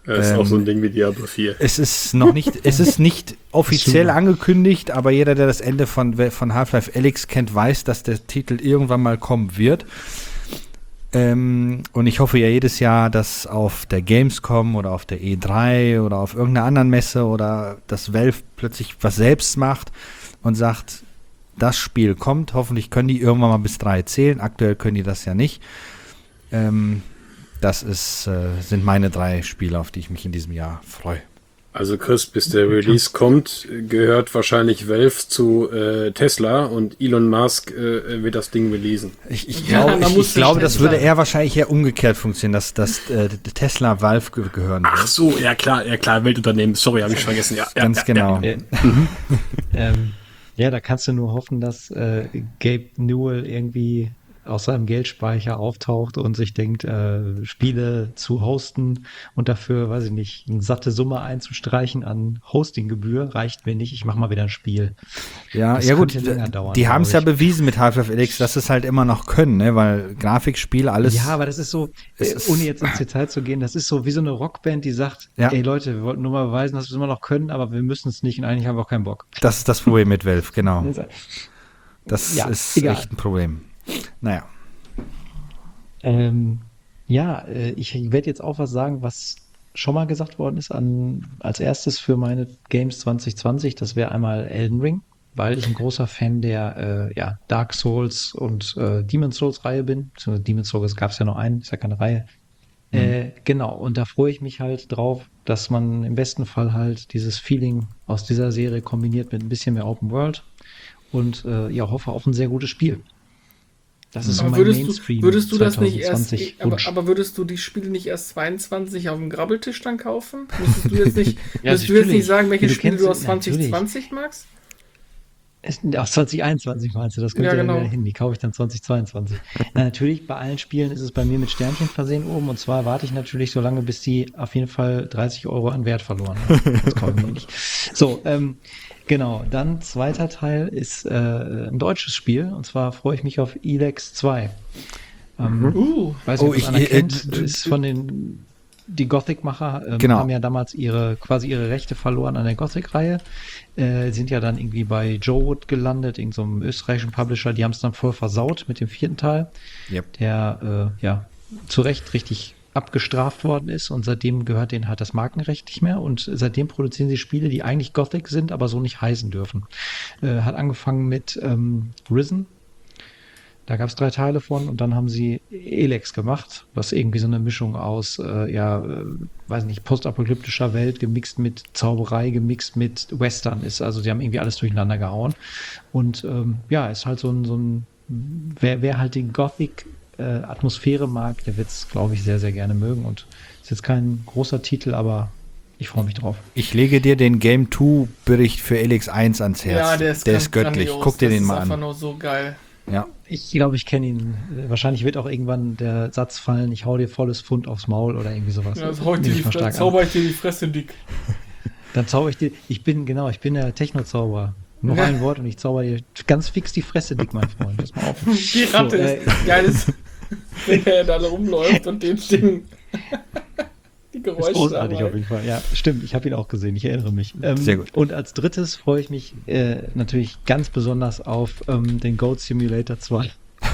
Das ist Ähm, auch so ein Ding wie Diablo vier. Es ist noch nicht, es ist nicht offiziell Super. angekündigt, aber jeder, der das Ende von, von Half-Life Alyx kennt, weiß, dass der Titel irgendwann mal kommen wird. Ähm, und ich hoffe ja jedes Jahr, dass auf der Gamescom oder auf der E drei oder auf irgendeiner anderen Messe oder dass Valve plötzlich was selbst macht und sagt, das Spiel kommt. Hoffentlich können die irgendwann mal bis drei zählen. Aktuell können die das ja nicht. Ähm, das ist, äh, sind meine drei Spiele, auf die ich mich in diesem Jahr freue. Also Chris, bis der Release kommt, gehört wahrscheinlich Valve zu äh, Tesla und Elon Musk äh, wird das Ding releasen. Ich, ich Ja, glaube, man ich, muss ich glaube das Tesla- würde eher wahrscheinlich eher umgekehrt funktionieren, dass, dass äh, Tesla Valve ge gehören Ach wird. so, ja klar, ja klar, Weltunternehmen. Sorry, habe ich vergessen. Ja, ja, Ganz ja, genau. Äh, ähm, ja, da kannst du nur hoffen, dass äh, Gabe Newell irgendwie aus seinem Geldspeicher auftaucht und sich denkt, äh, Spiele zu hosten und dafür, weiß ich nicht, eine satte Summe einzustreichen an Hostinggebühr reicht mir nicht. Ich mache mal wieder ein Spiel. Ja, Das ja gut, könnte länger dauern, die haben es ja glaub ich. bewiesen mit Half-Life Alyx, dass es halt immer noch können, ne? Weil Grafikspiele, alles. Ja, aber das ist so, Es äh, ist- ohne jetzt ins Detail zu gehen, das ist so wie so eine Rockband, die sagt, Ja. ey Leute, wir wollten nur mal beweisen, dass wir es immer noch können, aber wir müssen es nicht und eigentlich haben wir auch keinen Bock. Das ist das Problem mit Valve, genau. Das Ja, ist egal. echt ein Problem. Naja. Ähm, ja, äh, ich werde jetzt auch was sagen, was schon mal gesagt worden ist an, als erstes für meine Games zwanzig zwanzig. Das wäre einmal Elden Ring, weil ich ein großer Fan der äh, ja, Dark Souls und äh, Demon's Souls Reihe bin. Beziehungsweise Demon's Souls gab es ja noch einen, ist ja keine Reihe. Äh, genau, und da freue ich mich halt drauf, dass man im besten Fall halt dieses Feeling aus dieser Serie kombiniert mit ein bisschen mehr Open World und äh, ja, hoffe auf ein sehr gutes Spiel. Das ist so Aber mein würdest Mainstream du, würdest du das nicht erst, zwanzig aber, Wunsch. aber würdest du die Spiele nicht erst zweiundzwanzig auf dem Grabbeltisch dann kaufen? Müsstest du jetzt nicht, Ja, müsstest du jetzt natürlich. nicht sagen, welche Ja, du Spiele kennst- du aus natürlich. zwanzig zwanzig magst? Es- Aus zwanzig einundzwanzig meinst du, das kommt Ja, ja, genau. wieder hin. Die kaufe ich dann zwanzig zweiundzwanzig. Na, natürlich, bei allen Spielen ist es bei mir mit Sternchen versehen oben. Und zwar warte ich natürlich so lange, bis die auf jeden Fall dreißig Euro an Wert verloren haben. Das kaufe ich mir nicht. So, ähm, genau. Dann zweiter Teil ist äh, ein deutsches Spiel. Und zwar freue ich mich auf Elex zwei. Ähm, Uh, Weiß nicht, Oh, ob das ich- einer äh, kennt. äh, ist von den die Gothic-Macher ähm, Genau. haben ja damals ihre quasi ihre Rechte verloren an der Gothic-Reihe. Äh, sind ja dann irgendwie bei Jowood gelandet, irgendeinem so österreichischen Publisher. Die haben es dann voll versaut mit dem vierten Teil, Yep. der äh, ja zu Recht richtig abgestraft worden ist und seitdem gehört denen halt das Markenrecht nicht mehr und seitdem produzieren sie Spiele, die eigentlich Gothic sind, aber so nicht heißen dürfen. Äh, hat angefangen mit ähm, Risen. Da gab es drei Teile von und dann haben sie Elex gemacht, was irgendwie so eine Mischung aus, äh, ja, äh, weiß nicht, postapokalyptischer Welt gemixt mit Zauberei, gemixt mit Western ist. Also sie haben irgendwie alles durcheinander gehauen. Und ähm, ja, ist halt so ein, so ein wer, wer halt die Gothic-Atmosphäre mag, der wird es, glaube ich, sehr, sehr gerne mögen. Und ist jetzt kein großer Titel, aber ich freue mich drauf. Ich lege dir den Game zwei Bericht für Elex eins ans Herz. ja, der ist, der ganz ist göttlich. grandios. Guck dir das den ist mal einfach an. nur so geil. Ja. Ich glaube, ich kenne ihn. Äh, Wahrscheinlich wird auch irgendwann der Satz fallen, ich hau dir volles Pfund aufs Maul oder irgendwie sowas. Ja, das hau ich dir Nehme die ich mal Fre- stark an. zauber ich dir die Fresse dick. Dann zauber ich dir, ich bin, genau, ich bin der Techno-Zauberer. Noch Ja. ein Wort und ich zauber dir ganz fix die Fresse dick, mein Freund. Pass mal auf. Die Ratte So, äh, ist geiles, wenn er da rumläuft und den stehen die Ist Geräusche großartig dabei. auf jeden Fall. Ja, stimmt. Ich habe ihn auch gesehen. Ich erinnere mich. Ähm, Sehr gut. Und als drittes freue ich mich äh, natürlich ganz besonders auf ähm, den Goat Simulator zwei.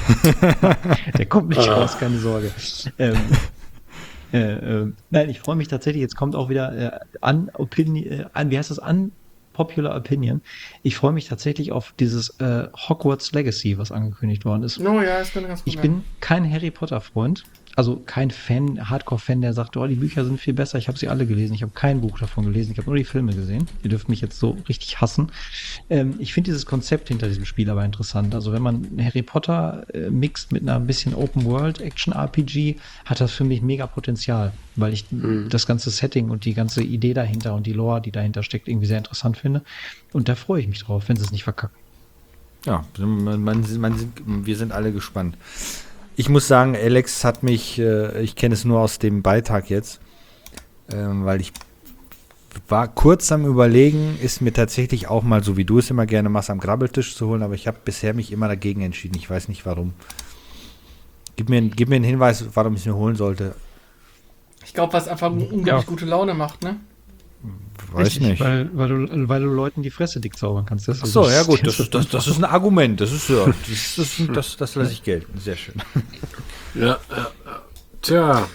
Der kommt nicht Ah. raus, keine Sorge. Ähm, äh, äh, nein, ich freue mich tatsächlich. Jetzt kommt auch wieder äh, an Opinion, äh, an, wie heißt das? Unpopular Opinion. Ich freue mich tatsächlich auf dieses äh, Hogwarts Legacy, was angekündigt worden ist. Oh ja, das könnte ganz gut Ich werden. bin kein Harry Potter Freund, also kein Fan, Hardcore-Fan, der sagt, oh, die Bücher sind viel besser. Ich habe sie alle gelesen. Ich habe kein Buch davon gelesen. Ich habe nur die Filme gesehen. Ihr dürft mich jetzt so richtig hassen. Ähm, ich finde dieses Konzept hinter diesem Spiel aber interessant. Also wenn man Harry Potter äh, mixt mit einer bisschen Open World Action R P G, hat das für mich mega Potenzial, weil ich Mhm. das ganze Setting und die ganze Idee dahinter und die Lore, die dahinter steckt, irgendwie sehr interessant finde. Und da freue ich mich drauf, wenn sie es nicht verkacken. Ja, man, man, man sind, wir sind alle gespannt. Ich muss sagen, Alex hat mich, äh, ich kenne es nur aus dem Beitrag jetzt, ähm, weil ich war kurz am Überlegen, ist mir tatsächlich auch mal, so wie du es immer gerne machst, am Grabbeltisch zu holen, aber ich habe bisher mich immer dagegen entschieden. Ich weiß nicht warum. Gib mir, gib mir einen Hinweis, warum ich es mir holen sollte. Ich glaube, was einfach unglaublich Ja. gute Laune macht, ne? Weiß Richtig, nicht. Weil, weil, du, weil du Leuten die Fresse dick zaubern kannst. Das Ach so, ja gut, das, das, das ist ein Argument. Das ist ja, das, das, das, das lasse ich gelten. Sehr schön. Ja, ja, ja. Tja.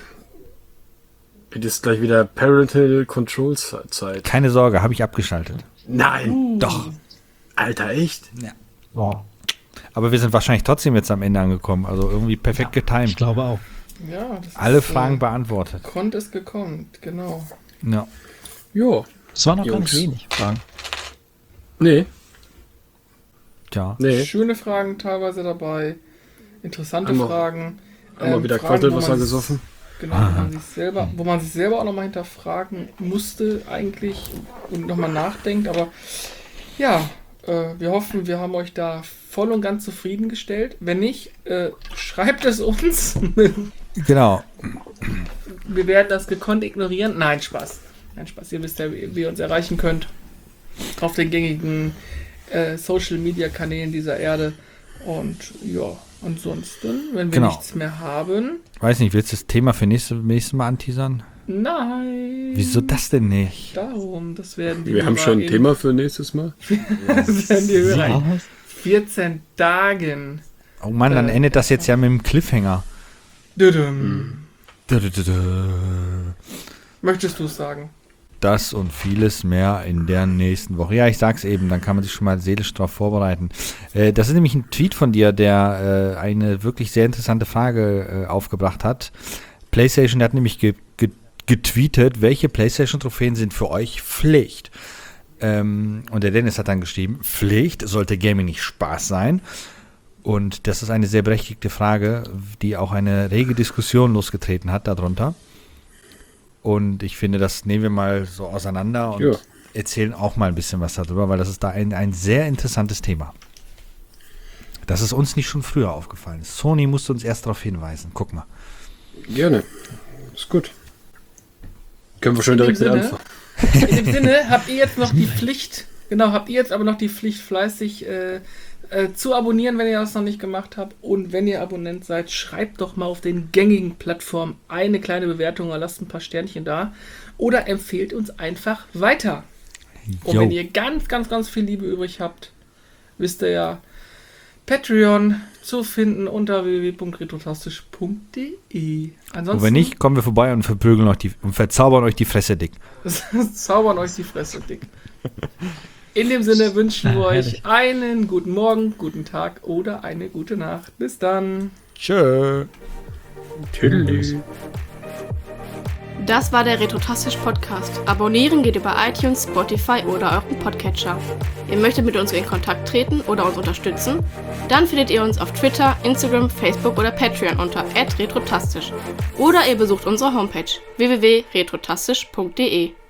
Es ist gleich wieder Parental Control Zeit. Keine Sorge, habe ich abgeschaltet. Nein. Doch. Alter, echt? Ja. Boah, Aber wir sind wahrscheinlich trotzdem jetzt am Ende angekommen. Also irgendwie perfekt ich getimed. glaube auch. Ja, das Alle ist, Fragen äh, beantwortet. Konnt ist gekonnt, genau. Ja. Jo. Es waren noch gar Jungs. nicht wenig Fragen. Nee, Tja. nee. Schöne Fragen teilweise dabei, interessante Haben wir- Fragen. Haben wir ähm, wieder Fragen, wo Quantelwasser man- gesoffen? Genau, wo man, sich selber, wo man sich selber auch nochmal hinterfragen musste eigentlich und nochmal nachdenkt. Aber ja, äh, wir hoffen, wir haben euch da voll und ganz zufriedengestellt. Wenn nicht, äh, schreibt es uns. Genau. Wir werden das gekonnt ignorieren. Nein, Spaß. Nein, Spaß. Ihr wisst ja, wie, wie ihr uns erreichen könnt. Auf den gängigen äh, Social-Media-Kanälen dieser Erde. Und ja, ansonsten, wenn wir Genau. nichts mehr haben, Weiß nicht, willst du das Thema für nächstes, nächstes Mal anteasern? nein. Wieso das denn nicht? Darum, das werden die Wir haben Hörer schon ein in- Thema für nächstes Mal. Das werden die Hörer in Was? vierzehn Tagen. Oh Mann, dann Äh, endet das jetzt ja mit dem Cliffhanger. Düdüm. Dö, dö, dö, dö. Möchtest du es sagen? Das und vieles mehr in der nächsten Woche. Ja, ich sag's eben, dann kann man sich schon mal seelisch darauf vorbereiten. Äh, das ist nämlich ein Tweet von dir, der äh, eine wirklich sehr interessante Frage äh, aufgebracht hat. PlayStation hat nämlich ge ge getweetet, welche PlayStation-Trophäen sind für euch Pflicht? Ähm, und der Dennis hat dann geschrieben, Pflicht, sollte Gaming nicht Spaß sein? Und das ist eine sehr berechtigte Frage, die auch eine rege Diskussion losgetreten hat darunter. Und ich finde, das nehmen wir mal so auseinander und Ja. erzählen auch mal ein bisschen was darüber, weil das ist da ein, ein sehr interessantes Thema. Dass es uns nicht schon früher aufgefallen ist. Sony musste uns erst darauf hinweisen. Guck mal. Gerne. Ist gut. Können wir schon In dem direkt mit Sinne- anfangen. In dem Sinne habt ihr jetzt noch die Pflicht, genau, habt ihr jetzt aber noch die Pflicht, fleißig äh, äh, zu abonnieren, wenn ihr das noch nicht gemacht habt. Und wenn ihr Abonnent seid, schreibt doch mal auf den gängigen Plattformen eine kleine Bewertung oder lasst ein paar Sternchen da. Oder empfehlt uns einfach weiter. Und Jo. wenn ihr ganz, ganz, ganz viel Liebe übrig habt, wisst ihr ja, Patreon zu finden unter w w w punkt retrotastisch punkt d e. Ansonsten Und wenn nicht, kommen wir vorbei und verprügeln euch die und verzaubern euch die Fresse dick. zaubern euch die Fresse dick. In dem Sinne wünschen wir Ah, euch herrlich. einen guten Morgen, guten Tag oder eine gute Nacht. Bis dann. Tschö. Tüdelü. Das war der Retrotastisch Podcast. Abonnieren geht über iTunes, Spotify oder euren Podcatcher. Ihr möchtet mit uns in Kontakt treten oder uns unterstützen? Dann findet ihr uns auf Twitter, Instagram, Facebook oder Patreon unter at retrotastisch. Oder ihr besucht unsere Homepage w w w punkt retrotastisch punkt d e.